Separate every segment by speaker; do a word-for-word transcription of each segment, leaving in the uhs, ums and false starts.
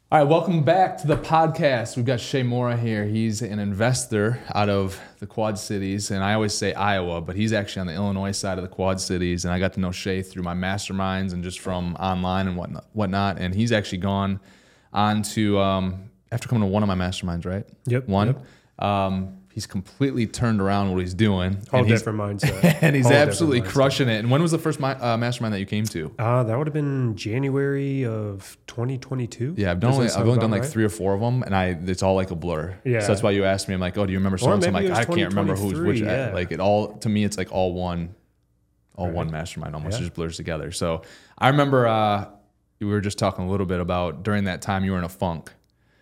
Speaker 1: All right, welcome back to the podcast. We've got Shay Mora here. He's an investor out of the Quad Cities, and I always say Iowa, but he's actually on the Illinois side of the Quad Cities, and I got to know Shay through my masterminds and just from online and whatnot, whatnot. And he's actually gone on to, um, after coming to one of my masterminds, right?
Speaker 2: Yep.
Speaker 1: One.
Speaker 2: Yep.
Speaker 1: Um, he's completely turned around what he's doing.
Speaker 2: Whole
Speaker 1: and he's,
Speaker 2: different mindset.
Speaker 1: and he's
Speaker 2: Whole
Speaker 1: absolutely
Speaker 2: different mindset.
Speaker 1: crushing it. And when was the first mi- uh, mastermind that you came to?
Speaker 2: Uh, that would have been January of twenty twenty-two.
Speaker 1: Yeah, I've
Speaker 2: Does
Speaker 1: done. Only,
Speaker 2: that
Speaker 1: I've
Speaker 2: sound
Speaker 1: only done
Speaker 2: about
Speaker 1: like
Speaker 2: right?
Speaker 1: three or four of them, and I it's all like a blur.
Speaker 2: Yeah.
Speaker 1: So that's why you asked me. I'm like, oh, do you remember so
Speaker 2: Or
Speaker 1: and so? I'm
Speaker 2: maybe
Speaker 1: like,
Speaker 2: it was
Speaker 1: I can't remember who's which.
Speaker 2: twenty twenty-three, yeah.
Speaker 1: Like it all to me, it's like all one, all
Speaker 2: Right.
Speaker 1: one mastermind. Almost
Speaker 2: Yeah.
Speaker 1: just blurs together. So I remember uh, we were just talking a little bit about during that time you were in a funk,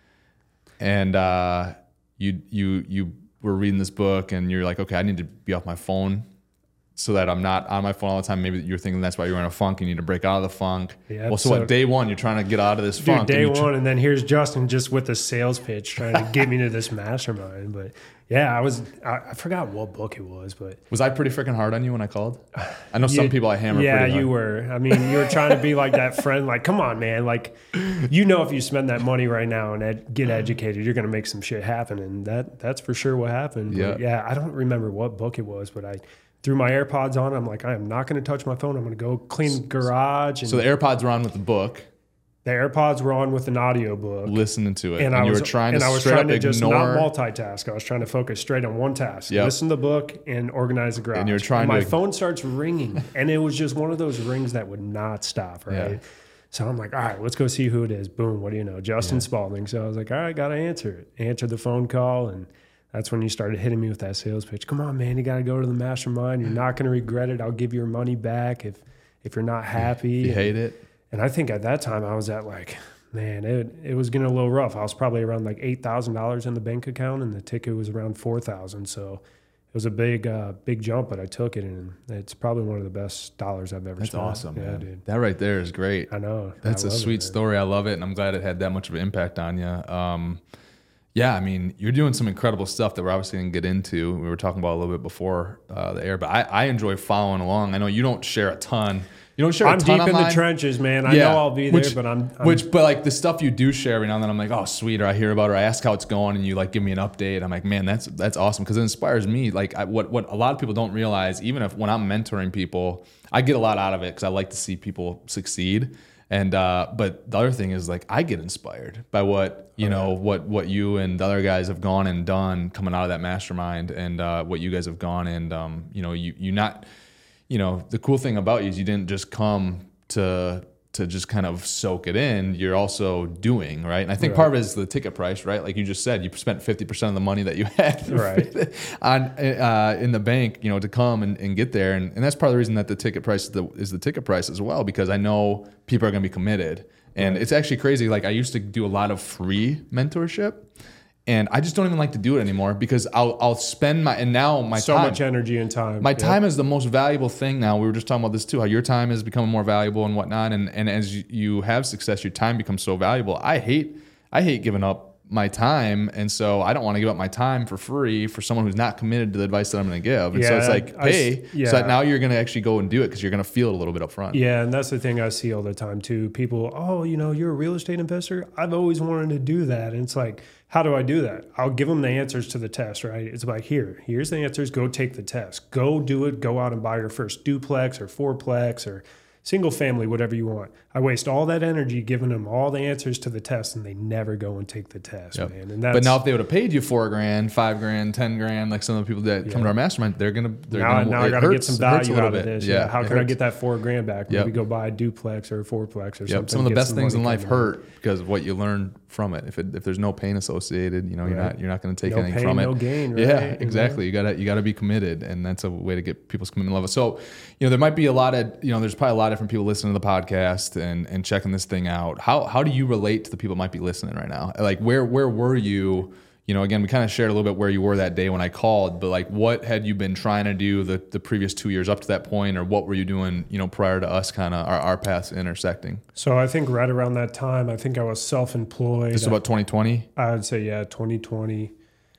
Speaker 1: and uh, you you you were reading this book, and you're like, okay, I need to be off my phone so that I'm not on my phone all the time. Maybe you're thinking that's why you're in a funk. You need to break out of the funk.
Speaker 2: Yeah,
Speaker 1: well, so,
Speaker 2: so-
Speaker 1: what? Day one, you're trying to get out of this
Speaker 2: Dude,
Speaker 1: funk.
Speaker 2: day
Speaker 1: and you tr-
Speaker 2: one, and then here's Justin just with the sales pitch trying to get me to this mastermind. But yeah, I was, I, I forgot what book it was, but
Speaker 1: Was I pretty freaking hard on you when I called? I know some
Speaker 2: Yeah,
Speaker 1: people I hammer
Speaker 2: Yeah,
Speaker 1: pretty hard.
Speaker 2: you were. I mean, you were trying to be like that friend, like, come on, man. Like, you know, if you spend that money right now and ed- get educated, you're going to make some shit happen. And that that's for sure what happened. But
Speaker 1: Yeah.
Speaker 2: yeah, I don't remember what book it was, but I threw my AirPods on. I'm like, I am not going to touch my phone. I'm going to go clean the garage. And
Speaker 1: So the AirPods were on with the book,
Speaker 2: the AirPods were on with an audio book.
Speaker 1: listening to it,
Speaker 2: And,
Speaker 1: and,
Speaker 2: I
Speaker 1: you
Speaker 2: was
Speaker 1: were trying
Speaker 2: and
Speaker 1: to
Speaker 2: I was
Speaker 1: straight
Speaker 2: trying
Speaker 1: up
Speaker 2: to just
Speaker 1: ignore.
Speaker 2: not multitask. I was trying to focus straight on one task.
Speaker 1: Yep.
Speaker 2: Listen to the book and organize the garage.
Speaker 1: And you were trying
Speaker 2: my
Speaker 1: to-
Speaker 2: phone starts ringing, and it was just one of those rings that would not stop. Right.
Speaker 1: Yeah.
Speaker 2: So I'm like, all right, let's go see who it is. Boom. What do you know? Justin Spalding. So I was like, all right, gotta answer it. Answered the phone call, and that's when you started hitting me with that sales pitch. Come on, man, you got to go to the mastermind. You're not going to regret it. I'll give your money back if if you're not happy.
Speaker 1: You hate it.
Speaker 2: And I think at that time I was at like, man, it it was getting a little rough. I was probably around like eight thousand dollars in the bank account, and the ticket was around four thousand. So it was a big uh, big jump, but I took it, and it's probably one of the best dollars I've ever
Speaker 1: That's
Speaker 2: spent.
Speaker 1: awesome,
Speaker 2: yeah,
Speaker 1: man.
Speaker 2: dude.
Speaker 1: That right there is great.
Speaker 2: I know.
Speaker 1: That's
Speaker 2: I
Speaker 1: a
Speaker 2: love
Speaker 1: sweet
Speaker 2: it, man.
Speaker 1: story. I love it, and I'm glad it had that much of an impact on you. Um, yeah, I mean, you're doing some incredible stuff that we're obviously going to get into. We were talking about a little bit before uh, the air, but I, I enjoy following along. I know you don't share a ton. You don't share a
Speaker 2: I'm
Speaker 1: ton
Speaker 2: deep in
Speaker 1: online.
Speaker 2: the trenches, man. I know I'll be there,
Speaker 1: which,
Speaker 2: but I'm, I'm
Speaker 1: which, but like the stuff you do share every now and then, I'm like, oh, sweet, or I hear about it, or I ask how it's going, and you like give me an update. I'm like, man, that's that's awesome because it inspires me. Like I, what what a lot of people don't realize, even if when I'm mentoring people, I get a lot out of it because I like to see people succeed. And uh, but the other thing is like I get inspired by what you
Speaker 2: Oh,
Speaker 1: know
Speaker 2: yeah.
Speaker 1: what what you and the other guys have gone and done coming out of that mastermind, and uh, what you guys have gone and um, you know you you not you know the cool thing about you is you didn't just come to to just kind of soak it in. You're also doing, right? And I think
Speaker 2: Right.
Speaker 1: part of it is the ticket price, right? Like you just said, you spent fifty percent of the money that you had
Speaker 2: Right.
Speaker 1: on uh, in the bank, you know, to come and, and get there. And, and that's part of the reason that the ticket price is the, is the ticket price as well, because I know people are going to be committed. And
Speaker 2: Right.
Speaker 1: it's actually crazy. Like I used to do a lot of free mentorship, and I just don't even like to do it anymore because I'll I'll spend my and now my
Speaker 2: so
Speaker 1: time,
Speaker 2: much energy and time.
Speaker 1: my
Speaker 2: Yep.
Speaker 1: time is the most valuable thing now. We were just talking about this too, how your time is becoming more valuable and whatnot. And and as you, you have success, your time becomes so valuable. I hate I hate giving up my time, and so I don't want to give up my time for free for someone who's not committed to the advice that I'm going to give. And so
Speaker 2: Yeah,
Speaker 1: it's like,
Speaker 2: I- I s-
Speaker 1: hey,
Speaker 2: yeah.
Speaker 1: so that now you're going to actually go and do it because you're going to feel it a little bit up front.
Speaker 2: Yeah, and that's the thing I see all the time too. People, oh, you know, you're a real estate investor. I've always wanted to do that. And it's like, how do I do that? I'll give them the answers to the test, right? It's like, here, here's the answers. Go take the test. Go do it. Go out and buy your first duplex or fourplex or single family, whatever you want. I waste all that energy giving them all the answers to the test, and they never go and take the test,
Speaker 1: Yep.
Speaker 2: man. And that's,
Speaker 1: But now if they would have paid you four grand, five grand, ten grand, like some of the people that come
Speaker 2: Yeah.
Speaker 1: to our mastermind, they're gonna they're
Speaker 2: now,
Speaker 1: gonna
Speaker 2: now I
Speaker 1: it
Speaker 2: got to get
Speaker 1: hurts-
Speaker 2: some
Speaker 1: it hurts a
Speaker 2: value
Speaker 1: little
Speaker 2: out of
Speaker 1: bit.
Speaker 2: this.
Speaker 1: Yeah,
Speaker 2: Yeah. How
Speaker 1: it
Speaker 2: can I
Speaker 1: hurts.
Speaker 2: get that four grand back?
Speaker 1: Yep.
Speaker 2: Maybe go buy a duplex or a fourplex or something.
Speaker 1: Yep. Some of the
Speaker 2: get
Speaker 1: best
Speaker 2: some
Speaker 1: things in
Speaker 2: money
Speaker 1: life
Speaker 2: coming in.
Speaker 1: hurt because of what you learn from it. If it, if there's no pain associated, you know, you're
Speaker 2: Right.
Speaker 1: not you're not going to take
Speaker 2: No
Speaker 1: anything
Speaker 2: pain,
Speaker 1: from it.
Speaker 2: no gain, right?
Speaker 1: Yeah,
Speaker 2: You know?
Speaker 1: exactly. You gotta you gotta be committed, and that's a way to get people's commitment level. So, you know, there might be a lot of you know, there's probably a lot of different people listening to the podcast and and checking this thing out. How how do you relate to the people that might be listening right now? Like where where were you? You know, again, we kind of shared a little bit where you were that day when I called, but like what had you been trying to do the, the previous two years up to that point, or what were you doing, you know, prior to us kind of our, our paths intersecting?
Speaker 2: So I think right around that time, I think I was self-employed.
Speaker 1: This is about twenty twenty?
Speaker 2: I would say, yeah, twenty twenty.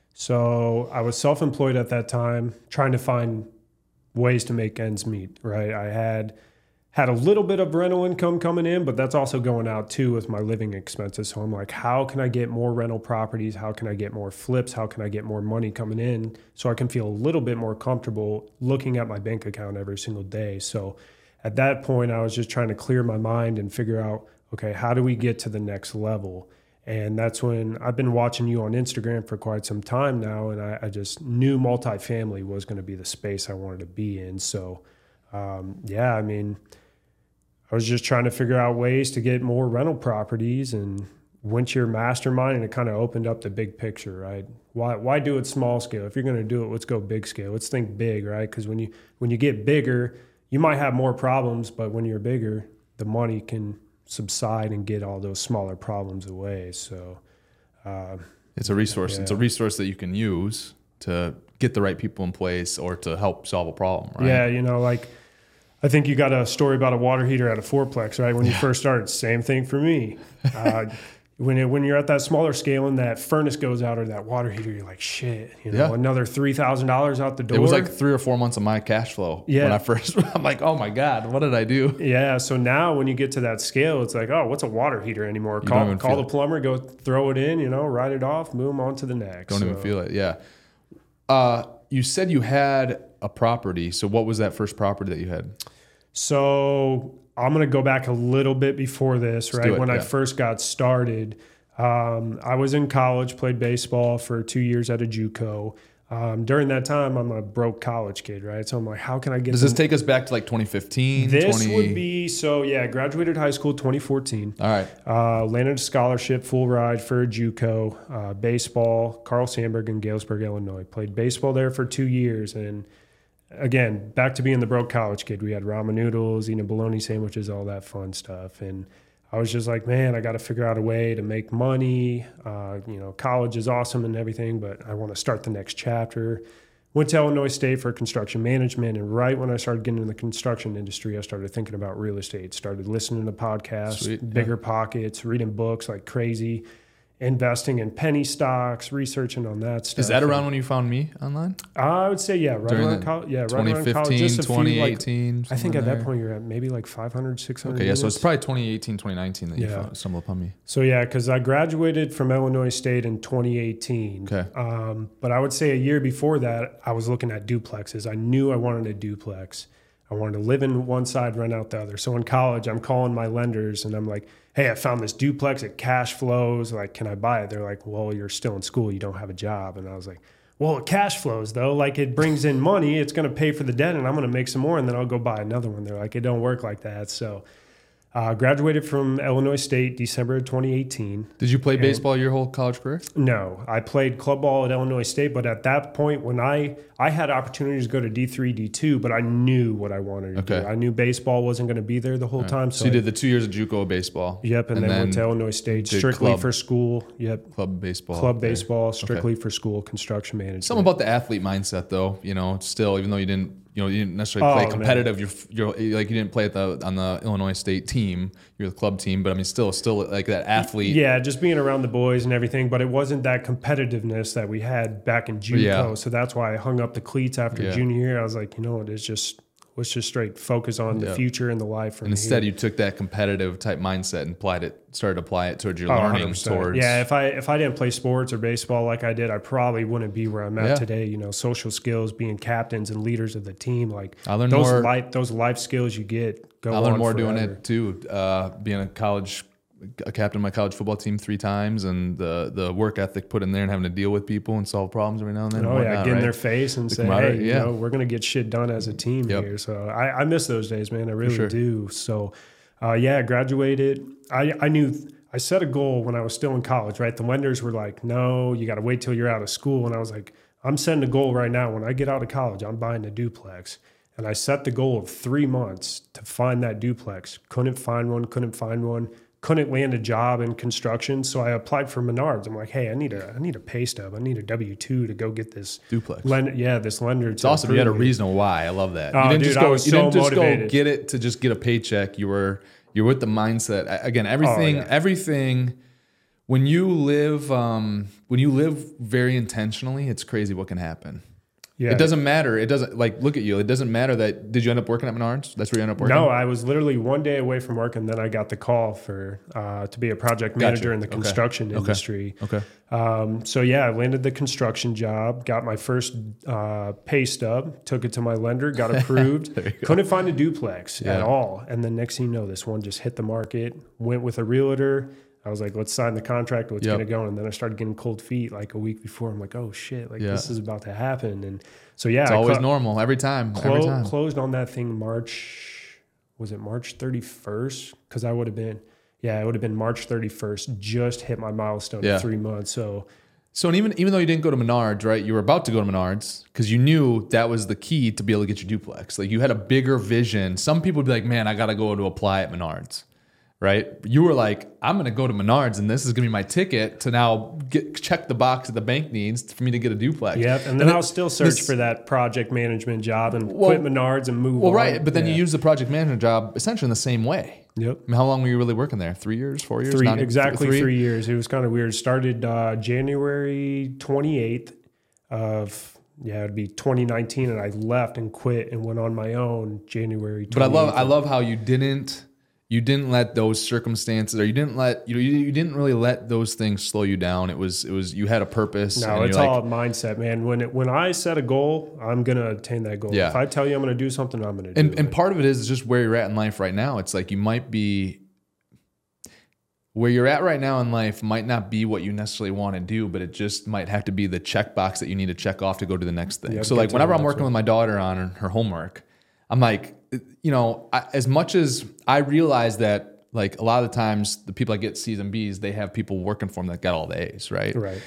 Speaker 2: So I was self-employed at that time, trying to find ways to make ends meet, right? I had had a little bit of rental income coming in, but that's also going out too with my living expenses. So I'm like, how can I get more rental properties? How can I get more flips? How can I get more money coming in so I can feel a little bit more comfortable looking at my bank account every single day? So at that point, I was just trying to clear my mind and figure out, okay, how do we get to the next level? And that's when I've been watching you on Instagram for quite some time now, and I, I just knew multifamily was going to be the space I wanted to be in. So, um, yeah, I mean, I was just trying to figure out ways to get more rental properties, and went to your mastermind, and it kind of opened up the big picture, right? Why why do it small scale? If you're going to do it, let's go big scale. Let's think big, right? Because when you when you get bigger, you might have more problems, but when you're bigger, the money can subside and get all those smaller problems away. So uh,
Speaker 1: it's a resource.
Speaker 2: yeah.
Speaker 1: It's a resource that you can use to get the right people in place or to help solve a problem, right?
Speaker 2: Yeah, you know, like I think you got a story about a water heater at a fourplex, right? When you yeah. first started, same thing for me. Uh, when it, when you're at that smaller scale and that furnace goes out or that water heater, you're like, shit, you know, yeah. another three thousand dollars out the door.
Speaker 1: It was like three or four months of my cash flow yeah. when I first, I'm like, oh my God, what did I do?
Speaker 2: Yeah. So now when you get to that scale, it's like, oh, what's a water heater anymore?
Speaker 1: You
Speaker 2: call call the plumber, go throw it in, you know, write it off, move on to the next.
Speaker 1: Don't
Speaker 2: so.
Speaker 1: even feel it. Yeah. Uh, you said you had a property. So what was that first property that you had?
Speaker 2: So I'm going to go back a little bit before this, right? When yeah. I first got started, um, I was in college, played baseball for two years at a JUCO. Um, during that time, I'm a broke college kid, right? So I'm like, how can I get...
Speaker 1: Does this take us back to like twenty fifteen?
Speaker 2: This
Speaker 1: twenty
Speaker 2: would be, so yeah, graduated high school twenty fourteen.
Speaker 1: All right.
Speaker 2: Uh, landed a scholarship, full ride for a JUCO, uh, baseball, Carl Sandburg in Galesburg, Illinois. Played baseball there for two years. And again, back to being the broke college kid. We had ramen noodles, eating bologna sandwiches, all that fun stuff. And I was just like, man, I got to figure out a way to make money. Uh, you know, college is awesome and everything, but I want to start the next chapter. Went to Illinois State for construction management. And right when I started getting in the construction industry, I started thinking about real estate. Started listening to podcasts, Sweet. Bigger yeah. Pockets, reading books like crazy, investing in penny stocks, researching on that stuff.
Speaker 1: Is that around and, when you found me online?
Speaker 2: I would say, yeah, right
Speaker 1: During
Speaker 2: around college. Yeah, right
Speaker 1: twenty fifteen,
Speaker 2: around college. Just a
Speaker 1: twenty eighteen.
Speaker 2: Few, like, I think at there. that point you're at maybe like five hundred, six hundred.
Speaker 1: Okay, yeah,
Speaker 2: units.
Speaker 1: so it's probably twenty eighteen, twenty nineteen that you
Speaker 2: yeah.
Speaker 1: found, stumbled upon me.
Speaker 2: So yeah, because I graduated from Illinois State in twenty eighteen.
Speaker 1: Okay.
Speaker 2: Um, but I would say a year before that, I was looking at duplexes. I knew I wanted a duplex. I wanted to live in one side, rent out the other. So in college, I'm calling my lenders and I'm like, hey, I found this duplex. It cash flows. Like, can I buy it? They're like, well, you're still in school. You don't have a job. And I was like, well, it cash flows, though. Like, it brings in money. It's going to pay for the debt, and I'm going to make some more, and then I'll go buy another one. They're like, it don't work like that. So uh, graduated from Illinois State December of twenty eighteen.
Speaker 1: Did you play baseball your whole college career?
Speaker 2: No. I played club ball at Illinois State, but at that point, when I, I had opportunities to go to D three, D two, but I knew what I wanted to
Speaker 1: okay.
Speaker 2: do. I knew baseball wasn't going to be there the whole
Speaker 1: right.
Speaker 2: time.
Speaker 1: So,
Speaker 2: so
Speaker 1: you
Speaker 2: I,
Speaker 1: did the two years of JUCO baseball.
Speaker 2: Yep, and, and then, then went to Illinois State strictly club, for school. Yep.
Speaker 1: Club baseball.
Speaker 2: Club baseball, strictly okay. for school, construction management.
Speaker 1: Something about the athlete mindset, though. You know, still, even though you didn't, you know, you didn't necessarily play oh, competitive. Man. You're, you're like you didn't play at the on the Illinois State team. You're the club team, but I mean, still, still like that athlete.
Speaker 2: Yeah, just being around the boys and everything. But it wasn't that competitiveness that we had back in JUCO. Yeah. So that's why I hung up the cleats after yeah. junior year. I was like, you know what, it's just let's just straight focus on the yeah. future and the life. From
Speaker 1: and instead,
Speaker 2: here.
Speaker 1: you took that competitive type mindset and applied it, started to apply it towards your
Speaker 2: oh,
Speaker 1: learning.
Speaker 2: one hundred percent. Towards yeah. If I if I didn't play sports or baseball like I did, I probably wouldn't be where I'm at yeah. today. You know, social skills, being captains and leaders of the team, like
Speaker 1: I learned
Speaker 2: those
Speaker 1: more,
Speaker 2: life those life skills you get. Go
Speaker 1: I learned
Speaker 2: on
Speaker 1: more
Speaker 2: forever.
Speaker 1: doing it too. Uh, being a college. a captain of my college football team three times, and the the work ethic put in there and having to deal with people and solve problems every now and then.
Speaker 2: Oh,
Speaker 1: and
Speaker 2: yeah,
Speaker 1: whatnot,
Speaker 2: get in
Speaker 1: right?
Speaker 2: their face and
Speaker 1: the
Speaker 2: say, hey,
Speaker 1: yeah.
Speaker 2: you know, we're going to get shit done as a team
Speaker 1: yep.
Speaker 2: here. So I, I miss those days, man. I really
Speaker 1: sure.
Speaker 2: do. So, uh, yeah, graduated. I, I knew I set a goal when I was still in college, right? The lenders were like, no, you got to wait till you're out of school. And I was like, I'm setting a goal right now. When I get out of college, I'm buying a duplex. And I set the goal of three months to find that duplex. Couldn't find one, couldn't find one. Couldn't land a job in construction, so I applied for Menards. I'm like, hey, I need a, I need a pay stub. I need a W two to go get this
Speaker 1: duplex.
Speaker 2: Lend, yeah, this lender.
Speaker 1: It's awesome. You had a reason why. I love that.
Speaker 2: Oh,
Speaker 1: you didn't
Speaker 2: dude,
Speaker 1: just go.
Speaker 2: I was
Speaker 1: you
Speaker 2: so
Speaker 1: didn't just
Speaker 2: motivated.
Speaker 1: go get it to just get a paycheck. You were you're with the mindset. Again, everything,
Speaker 2: oh, yeah.
Speaker 1: everything. When you live, um, when you live very intentionally, it's crazy what can happen.
Speaker 2: Yeah.
Speaker 1: It doesn't matter. It doesn't like look at you. It doesn't matter that did you end up working at Menards? That's where you end up working?
Speaker 2: No, I was literally one day away from work, and then I got the call for uh, to be a project manager
Speaker 1: Gotcha.
Speaker 2: in the
Speaker 1: Okay.
Speaker 2: construction
Speaker 1: Okay.
Speaker 2: industry.
Speaker 1: Okay.
Speaker 2: Um, so yeah, I landed the construction job, got my first uh, pay stub, took it to my lender, got approved.
Speaker 1: There you go.
Speaker 2: Couldn't find a duplex
Speaker 1: Yeah.
Speaker 2: at all, and then next thing you know, this one just hit the market. Went with a realtor. I was like, let's sign the contract. What's
Speaker 1: Yep.
Speaker 2: going to go? And then I started getting cold feet like a week before. I'm like, oh shit, like
Speaker 1: Yeah.
Speaker 2: this is about to happen. And so yeah,
Speaker 1: It's
Speaker 2: I
Speaker 1: always
Speaker 2: clo-
Speaker 1: normal every time.
Speaker 2: clo-
Speaker 1: every time.
Speaker 2: closed on that thing March. Was it March thirty-first? Because I would have been, yeah, it would have been March thirty-first. Just hit my milestone
Speaker 1: Yeah.
Speaker 2: of three months. So
Speaker 1: So and even even though you didn't go to Menards, right? You were about to go to Menards because you knew that was the key to be able to get your duplex. Like you had a bigger vision. Some people would be like, "Man, I got to go to apply at Menards." Right? You were like, "I'm going to go to Menards and this is going to be my ticket to now get check the box that the bank needs for me to get a duplex."
Speaker 2: Yep, and then
Speaker 1: And
Speaker 2: I'll still search
Speaker 1: this-
Speaker 2: for that project management job and
Speaker 1: Well-
Speaker 2: quit Menards and move
Speaker 1: Well,
Speaker 2: on.
Speaker 1: right, but then
Speaker 2: Yeah.
Speaker 1: you use the project management job essentially in the same way.
Speaker 2: Yep.
Speaker 1: I mean, how long were you really working there? Three years, four years?
Speaker 2: Three,
Speaker 1: Not-
Speaker 2: exactly three? years. It was kind of weird. Started uh, January twenty-eighth of, yeah, it'd be twenty nineteen, and I left and quit and went on my own January twenty-eighth.
Speaker 1: But I love, I love how you didn't, you didn't let those circumstances, or you didn't let, you know, you, you didn't really let those things slow you down. It was, it was, you had a purpose.
Speaker 2: No,
Speaker 1: and
Speaker 2: it's
Speaker 1: you're
Speaker 2: all
Speaker 1: like,
Speaker 2: mindset, man. When it, when I set a goal, I'm gonna attain that goal.
Speaker 1: Yeah.
Speaker 2: If I tell you I'm gonna do something, I'm gonna do
Speaker 1: and
Speaker 2: it.
Speaker 1: and part of it is just where you're at in life right now. It's like you might be where you're at right now in life might not be what you necessarily want to do, but it just might have to be the checkbox that you need to check off to go to the next thing.
Speaker 2: Yep,
Speaker 1: so
Speaker 2: get
Speaker 1: like
Speaker 2: to
Speaker 1: whenever
Speaker 2: the
Speaker 1: I'm
Speaker 2: next
Speaker 1: working
Speaker 2: one.
Speaker 1: with my daughter on her, her homework, I'm like, you know, I, as much as I realize that like a lot of the times the people I get C's and B's, they have people working for them that got all the A's, right?
Speaker 2: Right.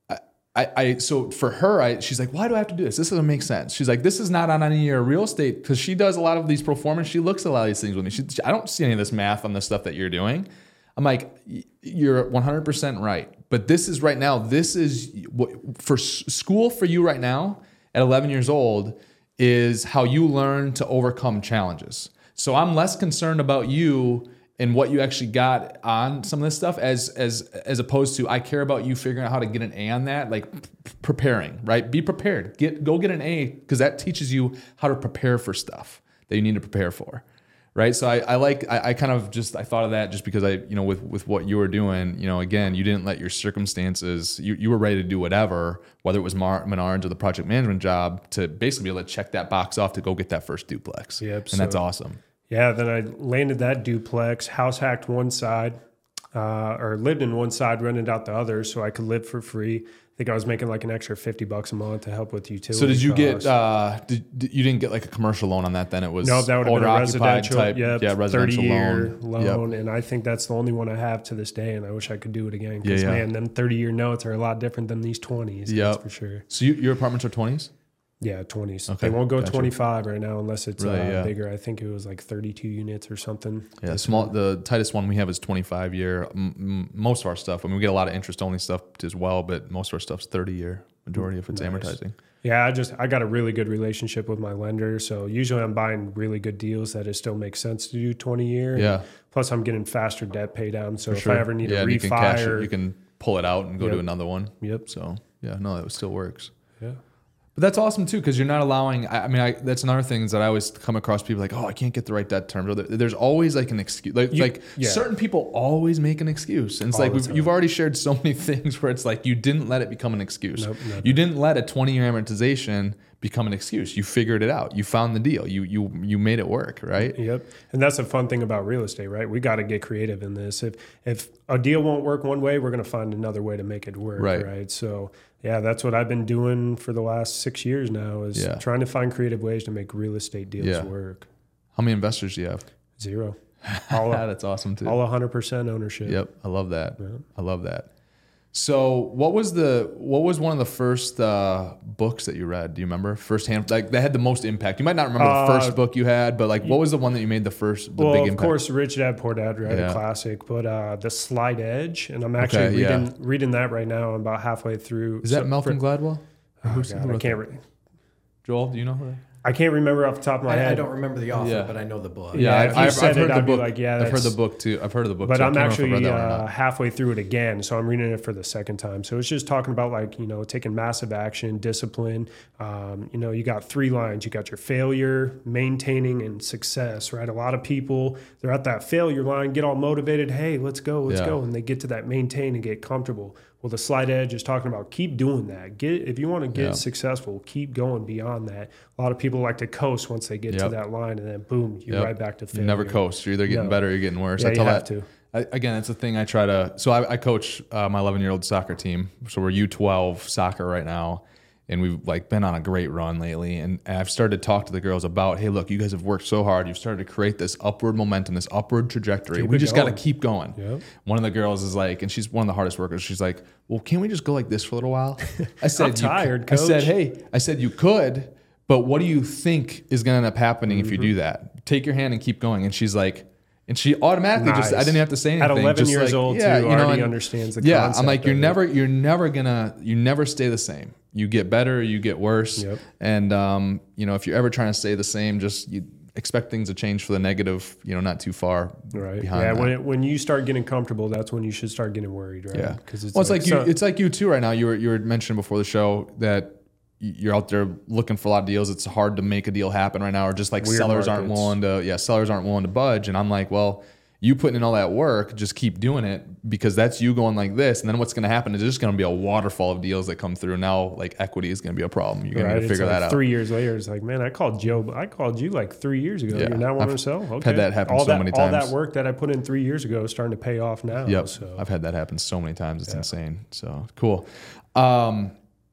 Speaker 1: I, I so for her, I she's like, why do I have to do this? This doesn't make sense. She's like, this is not on any of your real estate because she does a lot of these performance. She looks at a lot of these things with me. She, I don't see any of this math on the stuff that you're doing. I'm like, you're one hundred percent right. But this is right now. This is what for s- school for you right now at eleven years old is how you learn to overcome challenges. So I'm less concerned about you and what you actually got on some of this stuff as as as opposed to I care about you figuring out how to get an A on that, like p- preparing, right? Be prepared. Get go get an A because that teaches you how to prepare for stuff that you need to prepare for. Right. So I, I like I, I kind of just I thought of that just because I, you know, with with what you were doing, you know, again, you didn't let your circumstances, you, you were ready to do whatever, whether it was Mar- Menards or the project management job to basically be able to check that box off to go get that first duplex.
Speaker 2: Yep,
Speaker 1: And that's
Speaker 2: so-
Speaker 1: awesome.
Speaker 2: Yeah, then I landed that duplex, house hacked one side, uh, or lived in one side, rented out the other so I could live for free. I think I was making like an extra fifty bucks a month to help with utility
Speaker 1: So did you get,
Speaker 2: costs.
Speaker 1: uh, did, did- you didn't get like a commercial loan on that then? It was
Speaker 2: No, that would have been a
Speaker 1: owner-occupied
Speaker 2: residential,
Speaker 1: type,
Speaker 2: yep,
Speaker 1: yeah, residential
Speaker 2: thirty-year
Speaker 1: loan.
Speaker 2: loan,
Speaker 1: Yep.
Speaker 2: and I think that's the only one I have to this day, and I wish I could do it again. Because
Speaker 1: Yeah, yeah.
Speaker 2: man, them thirty-year notes are a lot different than these twenties.
Speaker 1: Yep.
Speaker 2: That's for sure.
Speaker 1: So you, your apartments are twenties?
Speaker 2: Yeah, twenties.
Speaker 1: Okay,
Speaker 2: They won't go
Speaker 1: gotcha.
Speaker 2: twenty-five right now unless it's
Speaker 1: Really,
Speaker 2: uh,
Speaker 1: yeah.
Speaker 2: bigger. I think it was like thirty-two units or something.
Speaker 1: Yeah, small. The tightest one we have is twenty-five year. M- m- most of our stuff. I mean, we get a lot of interest only stuff as well, but most of our stuff's thirty year. Majority if it's
Speaker 2: Nice.
Speaker 1: amortizing.
Speaker 2: Yeah, I just I got a really good relationship with my lender, so usually I'm buying really good deals that it still makes sense to do twenty year.
Speaker 1: Yeah,
Speaker 2: Plus, I'm getting faster debt pay down, so
Speaker 1: for
Speaker 2: if
Speaker 1: sure.
Speaker 2: I ever need
Speaker 1: yeah,
Speaker 2: a
Speaker 1: and you can cash
Speaker 2: refi, or
Speaker 1: it. You can pull it out and go
Speaker 2: Yep.
Speaker 1: to another one.
Speaker 2: yep,
Speaker 1: So yeah, no, that still works.
Speaker 2: yeah.
Speaker 1: But that's awesome too, because you're not allowing. I, I mean, I, that's another thing is that I always come across people like, oh, I can't get the right debt terms. Or there- there's always like an excuse. Like,
Speaker 2: You-
Speaker 1: like
Speaker 2: yeah.
Speaker 1: certain people always make an excuse, and it's
Speaker 2: All
Speaker 1: like
Speaker 2: the
Speaker 1: we've,
Speaker 2: time.
Speaker 1: you've already shared so many things where it's like you didn't let it become an excuse.
Speaker 2: Nope, never.
Speaker 1: You didn't let a twenty year amortization become an excuse. You figured it out. You found the deal. You you you made it work, right?
Speaker 2: Yep. And that's the fun thing about real estate, right? We got to get creative in this. If if a deal won't work one way, we're going to find another way to make it work,
Speaker 1: Right.
Speaker 2: right? So, yeah, that's what I've been doing for the last six years now is
Speaker 1: Yeah.
Speaker 2: trying to find creative ways to make real estate deals
Speaker 1: Yeah.
Speaker 2: work.
Speaker 1: How many investors do you have?
Speaker 2: Zero. All,
Speaker 1: That's awesome too.
Speaker 2: all one hundred percent ownership.
Speaker 1: Yep, I love that.
Speaker 2: Yeah.
Speaker 1: I love that. So, what was the what was one of the first uh, books that you read? Do you remember? First hand, like that had the most impact. You might not remember
Speaker 2: Uh,
Speaker 1: the first book you had, but like, what was the one that you made the first, the
Speaker 2: Well,
Speaker 1: big
Speaker 2: of
Speaker 1: impact?
Speaker 2: course, Rich Dad Poor Dad, right?
Speaker 1: Yeah.
Speaker 2: A classic. But uh, The Slight Edge, and I'm actually
Speaker 1: Okay, yeah.
Speaker 2: reading reading that right now. I'm about halfway through.
Speaker 1: Is that
Speaker 2: So-
Speaker 1: Malcolm
Speaker 2: for-
Speaker 1: Gladwell? Or
Speaker 2: Oh,
Speaker 1: who's-
Speaker 2: God,
Speaker 1: who
Speaker 2: I
Speaker 1: wrote
Speaker 2: can't.
Speaker 1: that?
Speaker 2: Re-
Speaker 1: Joel, do you know who? that-
Speaker 2: I can't remember off the top of my
Speaker 3: I,
Speaker 2: head.
Speaker 3: I don't remember the author,
Speaker 1: Yeah.
Speaker 3: but I know the book.
Speaker 1: Yeah,
Speaker 2: if
Speaker 1: I've,
Speaker 2: you
Speaker 1: I've,
Speaker 2: said
Speaker 1: I've
Speaker 2: it,
Speaker 1: heard the
Speaker 2: I'd be
Speaker 1: book.
Speaker 2: like, yeah,
Speaker 1: I've heard
Speaker 2: that's-
Speaker 1: the book too. I've heard of the book
Speaker 2: But
Speaker 1: too. I
Speaker 2: I'm
Speaker 1: can't remember if
Speaker 2: actually
Speaker 1: I read that one or
Speaker 2: uh,
Speaker 1: not.
Speaker 2: halfway through it again, so I'm reading it for the second time. So it's just talking about like you know taking massive action, discipline. Um, you know, you got three lines. You got your failure, maintaining, and success. Right? A lot of people they're at that failure line, get all motivated. Hey, let's go, let's
Speaker 1: Yeah.
Speaker 2: go, and they get to that maintain and get comfortable. Well, the Slight Edge is talking about keep doing that. Get if you want to get
Speaker 1: Yeah.
Speaker 2: successful, keep going beyond that. A lot of people like to coast once they get
Speaker 1: Yep.
Speaker 2: to that line, and then boom, you're
Speaker 1: Yep.
Speaker 2: right back to failure.
Speaker 1: You never coast. You're either getting
Speaker 2: No.
Speaker 1: better or you're getting worse.
Speaker 2: Yeah,
Speaker 1: I tell
Speaker 2: you have
Speaker 1: that.
Speaker 2: to.
Speaker 1: I, again, it's a thing I try to. So I, I coach uh, my eleven year old soccer team. So we're U twelve soccer right now, and we've like been on a great run lately. And, and I've started to talk to the girls about, hey, look, you guys have worked so hard. You've started to create this upward momentum, this upward trajectory.
Speaker 2: Keep
Speaker 1: we
Speaker 2: it
Speaker 1: just got to
Speaker 2: going.
Speaker 1: keep going.
Speaker 2: Yep.
Speaker 1: One of the girls is like, and she's one of the hardest workers. She's like, well, can't we just go like this for a little while? I said,
Speaker 2: I'm
Speaker 1: "You
Speaker 2: tired,
Speaker 1: could." I said,
Speaker 2: coach.
Speaker 1: hey, I said you could, but what do you think is going to end up happening if you do that? Take your hand and keep going. And she's like. And she automatically just, I
Speaker 2: Nice.
Speaker 1: didn't have to say anything.
Speaker 2: At eleven
Speaker 1: just
Speaker 2: years
Speaker 1: like,
Speaker 2: old,
Speaker 1: yeah,
Speaker 2: too,
Speaker 1: you know,
Speaker 2: already
Speaker 1: and-
Speaker 2: understands the
Speaker 1: Yeah,
Speaker 2: concept
Speaker 1: I'm like, you're
Speaker 2: of it.
Speaker 1: never, you're never gonna, you never stay the same. You get better, you get worse.
Speaker 2: Yep.
Speaker 1: And, um, you know, if you're ever trying to stay the same, just you expect things to change for the negative, you know, not too far
Speaker 2: Right.
Speaker 1: behind
Speaker 2: Yeah.
Speaker 1: that.
Speaker 2: When it, when you start getting comfortable, that's when you should start getting worried, right?
Speaker 1: Yeah.
Speaker 2: Because it's
Speaker 1: well, it's like, you,
Speaker 2: so-
Speaker 1: it's like you too right now. You were, you were mentioning before the show that you're out there looking for a lot of deals. It's hard to make a deal happen right now, or just like
Speaker 2: Weird
Speaker 1: sellers aren't
Speaker 2: markets.
Speaker 1: willing to, yeah, sellers aren't willing to budge. And I'm like, well, you putting in all that work, just keep doing it because that's you going like this. And then what's going to happen is there's just going to be a waterfall of deals that come through. Now, like equity is going to be a problem. You're going
Speaker 2: right.
Speaker 1: to
Speaker 2: It's
Speaker 1: figure
Speaker 2: like
Speaker 1: that out.
Speaker 2: Three years later, it's like, man, I called Joe. I called you like three years ago.
Speaker 1: Yeah.
Speaker 2: You're now wanting
Speaker 1: I've
Speaker 2: to sell. Okay.
Speaker 1: had that happen
Speaker 2: all
Speaker 1: so
Speaker 2: that,
Speaker 1: many
Speaker 2: All
Speaker 1: times.
Speaker 2: that work that I put in three years ago is starting to pay off now.
Speaker 1: Yep.
Speaker 2: So
Speaker 1: I've had that happen so many times. It's insane. So cool. Um,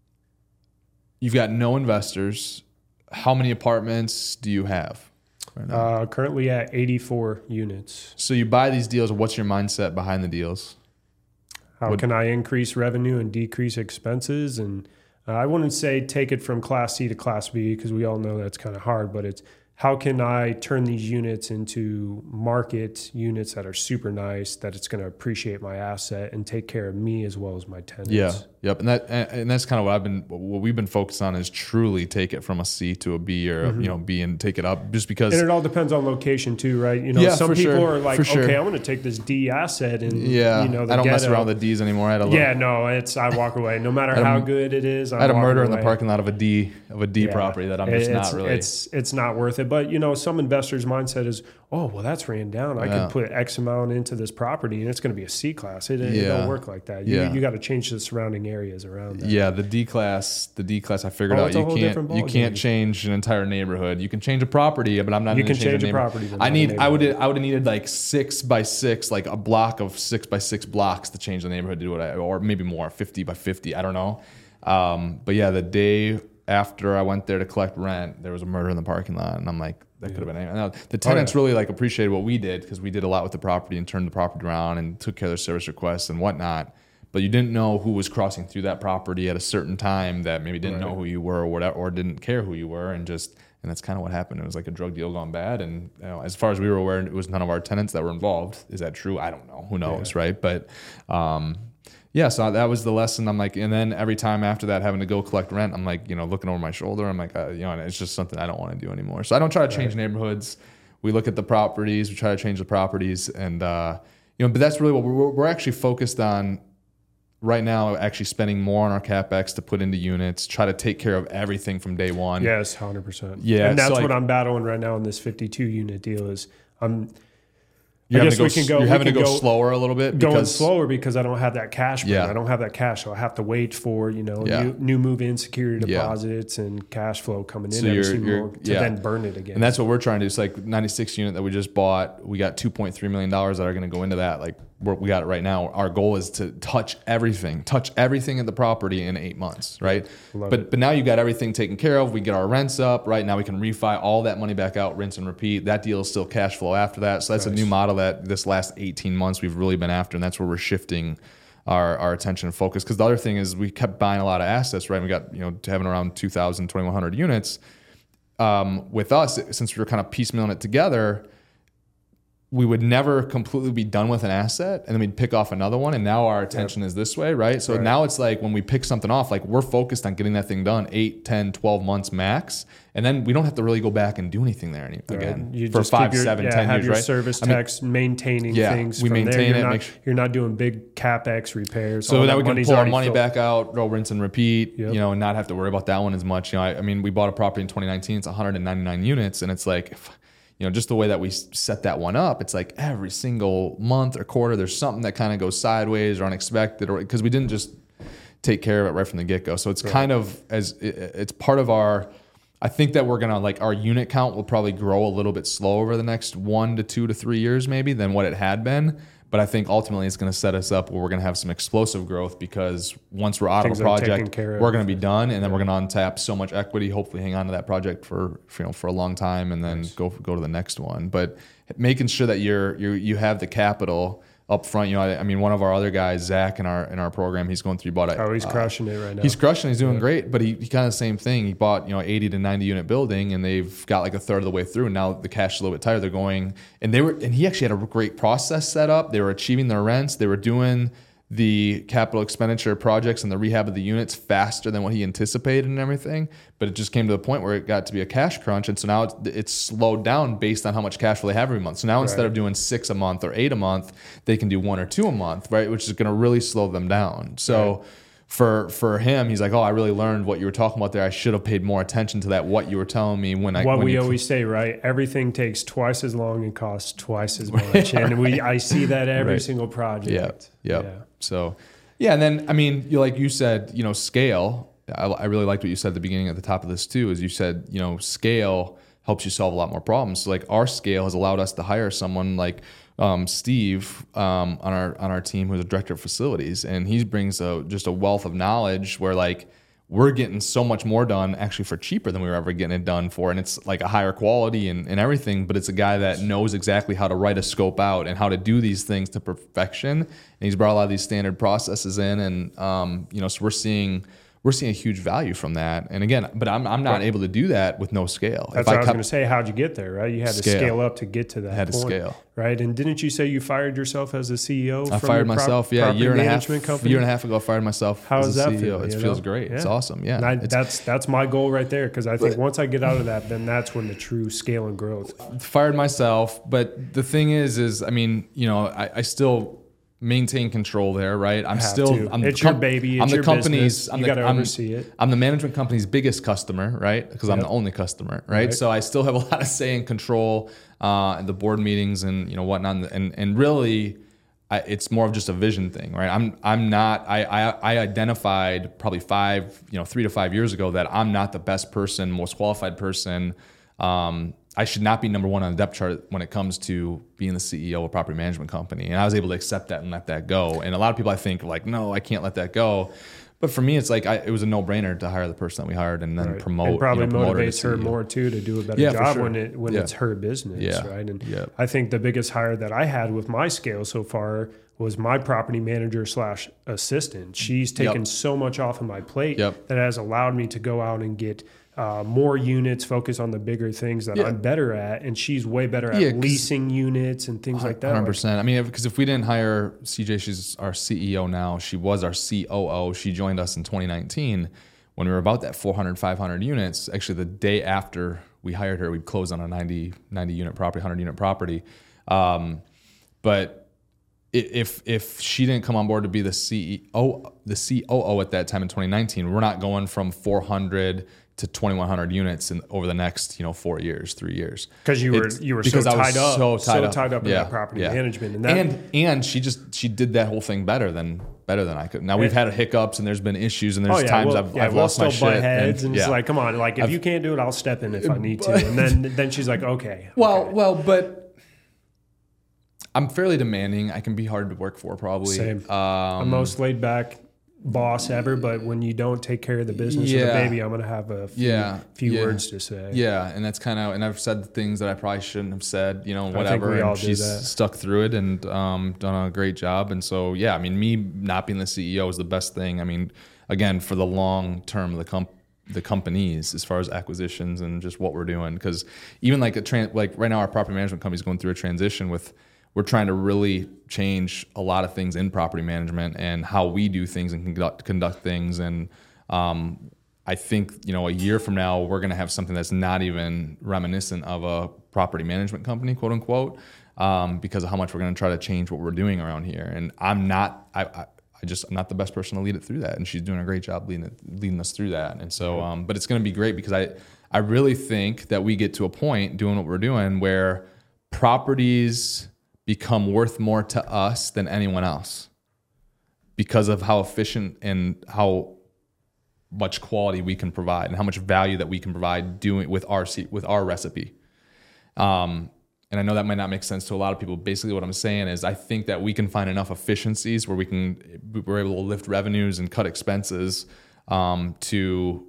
Speaker 1: you've got no investors. How many apartments do you have right now?
Speaker 2: uh, currently at eighty-four units.
Speaker 1: So you buy these deals. What's your mindset behind the deals?
Speaker 2: How
Speaker 1: Would-
Speaker 2: can I increase revenue and decrease expenses? And uh, I wouldn't say take it from Class C to Class B because we all know that's kind of hard, but it's how can I turn these units into market units that are super nice, that it's going to appreciate my asset and take care of me as well as my tenants.
Speaker 1: Yeah. Yep. And that and, and that's kind of what I've been what we've been focused on is truly take it from a C to a B or a, you know B and take it up just because.
Speaker 2: And it all depends on location too, right? You know,
Speaker 1: Yeah,
Speaker 2: some
Speaker 1: for
Speaker 2: people
Speaker 1: sure.
Speaker 2: are like,
Speaker 1: For sure.
Speaker 2: okay, I'm going to take this D asset and
Speaker 1: yeah.
Speaker 2: you know, the
Speaker 1: I don't mess
Speaker 2: ghetto.
Speaker 1: around with the D's anymore. I had a
Speaker 2: Yeah, no, it's I walk away. No matter
Speaker 1: had a-
Speaker 2: how good it is, I'm
Speaker 1: I had a
Speaker 2: walking
Speaker 1: murder in the
Speaker 2: away.
Speaker 1: parking lot of a D of a D
Speaker 2: Yeah.
Speaker 1: property that I'm just
Speaker 2: it's,
Speaker 1: not really.
Speaker 2: It's it's not worth it. But you know, some investors' mindset is, oh well, that's ran down. I
Speaker 1: Yeah.
Speaker 2: could put X amount into this property, and it's going to be a C class. It, it
Speaker 1: Yeah.
Speaker 2: don't work like that. You
Speaker 1: Yeah.
Speaker 2: you got to change the surrounding areas around that.
Speaker 1: Yeah, the D class, the D class. I figured
Speaker 2: Oh,
Speaker 1: out
Speaker 2: it's a
Speaker 1: you
Speaker 2: whole
Speaker 1: can't
Speaker 2: different
Speaker 1: you
Speaker 2: ballgame.
Speaker 1: can't change an entire neighborhood. You can change a property, but I'm not.
Speaker 2: You
Speaker 1: gonna
Speaker 2: can change
Speaker 1: a
Speaker 2: a
Speaker 1: neighborhood.
Speaker 2: property, but
Speaker 1: I
Speaker 2: not a
Speaker 1: need. I would.
Speaker 2: neighborhood.
Speaker 1: I would have needed like six by six, like a block of six by six blocks to change the neighborhood to do what I, or maybe more, fifty by fifty. I don't know. Um, but yeah, the day after I went there to collect rent, there was a murder in the parking lot, and I'm like, that could have been anyone. Now, the tenants
Speaker 2: Oh, yeah.
Speaker 1: really like appreciated what we did because we did a lot with the property and turned the property around and took care of their service requests and whatnot. But you didn't know who was crossing through that property at a certain time that maybe didn't know
Speaker 2: Right.
Speaker 1: who you were or whatever, or didn't care who you were, and just and that's kind of what happened. It was like a drug deal gone bad, and you know, as far as we were aware, it was none of our tenants that were involved. Is that true? I don't know. Who knows, right? But um, yeah, so that was the lesson. I'm like, and then every time after that, having to go collect rent, I'm like, you know, looking over my shoulder. I'm like, uh, you know, and it's just something I don't want to do anymore. So I don't try to change
Speaker 2: Right.
Speaker 1: neighborhoods. We look at the properties, we try to change the properties, and uh, you know, but that's really what we're, we're actually focused on right now. Actually, spending more on our capex to put into units, try to take care of everything from day one.
Speaker 2: Yes, hundred percent.
Speaker 1: Yeah,
Speaker 2: and that's
Speaker 1: so,
Speaker 2: what
Speaker 1: like-
Speaker 2: I'm battling right now in this fifty-two unit deal. Is I'm
Speaker 1: You're
Speaker 2: I
Speaker 1: having
Speaker 2: guess
Speaker 1: to go,
Speaker 2: we can go-
Speaker 1: You're
Speaker 2: we
Speaker 1: having to
Speaker 2: can
Speaker 1: go,
Speaker 2: go-
Speaker 1: slower a little bit
Speaker 2: going
Speaker 1: because
Speaker 2: slower because I don't have that cash. Burn.
Speaker 1: Yeah.
Speaker 2: I don't have that cash, so I have to wait for you know
Speaker 1: Yeah.
Speaker 2: new, new move-in security
Speaker 1: Yeah.
Speaker 2: deposits and cash flow coming in
Speaker 1: So
Speaker 2: every
Speaker 1: you're-
Speaker 2: single
Speaker 1: you're-
Speaker 2: month to
Speaker 1: yeah.
Speaker 2: then burn it again.
Speaker 1: And that's what we're trying to do. It's like ninety-six unit that we just bought. We got two point three million dollars that are going to go into that. Like we're, we got it right now. Our goal is to touch everything, touch everything at the property in eight months, right?
Speaker 2: Love
Speaker 1: but
Speaker 2: it.
Speaker 1: but now you got everything taken care of. We get our rents up, right? Now we can refi all that money back out, rinse and repeat. That deal is still cash flow after that. So that's
Speaker 2: Nice.
Speaker 1: a new model that this last eighteen months we've really been after, and that's where we're shifting our, our attention and focus. Because the other thing is we kept buying a lot of assets, right? We got, you know, having around two thousand, twenty-one hundred units. Um, with us, since we were kind of piecemealing it together, we would never completely be done with an asset, and then we'd pick off another one. And now our attention yep. is this way, right? So right. now it's like when we pick something off, like we're focused on getting that thing done eight, ten, twelve months max. And then we don't have to really go back and do anything there any, again
Speaker 2: right. you
Speaker 1: for
Speaker 2: just
Speaker 1: five,
Speaker 2: your,
Speaker 1: seven,
Speaker 2: yeah,
Speaker 1: ten
Speaker 2: have
Speaker 1: years,
Speaker 2: your
Speaker 1: right?
Speaker 2: service
Speaker 1: I mean,
Speaker 2: techs maintaining
Speaker 1: yeah,
Speaker 2: things.
Speaker 1: we
Speaker 2: from
Speaker 1: maintain
Speaker 2: there. You're
Speaker 1: it.
Speaker 2: Not,
Speaker 1: Make sure,
Speaker 2: you're not doing big CapEx repairs.
Speaker 1: so
Speaker 2: All
Speaker 1: that we can pull our money
Speaker 2: filled.
Speaker 1: back out, go rinse and repeat,
Speaker 2: yep.
Speaker 1: you know, and not have to worry about that one as much. You know, I, I mean, we bought a property in twenty nineteen. It's one hundred ninety-nine units, and it's like, if, you know, just the way that we set that one up, it's like every single month or quarter, there's something that kind of goes sideways or unexpected, or because we didn't just take care of it right from the get-go. So it's right. kind of as it, it's part of our. I think that we're gonna like our unit count will probably grow a little bit slow over the next one to two to three years, maybe than what it had been. But I think ultimately it's going to set us up where we're going to have some explosive growth because once we're out Things of a project, we're going to be done, and then we're going to untap so much equity. Hopefully, hang on to that project for, for you know for a long time, and then nice. go go to the next one. But making sure that you're you you have the capital up front. You know, I, I mean, one of our other guys, Zach, in our in our program, he's going through. Bought a,
Speaker 2: oh, he's
Speaker 1: uh,
Speaker 2: crushing it right now.
Speaker 1: He's crushing. He's doing
Speaker 2: yeah.
Speaker 1: great. But he, he kind of the same thing. He bought you know eighty to ninety unit building, and they've got like a third of the way through. And now the cash is a little bit tighter. They're going, and they were, and he actually had a great process set up. They were achieving their rents. They were doing the capital expenditure projects and the rehab of the units faster than what he anticipated and everything. But it just came to the point where it got to be a cash crunch. And so now it's, it's slowed down based on how much cash flow they have every month. So now right. instead of doing six a month or eight a month, they can do one or two a month, right? Which is going to really slow them down. So right. for for him, he's like, oh, I really learned what you were talking about there. I should have paid more attention to that, what you were telling me when I...
Speaker 2: What
Speaker 1: when
Speaker 2: we
Speaker 1: you,
Speaker 2: always say, right? Everything takes twice as long and costs twice as much. And we I see that every
Speaker 1: right.
Speaker 2: single project.
Speaker 1: Yep. Yep. Yeah. So... Yeah, and then, I mean, you like you said, you know, scale. I, I really liked what you said at the beginning at the top of this too, is you said, you know, scale helps you solve a lot more problems. So like our scale has allowed us to hire someone like um, Steve um, on our on our team who's a director of facilities, and he brings a, just a wealth of knowledge where like we're getting so much more done actually for cheaper than we were ever getting it done for. And it's like a higher quality and, and everything, but it's a guy that knows exactly how to write a scope out and how to do these things to perfection. And he's brought a lot of these standard processes in. And, um, you know, so we're seeing, we're seeing a huge value from that. And again, but I'm I'm not right. able to do that with no scale.
Speaker 2: That's
Speaker 1: if
Speaker 2: what I,
Speaker 1: I
Speaker 2: was going to say. How'd you get there, right? You had scale. to scale up to get to that
Speaker 1: I had
Speaker 2: point,
Speaker 1: to scale.
Speaker 2: Right? And didn't you say you fired yourself as a C E O?
Speaker 1: I
Speaker 2: from
Speaker 1: fired
Speaker 2: your
Speaker 1: myself,
Speaker 2: prop,
Speaker 1: yeah, a year and a half,
Speaker 2: company?
Speaker 1: year and a half ago. I fired myself
Speaker 2: How
Speaker 1: as
Speaker 2: does
Speaker 1: a
Speaker 2: that
Speaker 1: C E O.
Speaker 2: feel?
Speaker 1: It
Speaker 2: you
Speaker 1: feels
Speaker 2: know?
Speaker 1: great.
Speaker 2: Yeah.
Speaker 1: It's awesome. Yeah,
Speaker 2: I,
Speaker 1: it's,
Speaker 2: that's that's my goal right there, because I think once I get out of that, then that's when the true scale and growth.
Speaker 1: Fired myself, but the thing is, is I mean, you know, I, I still maintain control there, right? I'm still,
Speaker 2: to.
Speaker 1: I'm
Speaker 2: it's
Speaker 1: the com-
Speaker 2: your baby. It's
Speaker 1: I'm the
Speaker 2: your
Speaker 1: company's.
Speaker 2: business.
Speaker 1: I'm
Speaker 2: you
Speaker 1: the,
Speaker 2: got to
Speaker 1: I'm,
Speaker 2: oversee it.
Speaker 1: I'm the management company's biggest customer, right? Because I'm
Speaker 2: Yep.
Speaker 1: the only customer, right?
Speaker 2: Right.
Speaker 1: So I still have a lot of say and control uh, in the board meetings and you know whatnot, and and really. I, it's more of just a vision thing, right? I'm I'm not. I, I I identified probably five, you know, three to five years ago that I'm not the best person, most qualified person. Um, I should not be number one on the depth chart when it comes to being the C E O of a property management company, and I was able to accept that and let that go. And a lot of people, I think, are like, no, I can't let that go. But for me, it's like I, it was a no-brainer to hire the person that we hired and then
Speaker 2: right.
Speaker 1: promote.
Speaker 2: And probably
Speaker 1: you know, promote
Speaker 2: motivates her,
Speaker 1: her
Speaker 2: more too to do a better
Speaker 1: yeah,
Speaker 2: job
Speaker 1: sure.
Speaker 2: when it when
Speaker 1: yeah.
Speaker 2: it's her business,
Speaker 1: yeah.
Speaker 2: right? And
Speaker 1: yeah.
Speaker 2: I think the biggest hire that I had with my scale so far was my property manager slash assistant. She's taken
Speaker 1: yep.
Speaker 2: so much off of my plate
Speaker 1: yep.
Speaker 2: that has allowed me to go out and get uh, more units, focus on the bigger things that
Speaker 1: yeah.
Speaker 2: I'm better at, and she's way better at
Speaker 1: yeah,
Speaker 2: leasing units and things like that.
Speaker 1: one hundred percent. I mean, because if, if we didn't hire C J, she's our C E O now. She was our C O O. She joined us in twenty nineteen when we were about that four hundred, five hundred units. Actually, the day after we hired her, we closed on a ninety, ninety unit property, one hundred unit property. Um, but if if she didn't come on board to be the C E O, the C O O at that time in twenty nineteen, we're not going from four hundred to twenty-one hundred units in over the next, you know, four years, three years.
Speaker 2: Because you were
Speaker 1: it's,
Speaker 2: you were so tied up,
Speaker 1: so tied
Speaker 2: so
Speaker 1: up,
Speaker 2: tied up in
Speaker 1: yeah,
Speaker 2: that property
Speaker 1: yeah.
Speaker 2: management, and that,
Speaker 1: and and she just she did that whole thing better than better than I could. Now we've had hiccups and there's been issues and there's
Speaker 2: oh, yeah,
Speaker 1: times
Speaker 2: we'll,
Speaker 1: I've,
Speaker 2: yeah,
Speaker 1: I've
Speaker 2: we'll
Speaker 1: lost my
Speaker 2: still butt
Speaker 1: shit.
Speaker 2: heads
Speaker 1: and,
Speaker 2: and
Speaker 1: yeah.
Speaker 2: it's like, come on, like if
Speaker 1: I've,
Speaker 2: you can't do it, I'll step in if I need to. And then then she's like, okay.
Speaker 1: Well,
Speaker 2: okay.
Speaker 1: well, but. I'm fairly demanding. I can be hard to work for, probably.
Speaker 2: Same.
Speaker 1: Um,
Speaker 2: I'm most laid back boss ever, but when you don't take care of the business
Speaker 1: yeah.
Speaker 2: of the baby, I'm gonna have a few,
Speaker 1: yeah.
Speaker 2: few
Speaker 1: yeah.
Speaker 2: words to say.
Speaker 1: Yeah, and that's kind of, and I've said things that I probably shouldn't have said, you know, whatever.
Speaker 2: I think we
Speaker 1: and
Speaker 2: all
Speaker 1: she's
Speaker 2: do that.
Speaker 1: stuck through it and um, done a great job. And so, yeah, I mean, me not being the C E O is the best thing. I mean, again, for the long term of the comp- the companies as far as acquisitions and just what we're doing. Because even like a tran- like right now, our property management company is going through a transition with. We're trying to really change a lot of things in property management and how we do things and conduct conduct things. And um, I think, you know, a year from now, we're going to have something that's not even reminiscent of a property management company, quote unquote, um, because of how much we're going to try to change what we're doing around here. And I'm not, I, I, I just, I'm not the best person to lead it through that. And she's doing a great job leading it, leading us through that. And so, um, but it's going to be great because I, I really think that we get to a point doing what we're doing where properties become worth more to us than anyone else because of how efficient and how much quality we can provide and how much value that we can provide doing with our with our recipe. Um, and I know that might not make sense to a lot of people. Basically what I'm saying is I think that we can find enough efficiencies where we can, we're able to lift revenues and cut expenses um, to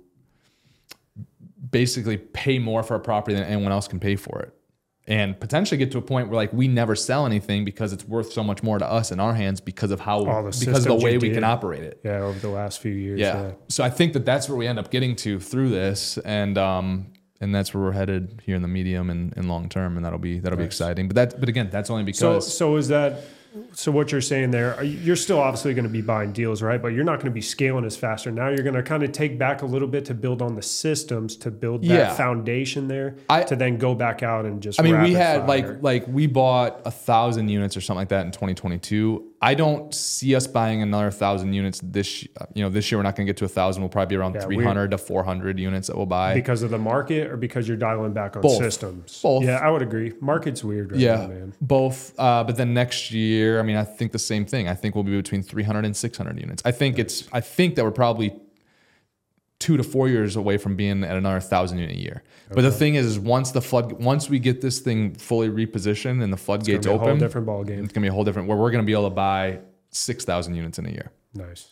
Speaker 1: basically pay more for a property than anyone else can pay for it. And potentially get to a point where like we never sell anything because it's worth so much more to us in our hands because of how because of the way we can operate it.
Speaker 2: Yeah, over the last few years.
Speaker 1: Yeah.
Speaker 2: yeah.
Speaker 1: So I think that that's where we end up getting to through this, and um, and that's where we're headed here in the medium and, and long term, and that'll be that'll nice. be exciting. But that but again, that's only because.
Speaker 2: So so is that. So what you're saying there, you're still obviously going to be buying deals, right? But you're not going to be scaling as faster. Now you're going to kind of take back a little bit to build on the systems to build that yeah. foundation there
Speaker 1: I,
Speaker 2: to then go back out and just.
Speaker 1: I mean, we had
Speaker 2: fire.
Speaker 1: like like we bought a thousand units or something like that in twenty twenty-two. I don't see us buying another thousand units this. You know, this year we're not going to get to a thousand. We'll probably be around yeah, three hundred to four hundred units that we'll buy
Speaker 2: because of the market or because you're dialing back on
Speaker 1: both.
Speaker 2: systems.
Speaker 1: Both.
Speaker 2: Yeah, I would agree. Market's weird right
Speaker 1: yeah,
Speaker 2: now, man.
Speaker 1: Both. Uh, but then next year, I mean, I think the same thing. I think we'll be between three hundred and six hundred units. I think nice. it's. I think that we're probably two to four years away from being at another thousand unit a year. Okay. But the thing is, is once the flood, once we get this thing fully repositioned and the floodgates open,
Speaker 2: a whole different ball game.
Speaker 1: It's gonna be a whole different. Where we're gonna be able to buy six thousand units in a year.
Speaker 2: Nice.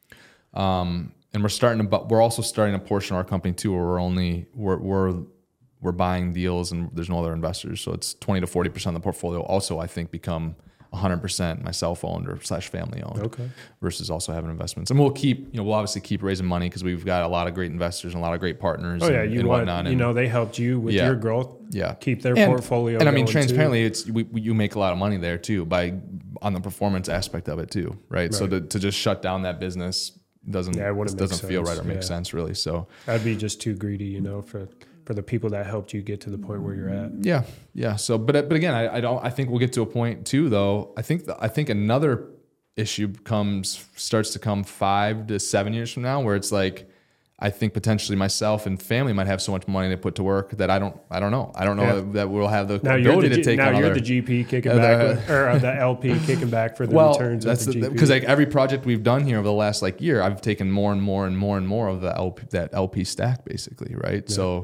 Speaker 1: Um, and we're starting to, but we're also starting a portion of our company too, where we're only we're we're we're buying deals and there's no other investors. So it's twenty to forty percent of the portfolio. Also, I think become one hundred percent myself owned or slash family owned.
Speaker 2: Okay.
Speaker 1: Versus also having investments, and we'll keep, you know, we'll obviously keep raising money because we've got a lot of great investors and a lot of great partners.
Speaker 2: Oh yeah,
Speaker 1: and,
Speaker 2: you
Speaker 1: and
Speaker 2: want,
Speaker 1: whatnot.
Speaker 2: you
Speaker 1: and,
Speaker 2: know, they helped you with
Speaker 1: yeah,
Speaker 2: your growth.
Speaker 1: Yeah,
Speaker 2: keep their
Speaker 1: and,
Speaker 2: portfolio.
Speaker 1: And I mean,
Speaker 2: going
Speaker 1: transparently,
Speaker 2: too.
Speaker 1: it's we, we, you make a lot of money there too by on the performance aspect of it too, right? right. So to, to just shut down that business doesn't
Speaker 2: yeah, it
Speaker 1: doesn't
Speaker 2: sense.
Speaker 1: feel right or make
Speaker 2: yeah.
Speaker 1: sense really. So
Speaker 2: that'd be just too greedy, you know, for. for the people that helped you get to the point where you're at.
Speaker 1: Yeah. Yeah. So, but, but again, I, I don't, I think we'll get to a point too, though. I think, the, I think another issue comes, starts to come five to seven years from now where it's like, I think potentially myself and family might have so much money to put to work that I don't, I don't know. I don't know yeah. that we'll have the
Speaker 2: now
Speaker 1: ability
Speaker 2: you're the,
Speaker 1: to take
Speaker 2: now
Speaker 1: another,
Speaker 2: you're the G P kicking
Speaker 1: uh,
Speaker 2: back,
Speaker 1: the,
Speaker 2: with, or uh, the L P kicking back for the
Speaker 1: well,
Speaker 2: returns.
Speaker 1: That's
Speaker 2: of the
Speaker 1: because like every project we've done here over the last like year, I've taken more and more and more and more of the L P, that L P stack basically. Right. Yeah. So,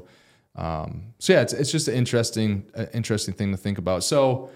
Speaker 1: Um, so yeah, it's it's just an interesting, uh, interesting thing to think about. So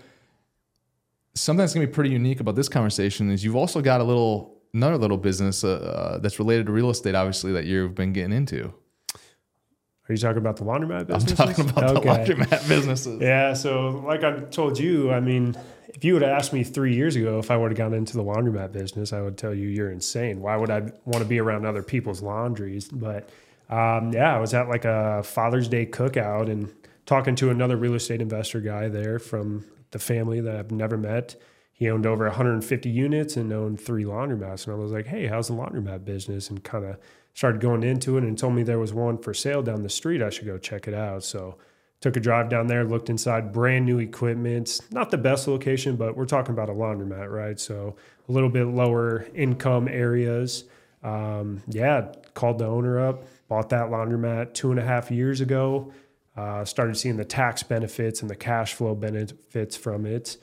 Speaker 1: something that's gonna be pretty unique about this conversation is you've also got a little, another little business uh, uh, that's related to real estate, obviously, that you've been getting into.
Speaker 2: Are you talking about the laundromat business?
Speaker 1: I'm talking about okay. the laundromat businesses.
Speaker 2: Yeah. So like I told you, I mean, if you would have asked me three years ago if I would have gone into the laundromat business, I would tell you you're insane. Why would I want to be around other people's laundries? But Um, yeah, I was at like a Father's Day cookout and talking to another real estate investor guy there from the family that I've never met. He owned over one hundred fifty units and owned three laundromats. And I was like, hey, how's the laundromat business? And kind of started going into it and told me there was one for sale down the street. I should go check it out. So took a drive down there, looked inside, brand new equipment. Not the best location, but we're talking about a laundromat, right? So a little bit lower income areas. Um, yeah, called the owner up. Bought that laundromat two and a half years ago. Uh, started seeing the tax benefits and the cash flow benefits from it.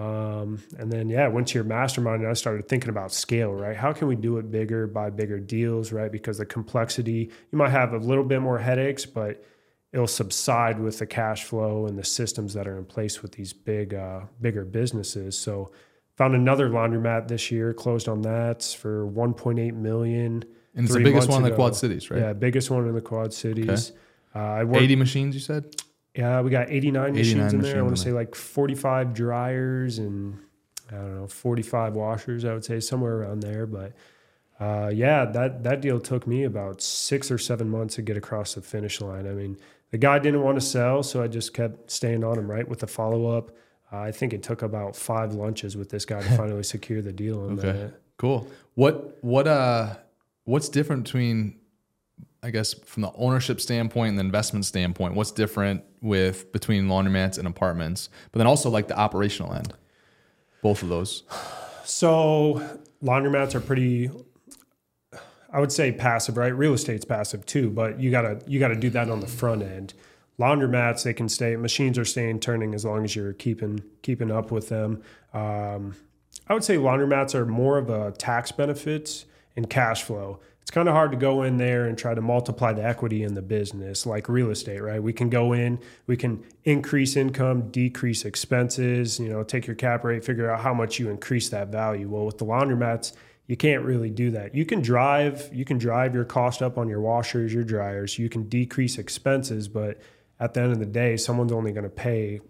Speaker 2: Um, and then, yeah, went to your mastermind and I started thinking about scale, right? How can we do it bigger, buy bigger deals, right? Because the complexity, you might have a little bit more headaches, but it'll subside with the cash flow and the systems that are in place with these big, uh, bigger businesses. So found another laundromat this year, closed on that for one point eight million dollars.
Speaker 1: And it's the biggest one in the Quad Cities, right?
Speaker 2: Yeah, biggest one in the Quad Cities.
Speaker 1: Okay.
Speaker 2: Uh, I worked,
Speaker 1: eighty machines, you said?
Speaker 2: Yeah, we got eighty-nine,
Speaker 1: eighty-nine
Speaker 2: machines in there. I want to
Speaker 1: in
Speaker 2: say like forty-five dryers and, I don't know, forty-five washers, I would say, somewhere around there. But Uh, yeah, that, that deal took me about six or seven months to get across the finish line. I mean, the guy didn't want to sell, so I just kept staying on him, right, with the follow-up. Uh, I think it took about five lunches with this guy to finally secure the deal. On
Speaker 1: Okay,
Speaker 2: that.
Speaker 1: cool. What what uh what's different between, I guess, from the ownership standpoint and the investment standpoint? What's different with between laundromats and apartments? But then also like the operational end, both of those.
Speaker 2: So laundromats are pretty, I would say, passive, right? Real estate's passive too, but you gotta you gotta do that on the front end. Laundromats, they can stay, machines are staying turning as long as you're keeping keeping up with them. Um, I would say laundromats are more of a tax benefits and cash flow. It's kind of hard to go in there and try to multiply the equity in the business like real estate, right? We can go in, we can increase income, decrease expenses, you know, take your cap rate, figure out how much you increase that value. Well, with the laundromats, you can't really do that. You can drive, you can drive your cost up on your washers, your dryers, you can decrease expenses, but at the end of the day, someone's only going to pay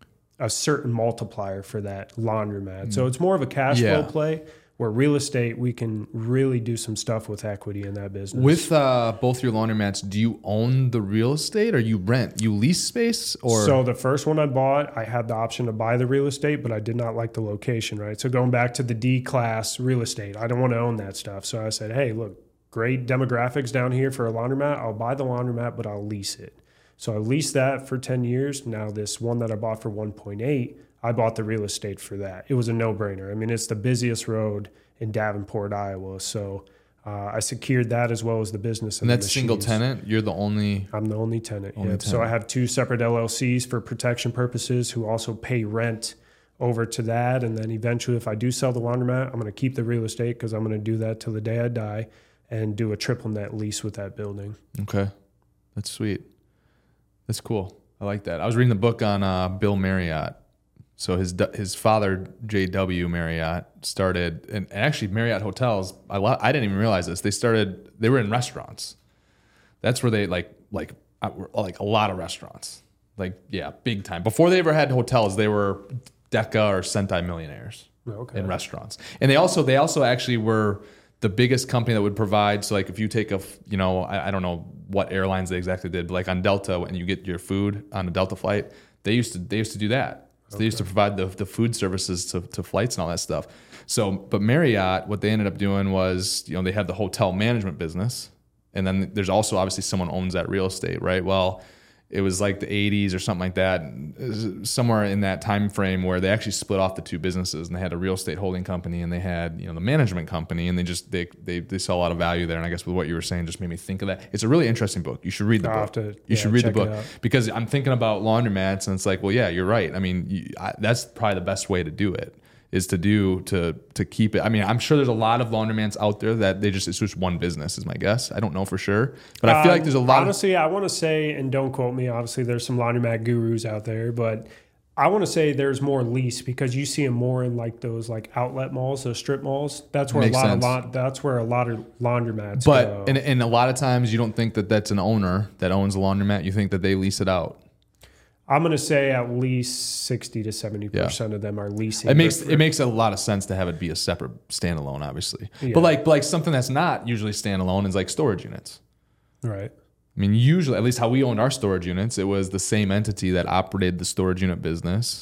Speaker 2: a certain multiplier for that laundromat. Mm. So it's more of a cash
Speaker 1: yeah.
Speaker 2: flow play, where real estate, we can really do some stuff with equity in that business.
Speaker 1: With uh, both your laundromats, do you own the real estate or you rent? You lease space? Or
Speaker 2: So the first one I bought, I had the option to buy the real estate, but I did not like the location, right? So going back to the D-class real estate, I don't want to own that stuff. So I said, hey, look, great demographics down here for a laundromat. I'll buy the laundromat, but I'll lease it. So I leased that for ten years. Now this one that I bought for one point eight, I bought the real estate for that. It was a no-brainer. I mean, it's the busiest road in Davenport, Iowa. So uh, I secured that as well as the business.
Speaker 1: And, and that's single tenant? You're the only...
Speaker 2: I'm the only tenant.
Speaker 1: Only
Speaker 2: yep.
Speaker 1: tenant.
Speaker 2: So I have two separate L L Cs for protection purposes who also pay rent over to that. And then eventually, if I do sell the laundromat, I'm going to keep the real estate because I'm going to do that till the day I die and do a triple net lease with that building.
Speaker 1: Okay. That's sweet. That's cool. I like that. I was reading the book on uh, Bill Marriott. So his his father, J W Marriott, started, and actually Marriott hotels, I, I didn't even realize this. They started, they were in restaurants. That's where they like, like, like a lot of restaurants. Like, yeah, big time. Before they ever had hotels, they were Deca or Sentai millionaires
Speaker 2: okay.
Speaker 1: in restaurants. And they also, they also actually were the biggest company that would provide. So like if you take a, you know, I, I don't know what airlines they exactly did, but like on Delta, when you get your food on a Delta flight, they used to, they used to do that. So okay. They used to provide the, the food services to, to flights and all that stuff. So, but Marriott, what they ended up doing was, you know, they had the hotel management business. And then there's also obviously someone owns that real estate, right? Well, it was like the eighties or something like that, somewhere in that time frame where they actually split off the two businesses, and they had a real estate holding company and they had, you know, the management company, and they just they they they saw a lot of value there. And I guess with what you were saying just made me think of that. It's a really interesting book. You should read the
Speaker 2: I'll
Speaker 1: book.
Speaker 2: have to,
Speaker 1: you
Speaker 2: yeah,
Speaker 1: should read the
Speaker 2: check it
Speaker 1: book
Speaker 2: out.
Speaker 1: because I'm thinking about laundromats, and it's like, well, yeah, you're right. I mean, you, I, that's probably the best way to do it. Is to do to to keep it. I mean, I'm sure there's a lot of laundromats out there that they just it's just one business is my guess. I don't know for sure, but I feel
Speaker 2: Uh,
Speaker 1: like there's a lot.
Speaker 2: Honestly, I want to say, and don't quote me. Obviously, there's some laundromat gurus out there, but I want to say there's more lease because you see them more in like those like outlet malls, those strip malls. That's where
Speaker 1: Makes
Speaker 2: a lot
Speaker 1: sense.
Speaker 2: of la- that's where a lot of laundromats
Speaker 1: But
Speaker 2: go.
Speaker 1: and, and a lot of times you don't think that that's an owner that owns a laundromat. You think that they lease it out.
Speaker 2: I'm going to say at least sixty to seventy percent of them are leasing.
Speaker 1: It makes
Speaker 2: for-
Speaker 1: it makes a lot of sense to have it be a separate standalone, obviously.
Speaker 2: Yeah.
Speaker 1: But like but like something that's not usually standalone is like storage units.
Speaker 2: Right.
Speaker 1: I mean, usually, at least how we owned our storage units, it was the same entity that operated the storage unit business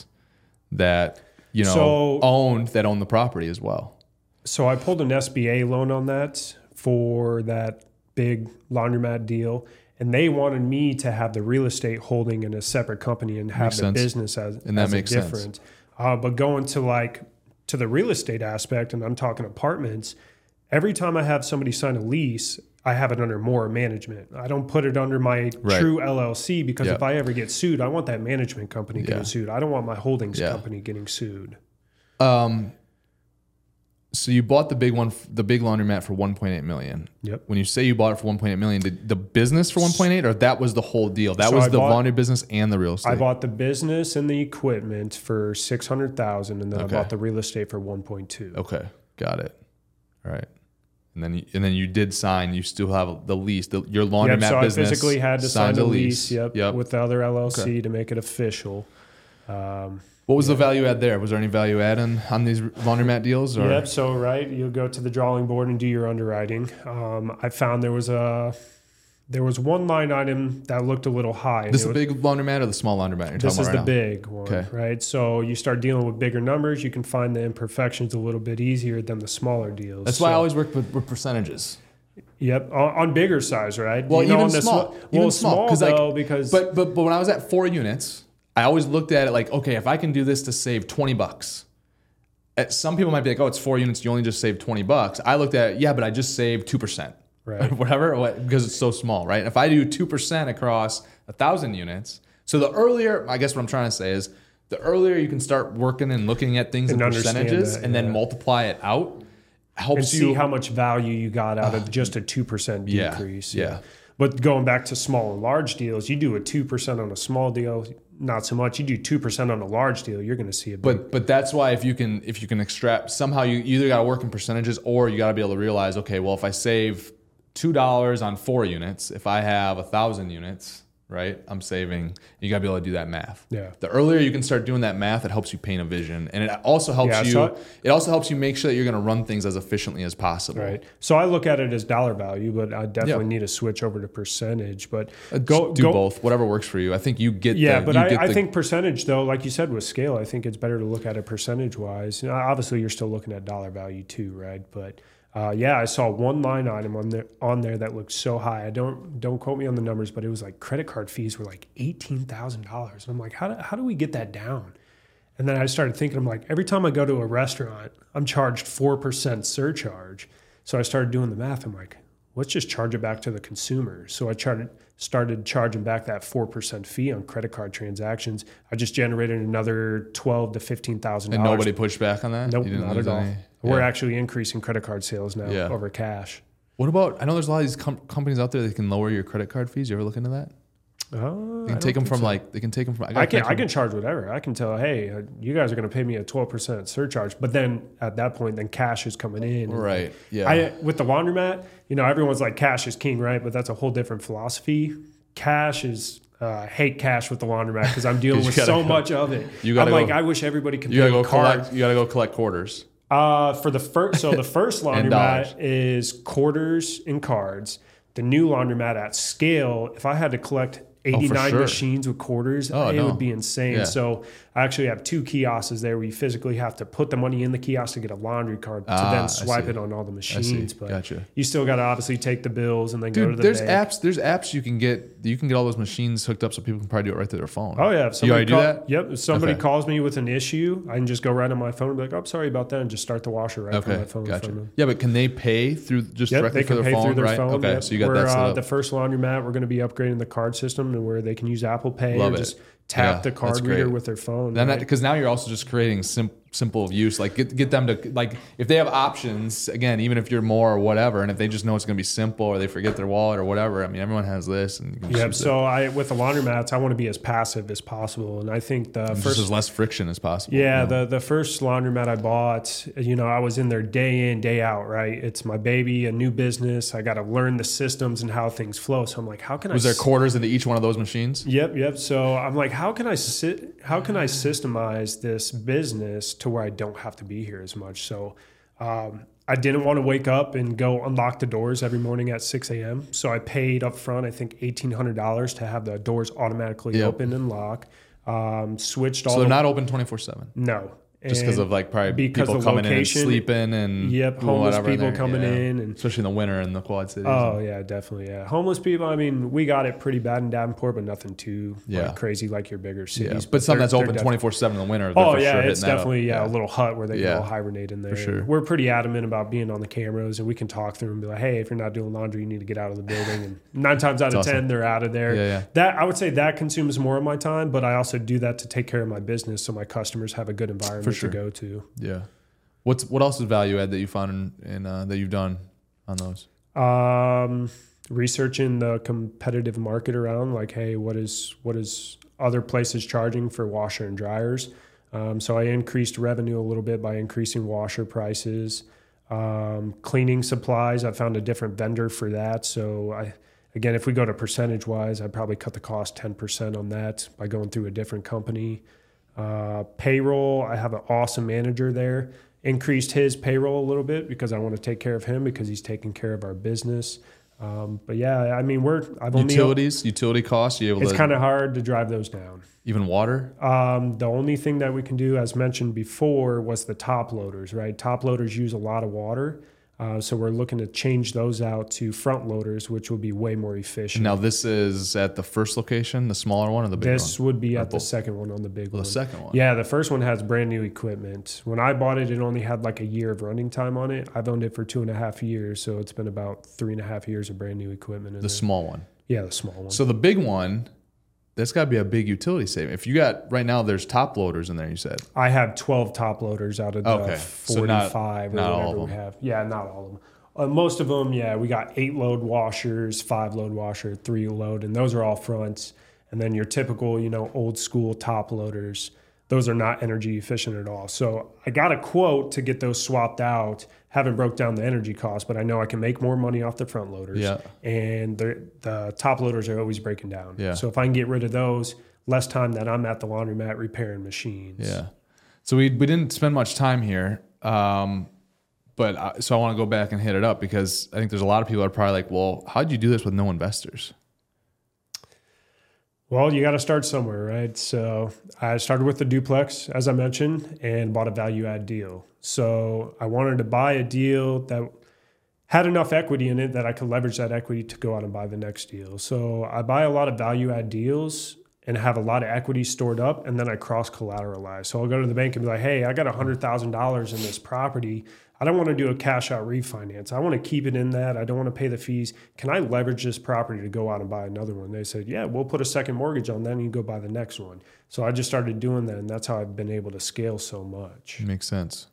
Speaker 1: that, you know,
Speaker 2: So-
Speaker 1: owned that owned the property as well.
Speaker 2: So I pulled an S B A loan on that for that big laundromat deal. And they wanted me to have the real estate holding in a separate company and have
Speaker 1: Makes
Speaker 2: the
Speaker 1: sense.
Speaker 2: business as,
Speaker 1: And that
Speaker 2: as
Speaker 1: makes
Speaker 2: a
Speaker 1: sense.
Speaker 2: different. Uh, but going to like to the real estate aspect, and I'm talking apartments, every time I have somebody sign a lease, I have it under more management. I don't put it under my
Speaker 1: Right.
Speaker 2: true L L C because
Speaker 1: Yeah.
Speaker 2: if I ever get sued, I want that management company getting
Speaker 1: Yeah.
Speaker 2: sued. I don't want my holdings
Speaker 1: Yeah.
Speaker 2: company getting sued.
Speaker 1: Um, so you bought the big one, the big laundromat for one point eight million.
Speaker 2: Yep.
Speaker 1: When you say you bought it for one point eight million, did the business for one point eight, or that was the whole deal? That
Speaker 2: So
Speaker 1: was
Speaker 2: I
Speaker 1: the
Speaker 2: bought-
Speaker 1: laundry business and the real estate.
Speaker 2: I bought the business and the equipment for six hundred thousand, and then
Speaker 1: Okay.
Speaker 2: I bought the real estate for one point two.
Speaker 1: Okay, got it. All right, and then you, and then you did sign. You still have the lease. The, your laundromat
Speaker 2: Yep, so I
Speaker 1: business
Speaker 2: physically had to sign
Speaker 1: signed
Speaker 2: the
Speaker 1: a
Speaker 2: lease, yep,
Speaker 1: Yep.
Speaker 2: with the other L L C
Speaker 1: Okay.
Speaker 2: to make it official. Um,
Speaker 1: What was the value add there? Was there any value add on, on these laundromat deals? Or?
Speaker 2: Yep. So, right, you'll go to the drawing board and do your underwriting. Um, I found there was a there was one line item that looked a little high.
Speaker 1: This is
Speaker 2: the
Speaker 1: big laundromat or the small laundromat you're
Speaker 2: This
Speaker 1: talking
Speaker 2: is
Speaker 1: about
Speaker 2: the
Speaker 1: right now?
Speaker 2: big one,
Speaker 1: Okay.
Speaker 2: right? So you start dealing with bigger numbers, you can find the imperfections a little bit easier than the smaller deals.
Speaker 1: That's
Speaker 2: so,
Speaker 1: why I always work with, with percentages.
Speaker 2: Yep, on, on bigger size, right?
Speaker 1: Well,
Speaker 2: You know,
Speaker 1: even
Speaker 2: on the
Speaker 1: small.
Speaker 2: sm-
Speaker 1: even
Speaker 2: well,
Speaker 1: small.
Speaker 2: small
Speaker 1: like,
Speaker 2: though, because
Speaker 1: But, but, but when I was at four units, I always looked at it like, okay, if I can do this to save twenty bucks. At, some people might be like, oh, it's four units, you only just saved twenty bucks. I looked at, yeah, but I just saved two percent.
Speaker 2: Right.
Speaker 1: Whatever, what, because it's so small, right? If I do two percent across a thousand units, so the earlier, I guess what I'm trying to say is, the earlier you can start working and looking at things
Speaker 2: And
Speaker 1: in
Speaker 2: understand
Speaker 1: percentages
Speaker 2: that,
Speaker 1: and
Speaker 2: yeah.
Speaker 1: then multiply it out,
Speaker 2: and
Speaker 1: helps
Speaker 2: see
Speaker 1: you.
Speaker 2: how much value you got out of just a two percent
Speaker 1: Yeah,
Speaker 2: decrease.
Speaker 1: yeah.
Speaker 2: But going back to small and large deals, you do a two percent on a small deal, not so much. You do two percent on a large deal, you're going to see a big.
Speaker 1: But but that's why if you can if you can extract somehow you either got to work in percentages or you got to be able to realize, okay, well if I save two dollars on four units, if I have a thousand units, right, I'm saving. You got to be able to do that math.
Speaker 2: Yeah.
Speaker 1: The earlier you can start doing that math, it helps you paint a vision, and it also helps
Speaker 2: Yeah,
Speaker 1: you.
Speaker 2: so-
Speaker 1: it also helps you make sure that you're going to run things as efficiently as possible.
Speaker 2: Right. So I look at it as dollar value, but I definitely
Speaker 1: Yeah.
Speaker 2: need to switch over to percentage. But
Speaker 1: Uh,
Speaker 2: go
Speaker 1: do
Speaker 2: go,
Speaker 1: both, whatever works for you. I think you get.
Speaker 2: Yeah,
Speaker 1: the,
Speaker 2: but
Speaker 1: you
Speaker 2: I,
Speaker 1: get
Speaker 2: I
Speaker 1: the-
Speaker 2: think percentage though, like you said with scale, I think it's better to look at it percentage wise. You know, obviously, you're still looking at dollar value too, right? But uh, yeah, I saw one line item on there on there that looked so high. I don't don't quote me on the numbers, but it was like credit card fees were like eighteen thousand dollars, and I'm like, how do, how do we get that down? And then I started thinking, I'm like, every time I go to a restaurant, I'm charged four percent surcharge. So I started doing the math. I'm like, let's just charge it back to the consumer. So I charted, started charging back that four percent fee on credit card transactions. I just generated another twelve to fifteen thousand
Speaker 1: and
Speaker 2: dollars.
Speaker 1: nobody pushed back on that.
Speaker 2: Nope,
Speaker 1: You didn't
Speaker 2: not
Speaker 1: lose
Speaker 2: at all.
Speaker 1: any?
Speaker 2: We're
Speaker 1: Yeah.
Speaker 2: actually increasing credit card sales now
Speaker 1: Yeah.
Speaker 2: over cash.
Speaker 1: What about? I know there's a lot of these com- companies out there that can lower your credit card fees. You ever look into that?
Speaker 2: Uh,
Speaker 1: They can take them from like they can take them from. got
Speaker 2: I can
Speaker 1: connect
Speaker 2: I
Speaker 1: with-
Speaker 2: can charge whatever. I can tell, hey, uh, you guys are going to pay me a twelve percent surcharge. But then at that point, then cash is coming in.
Speaker 1: Right. Yeah.
Speaker 2: I with the laundromat, you know, everyone's like cash is king, right? But that's a whole different philosophy. Cash is uh, I hate cash with the laundromat because I'm dealing
Speaker 1: 'Cause
Speaker 2: with
Speaker 1: you gotta
Speaker 2: so
Speaker 1: go-
Speaker 2: much of it.
Speaker 1: you gotta
Speaker 2: I'm like,
Speaker 1: go-
Speaker 2: I wish everybody could
Speaker 1: you gotta
Speaker 2: pay
Speaker 1: go
Speaker 2: with card.
Speaker 1: collect. You gotta go collect quarters.
Speaker 2: Uh, for the first, so the first
Speaker 1: And dollars.
Speaker 2: laundromat is quarters and cards. The new laundromat at scale, if I had to collect eighty-nine
Speaker 1: sure.
Speaker 2: machines with quarters,
Speaker 1: Oh,
Speaker 2: it
Speaker 1: no.
Speaker 2: would be insane.
Speaker 1: Yeah.
Speaker 2: So I actually have two kiosks there where you physically have to put the money in the kiosk to get a laundry card to
Speaker 1: Ah, I
Speaker 2: then swipe
Speaker 1: see.
Speaker 2: it on all the
Speaker 1: I see.
Speaker 2: machines. But
Speaker 1: Gotcha.
Speaker 2: you still got to obviously take the bills and then go to
Speaker 1: Dude,
Speaker 2: the
Speaker 1: there's
Speaker 2: bank.
Speaker 1: apps. There's apps you can get. You can get all those machines hooked up so people can probably do it right through their phone.
Speaker 2: Oh yeah, if
Speaker 1: You already
Speaker 2: somebody
Speaker 1: do
Speaker 2: call-
Speaker 1: that?
Speaker 2: Yep. If somebody
Speaker 1: Okay.
Speaker 2: calls me with an issue, I can just go right on my phone and be like, "Oh, I'm sorry about that," and just start the washer right from
Speaker 1: Okay.
Speaker 2: my phone.
Speaker 1: Gotcha.
Speaker 2: from them.
Speaker 1: Yeah, but can they pay through just
Speaker 2: Yep,
Speaker 1: directly
Speaker 2: they
Speaker 1: for
Speaker 2: can
Speaker 1: their
Speaker 2: pay
Speaker 1: phone?
Speaker 2: through their
Speaker 1: right.
Speaker 2: phone.
Speaker 1: Okay.
Speaker 2: Yep.
Speaker 1: So you got
Speaker 2: We're,
Speaker 1: that set
Speaker 2: uh,
Speaker 1: up.
Speaker 2: The first laundromat, we're going to be upgrading the card system to where they can use Apple Pay
Speaker 1: Love
Speaker 2: or
Speaker 1: it.
Speaker 2: just tap
Speaker 1: Yeah,
Speaker 2: the
Speaker 1: that's
Speaker 2: card
Speaker 1: great.
Speaker 2: reader with their phone.
Speaker 1: Then
Speaker 2: right?
Speaker 1: because now you're also just creating sim- simple use. Like get get them to like if they have options again, even if you're more or whatever, and if they just know it's going to be simple or they forget their wallet or whatever. I mean, everyone has this, and you can just
Speaker 2: Yep.
Speaker 1: use
Speaker 2: So I with the laundromats, I want to be as passive as possible, and I think the
Speaker 1: it. just
Speaker 2: first
Speaker 1: as less friction as possible.
Speaker 2: Yeah,
Speaker 1: you know?
Speaker 2: the the first laundromat I bought, you know, I was in there day in, day out, right? It's my baby, a new business. I got to learn the systems and how things flow. So I'm like, how can
Speaker 1: was
Speaker 2: I
Speaker 1: there quarters into each one of those machines?
Speaker 2: Yep, yep. So I'm like, how can I sit? How can I systemize this business to where I don't have to be here as much? So um, I didn't want to wake up and go unlock the doors every morning at six a.m. So I paid up front, I think eighteen hundred dollars to have the doors automatically
Speaker 1: Yep.
Speaker 2: open and lock. Um, switched all.
Speaker 1: So they're
Speaker 2: the,
Speaker 1: not open twenty-four seven.
Speaker 2: no.
Speaker 1: Just because
Speaker 2: And
Speaker 1: of like probably
Speaker 2: because
Speaker 1: people
Speaker 2: the
Speaker 1: coming
Speaker 2: location-
Speaker 1: in and sleeping and
Speaker 2: Yep,
Speaker 1: doing
Speaker 2: homeless
Speaker 1: whatever in
Speaker 2: people
Speaker 1: there.
Speaker 2: coming
Speaker 1: Yeah.
Speaker 2: in and
Speaker 1: especially in the winter in the Quad Cities.
Speaker 2: oh yeah, definitely yeah. Homeless people. I mean, we got it pretty bad in Davenport, but nothing too
Speaker 1: Yeah.
Speaker 2: like, crazy like your bigger
Speaker 1: yeah.
Speaker 2: cities.
Speaker 1: But something
Speaker 2: they're-
Speaker 1: that's
Speaker 2: they're
Speaker 1: open
Speaker 2: def-
Speaker 1: twenty-four seven in the winter. they're
Speaker 2: Oh
Speaker 1: for
Speaker 2: yeah,
Speaker 1: sure
Speaker 2: it's
Speaker 1: hitting that up.
Speaker 2: definitely yeah, a little hut where they
Speaker 1: Yeah.
Speaker 2: can all hibernate in there.
Speaker 1: sure.
Speaker 2: We're pretty adamant about being on the cameras, and we can talk through and be like, hey, if you're not doing laundry, you need to get out of the building. And nine times out of
Speaker 1: That's
Speaker 2: ten,
Speaker 1: awesome.
Speaker 2: they're out of there.
Speaker 1: Yeah, yeah.
Speaker 2: That I would say that consumes more of my time, but I also do that to take care of my business, so my customers have a good environment
Speaker 1: sure.
Speaker 2: to go to.
Speaker 1: Yeah. What's what else is value add that you found in, in uh, that you've done on those?
Speaker 2: Um, researching the competitive market around, like, hey, what is what is other places charging for washer and dryers? Um, so I increased revenue a little bit by increasing washer prices. Um, cleaning supplies, I found a different vendor for that. So I, again, if we go to percentage wise, I'd probably cut the cost ten percent on that by going through a different company. Uh, payroll, I have an awesome manager there. Increased his payroll a little bit because I want to take care of him because he's taking care of our business. Um, but yeah, I mean, we're I've only
Speaker 1: Utilities, utility costs. You able
Speaker 2: it's
Speaker 1: to
Speaker 2: kind of hard to drive those down.
Speaker 1: even water?
Speaker 2: Um, the only thing that we can do, as mentioned before, was the top loaders, right? Top loaders use a lot of water. Uh, so we're looking to change those out to front loaders, which will be way more efficient.
Speaker 1: Now this is at the first location, the smaller one, or the big
Speaker 2: This
Speaker 1: one?
Speaker 2: would be
Speaker 1: Or
Speaker 2: at the
Speaker 1: both?
Speaker 2: second one on the big
Speaker 1: Well,
Speaker 2: one.
Speaker 1: the second one.
Speaker 2: Yeah, the first one has brand new equipment. When I bought it, it only had like a year of running time on it. I've owned it for two and a half years, so it's been about three and a half years of brand new equipment in
Speaker 1: The
Speaker 2: there.
Speaker 1: small one.
Speaker 2: Yeah, the small one.
Speaker 1: So the big one, that's got to be a big utility saving. If you got right now, there's top loaders in there. You said.
Speaker 2: I have twelve top loaders out of the
Speaker 1: Okay, so not-
Speaker 2: forty-five
Speaker 1: not
Speaker 2: or
Speaker 1: all
Speaker 2: whatever
Speaker 1: of
Speaker 2: we
Speaker 1: them.
Speaker 2: have. Yeah, not all of them. Uh, most of them, yeah, we got eight load washers, five load washer, three load, and those are all fronts. And then your typical, you know, old school top loaders, those are not energy efficient at all. So I got a quote to get those swapped out. Haven't broke down the energy cost, but I know I can make more money off the front loaders.
Speaker 1: Yeah.
Speaker 2: And the the top loaders are always breaking down.
Speaker 1: Yeah.
Speaker 2: So if I can get rid of those, less time that I'm at the laundromat repairing machines.
Speaker 1: Yeah. So we we didn't spend much time here. Um, But I, so I want to go back and hit it up because I think there's a lot of people that are probably like, well, how'd you do this with no investors?
Speaker 2: Well, you got to start somewhere, right? So I started with the duplex, as I mentioned, and bought a value add deal. So I wanted to buy a deal that had enough equity in it that I could leverage that equity to go out and buy the next deal. So I buy a lot of value add deals and have a lot of equity stored up, and then I cross collateralize. So I'll go to the bank and be like, hey, I got one hundred thousand dollars in this property. I don't want to do a cash out refinance. I want to keep it in that. I don't want to pay the fees. Can I leverage this property to go out and buy another one? They said, yeah, we'll put a second mortgage on that and you go buy the next one. So I just started doing that, and that's how I've been able to scale so much.
Speaker 1: Makes sense.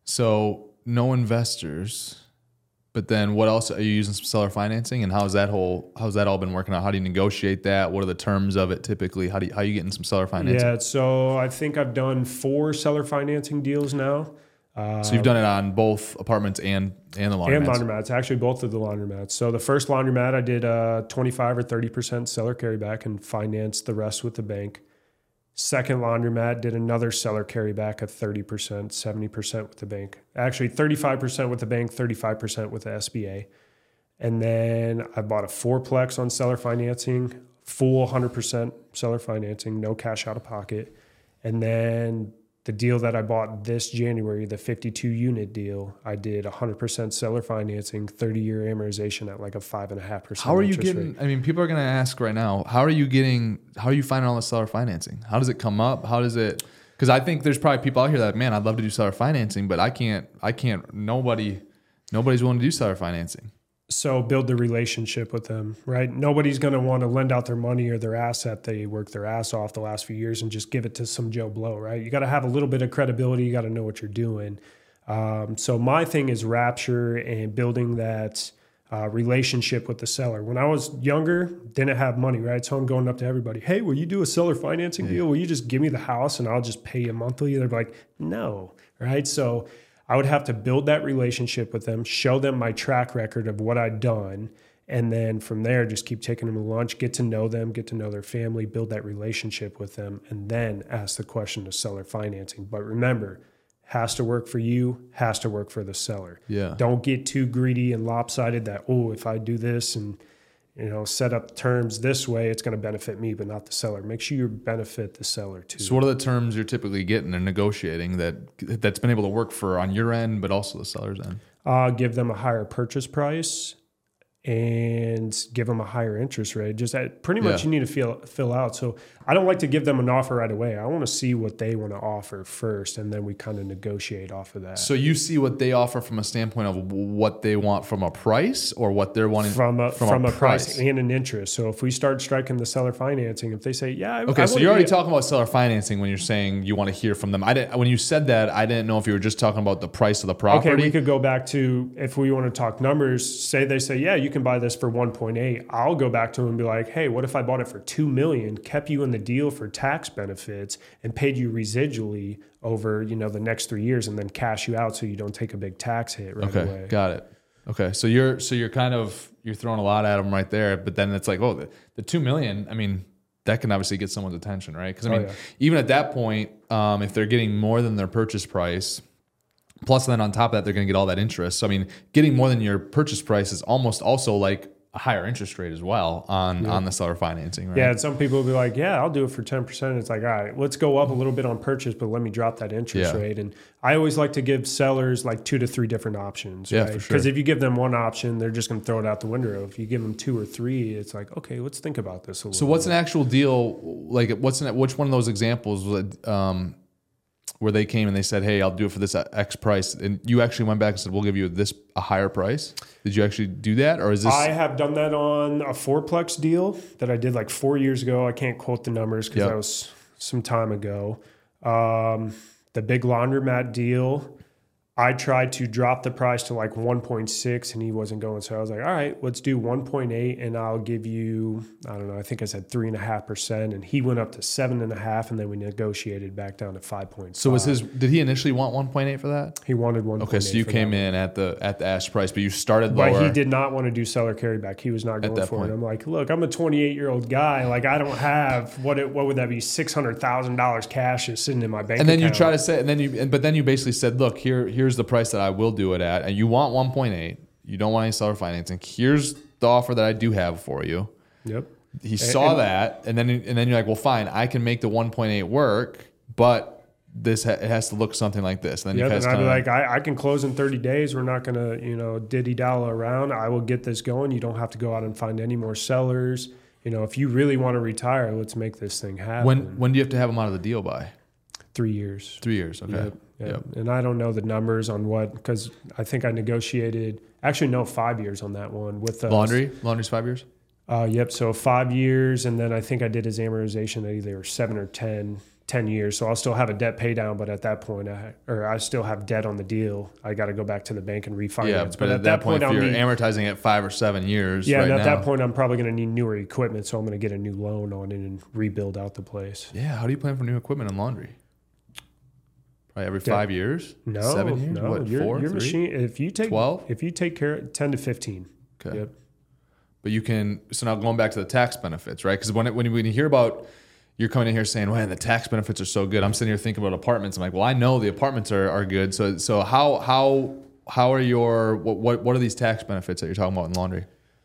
Speaker 1: So no investors, but then what else? Are you using some seller financing, and how's that whole, how's that all been working out? How do you negotiate that? What are the terms of it typically? How do you, how are you getting some seller financing?
Speaker 2: Yeah, so I think I've done four seller financing deals now. Uh,
Speaker 1: So you've done it on both apartments and, and the laundromats.
Speaker 2: And laundromats, actually both of the laundromats. So the first laundromat, I did a twenty-five or thirty percent seller carryback and financed the rest with the bank. Second laundromat, did another seller carryback of thirty percent, seventy percent with the bank. Actually, thirty-five percent with the bank, thirty-five percent with the S B A. And then I bought a fourplex on seller financing, full one hundred percent seller financing, no cash out of pocket. And then the deal that I bought this January, the fifty-two unit deal, I did one hundred percent seller financing, thirty year amortization at like a five and a half percent.
Speaker 1: How are you
Speaker 2: interest
Speaker 1: getting,
Speaker 2: rate.
Speaker 1: I mean, people are going to ask right now, how are you getting, how are you finding all the seller financing? How does it come up? How does it, because I think there's probably people out here that, man, I'd love to do seller financing, but I can't, I can't, nobody, nobody's willing to do seller financing.
Speaker 2: So build the relationship with them, right? Nobody's going to want to lend out their money or their asset they worked their ass off the last few years and just give it to some Joe Blow, right? You got to have a little bit of credibility. You got to know what you're doing. Um, so my thing is rapture and building that uh, relationship with the seller. When I was younger, didn't have money, right? So I'm going up to everybody. Hey, will you do a seller financing
Speaker 1: Yeah.
Speaker 2: deal? Will you just give me the house and I'll just pay you monthly? They're like, no, right? So I would have to build that relationship with them, show them my track record of what I'd done, and then from there, just keep taking them to lunch, get to know them, get to know their family, build that relationship with them, and then ask the question of seller financing. But remember, has to work for you, has to work for the seller.
Speaker 1: Yeah.
Speaker 2: Don't get too greedy and lopsided that, oh, if I do this and you know, set up terms this way, it's going to benefit me, but not the seller. Make sure you benefit the seller too.
Speaker 1: So what are the terms you're typically getting and negotiating that that's been able to work for on your end, but also the seller's end?
Speaker 2: Uh, give them a higher purchase price and give them a higher interest rate. Just that pretty much
Speaker 1: Yeah.
Speaker 2: you need to fill fill out. So I don't like to give them an offer right away. I want to see what they want to offer first, and then we kind of negotiate off of that.
Speaker 1: So you see what they offer from a standpoint of what they want from a price or what they're wanting
Speaker 2: from a
Speaker 1: from,
Speaker 2: from,
Speaker 1: a,
Speaker 2: a price.
Speaker 1: price.
Speaker 2: and an interest. So if we start striking the seller financing, if they say, yeah, I,
Speaker 1: Okay,
Speaker 2: I
Speaker 1: so
Speaker 2: wanna
Speaker 1: you're already
Speaker 2: be-
Speaker 1: talking about seller financing when you're saying you want to hear from them. I didn't when you said that, I didn't know if you were just talking about the price of the property.
Speaker 2: Okay, we could go back to if we want to talk numbers. Say they say, yeah, you can buy this for one point eight. I'll go back to them and be like, hey, what if I bought it for two million, kept you in the deal for tax benefits, and paid you residually over you know the next three years, and then cash you out so you don't take a big tax hit right
Speaker 1: Okay,
Speaker 2: away.
Speaker 1: got it. Okay, so you're so you're kind of you're throwing a lot at them right there, but then it's like, oh, the, the two million. I mean, that can obviously get someone's attention, right? Because I
Speaker 2: Oh,
Speaker 1: mean,
Speaker 2: yeah.
Speaker 1: even at that point, um, if they're getting more than their purchase price, plus then on top of that, they're going to get all that interest. So I mean, getting more than your purchase price is almost also like a higher interest rate as well on on the seller financing, right?
Speaker 2: Yeah, and some people will be like, yeah, I'll do it for ten percent. It's like, all right, let's go up a little bit on purchase, but let me drop that interest
Speaker 1: Yeah.
Speaker 2: rate. And I always like to give sellers like two to three different options,
Speaker 1: Yeah,
Speaker 2: right?
Speaker 1: for sure.
Speaker 2: Because if you give them one option, they're just going to throw it out the window. If you give them two or three, it's like, okay, let's think about this a little
Speaker 1: So what's
Speaker 2: bit.
Speaker 1: an actual deal? Like what's an, which one of those examples was it, um, where they came and they said, hey, I'll do it for this X price. And you actually went back and said, we'll give you this a higher price. Did you actually do that? Or is this?
Speaker 2: I have done that on a fourplex deal that I did like four years ago. I can't quote the numbers because
Speaker 1: Yep.
Speaker 2: that was some time ago. Um, the big laundromat deal, I tried to drop the price to like one point six and he wasn't going. So I was like, all right, let's do one point eight and I'll give you, I don't know, I think I said three and a half percent. And he went up to seven and a half and then we negotiated back down to five point five.
Speaker 1: So was his, did he initially want one point eight for that?
Speaker 2: He wanted one.
Speaker 1: Okay. So you came in at the, at the ask price, but you started lower.
Speaker 2: But he did not want to do seller carryback. He was not going
Speaker 1: that
Speaker 2: for
Speaker 1: point.
Speaker 2: it. I'm like, look, I'm a twenty-eight year old guy. Like, I don't have what it, what would that be? six hundred thousand dollars cash is sitting in my bank
Speaker 1: And then
Speaker 2: account.
Speaker 1: you try to say, and then you, but then you basically said, look, here, here's the price that I will do it at. And you want one point eight. You don't want any seller financing. Here's the offer that I do have for you.
Speaker 2: Yep.
Speaker 1: He saw
Speaker 2: and-
Speaker 1: that, and then and then you're like, well, fine, I can make the one point eight work, but this ha- it has to look something like this. And then
Speaker 2: Yep.
Speaker 1: you
Speaker 2: And
Speaker 1: guys
Speaker 2: I'd be
Speaker 1: kinda,
Speaker 2: like, I, I can close in thirty days. We're not going to, you know, diddy dollar around. I will get this going. You don't have to go out and find any more sellers. You know, if you really want to retire, let's make this thing happen.
Speaker 1: when when do you have to have them out of the deal by?
Speaker 2: Three years.
Speaker 1: Three years. Okay.
Speaker 2: Yep, yep.
Speaker 1: Yep.
Speaker 2: And I don't know the numbers on what, because I think I negotiated, actually, no, five years on that one with the
Speaker 1: Laundry. Laundry's five years.
Speaker 2: Uh, yep. So five years. And then I think I did his amortization at either seven or ten, ten years. So I'll still have a debt pay down. But at that point, I, or I still have debt on the deal. I got to go back to the bank and refinance.
Speaker 1: Yeah, but, at, that point, if
Speaker 2: I'll
Speaker 1: you're
Speaker 2: need,
Speaker 1: amortizing at five or seven years,
Speaker 2: yeah,
Speaker 1: right
Speaker 2: and at
Speaker 1: now,
Speaker 2: that point, I'm probably going to need newer equipment. So I'm going to get a new loan on it and rebuild out the place.
Speaker 1: yeah. How do you plan for new equipment in laundry? Probably every
Speaker 2: Yeah.
Speaker 1: five years.
Speaker 2: No,
Speaker 1: seven years.
Speaker 2: no,
Speaker 1: What,
Speaker 2: your,
Speaker 1: four,
Speaker 2: your
Speaker 1: three?
Speaker 2: machine, if you take
Speaker 1: twelve?
Speaker 2: if you take care of ten to fifteen.
Speaker 1: Okay.
Speaker 2: Yep.
Speaker 1: But you can. So now going back to the tax benefits, right? Because when it, when you, when you hear about you're coming in here saying, "Man, the tax benefits are so good." I'm sitting here thinking about apartments. I'm like, "Well, I know the apartments are, are good." So so how how how are your what, what what are these tax benefits that you're talking about in laundry?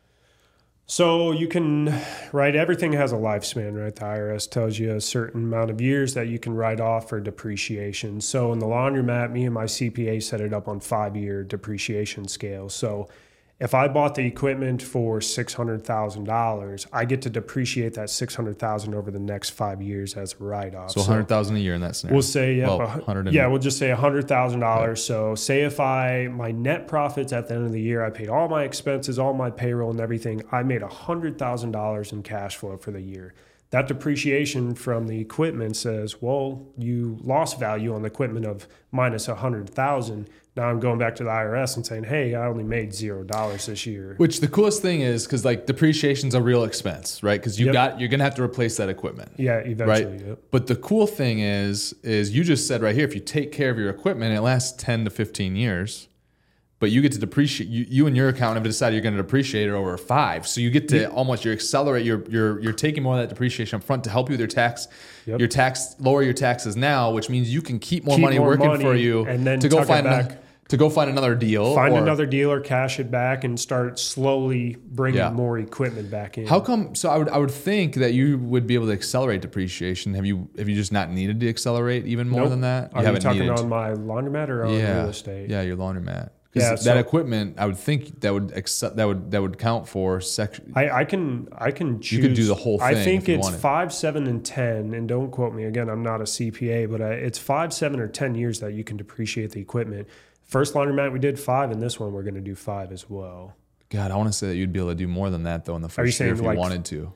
Speaker 2: So you can, right, everything has a lifespan, right? The I R S tells you a certain amount of years that you can write off for depreciation. So in the laundromat, me and my C P A set it up on five-year depreciation scale. So if I bought the equipment for six hundred thousand dollars, I get to depreciate that six hundred thousand dollars over the next five years as a write-off.
Speaker 1: So one hundred thousand a year in that scenario.
Speaker 2: We'll say, yeah,
Speaker 1: well,
Speaker 2: a-
Speaker 1: one hundred.
Speaker 2: yeah, we'll just say one hundred thousand dollars. So say if I, my net profits at the end of the year, I paid all my expenses, all my payroll and everything, I made one hundred thousand dollars in cash flow for the year. That depreciation from the equipment says, well, you lost value on the equipment of minus one hundred thousand. Now I'm going back to the I R S and saying, hey, I only made zero dollars this year.
Speaker 1: Which the coolest thing is because like depreciation's a real expense, right? Because you
Speaker 2: Yep.
Speaker 1: got you're gonna have to replace that equipment.
Speaker 2: Yeah, eventually.
Speaker 1: Right.
Speaker 2: Yep.
Speaker 1: But the cool thing is, is you just said right here, if you take care of your equipment, it lasts ten to fifteen years, but you get to depreciate, you, you and your accountant have decided you're going to depreciate it over five. So you get to almost, you accelerate, you're, you're, you're taking more of that depreciation up front to help you with your tax,
Speaker 2: Yep.
Speaker 1: your tax, lower your taxes now, which means you can keep more
Speaker 2: Keep
Speaker 1: money
Speaker 2: more
Speaker 1: working
Speaker 2: money
Speaker 1: for you
Speaker 2: and then
Speaker 1: to go
Speaker 2: tuck it
Speaker 1: find,
Speaker 2: back.
Speaker 1: a, to go find another deal.
Speaker 2: Find
Speaker 1: or-
Speaker 2: another dealer, cash it back, and start slowly bringing
Speaker 1: Yeah.
Speaker 2: more equipment back in.
Speaker 1: How come? So I would I would think that you would be able to accelerate depreciation. Have you have you just not needed to accelerate even more
Speaker 2: Nope.
Speaker 1: than that?
Speaker 2: Are you
Speaker 1: haven't
Speaker 2: talking
Speaker 1: needed.
Speaker 2: on my laundromat or on
Speaker 1: yeah,
Speaker 2: real estate?
Speaker 1: yeah, your laundromat. 'Cause
Speaker 2: Yeah,
Speaker 1: that
Speaker 2: so-
Speaker 1: equipment, I would think that would accept, that would that would count for section.
Speaker 2: I, I can I can choose.
Speaker 1: You could do the whole
Speaker 2: I
Speaker 1: thing
Speaker 2: think
Speaker 1: if you
Speaker 2: it's
Speaker 1: wanted.
Speaker 2: five, seven, and ten. And don't quote me again. I'm not a C P A, but I, it's five, seven, or ten years that you can depreciate the equipment. First laundromat we did five, and this one we're going to do five as well.
Speaker 1: God, I want to say that you'd be able to do more than that though in the
Speaker 2: Are you
Speaker 1: first year if
Speaker 2: saying
Speaker 1: you
Speaker 2: like-
Speaker 1: wanted to.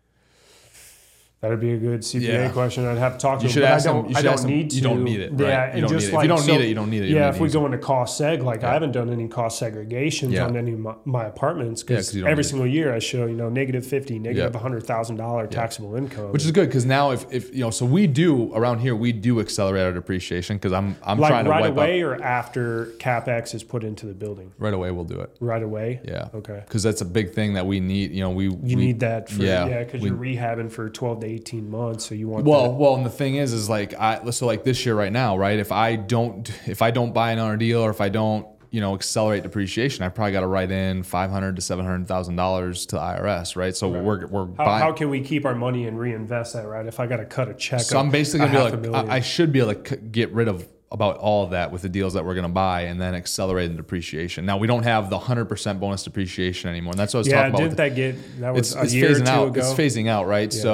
Speaker 2: That'd be a good C P A
Speaker 1: Yeah.
Speaker 2: question. I'd have to talk to
Speaker 1: You
Speaker 2: him.
Speaker 1: should
Speaker 2: but
Speaker 1: ask
Speaker 2: I
Speaker 1: him-
Speaker 2: don't,
Speaker 1: you
Speaker 2: I
Speaker 1: should
Speaker 2: don't
Speaker 1: ask him-
Speaker 2: need to.
Speaker 1: you don't need it, right?
Speaker 2: Yeah,
Speaker 1: You
Speaker 2: and
Speaker 1: don't
Speaker 2: just
Speaker 1: need it. If
Speaker 2: like
Speaker 1: you don't
Speaker 2: so-
Speaker 1: need it, you don't need it. You
Speaker 2: Yeah,
Speaker 1: don't
Speaker 2: if
Speaker 1: need
Speaker 2: we
Speaker 1: it.
Speaker 2: go into cost seg, like I
Speaker 1: Yeah.
Speaker 2: haven't done any cost segregations
Speaker 1: Yeah.
Speaker 2: on any of my, my apartments
Speaker 1: Yeah, 'cause
Speaker 2: because
Speaker 1: you don't
Speaker 2: every
Speaker 1: need it.
Speaker 2: single year I show you know negative fifty, negative
Speaker 1: Yeah.
Speaker 2: one hundred thousand dollar taxable income.
Speaker 1: Which is good because now if, if you know, so we do around here we do accelerate our depreciation because I'm I'm
Speaker 2: like
Speaker 1: trying to
Speaker 2: right
Speaker 1: wipe
Speaker 2: away
Speaker 1: out
Speaker 2: or after CapEx is put into the building.
Speaker 1: right away. We'll do it.
Speaker 2: Right away.
Speaker 1: Yeah.
Speaker 2: Okay.
Speaker 1: Because that's a big thing that we need. You know, we
Speaker 2: You
Speaker 1: we,
Speaker 2: need that for
Speaker 1: yeah,
Speaker 2: yeah because
Speaker 1: we-
Speaker 2: you're rehabbing for twelve to eighteen months. So you want
Speaker 1: Well,
Speaker 2: that.
Speaker 1: well, and the thing is, is like I so like this year right now, right? If I don't, if I don't buy another deal, or if I don't, you know, accelerate depreciation, I probably got to write in five hundred to seven hundred thousand dollars to the I R S, right? So
Speaker 2: Right.
Speaker 1: we're we're
Speaker 2: How,
Speaker 1: buying.
Speaker 2: how can we keep our money and reinvest that, right? If I got to cut a check,
Speaker 1: So
Speaker 2: of
Speaker 1: I'm basically
Speaker 2: a
Speaker 1: gonna
Speaker 2: half a
Speaker 1: be like,
Speaker 2: million.
Speaker 1: I, I should be able to c- get rid of about all of that with the deals that we're going to buy, and then accelerate the depreciation. Now we don't have the one hundred percent bonus depreciation ananymore, and that's what I was
Speaker 2: yeah,
Speaker 1: talking about.
Speaker 2: didn't
Speaker 1: with
Speaker 2: that get that was
Speaker 1: it's,
Speaker 2: a
Speaker 1: it's
Speaker 2: year or two
Speaker 1: phasing out.
Speaker 2: ago?
Speaker 1: It's phasing out, right?
Speaker 2: Yeah.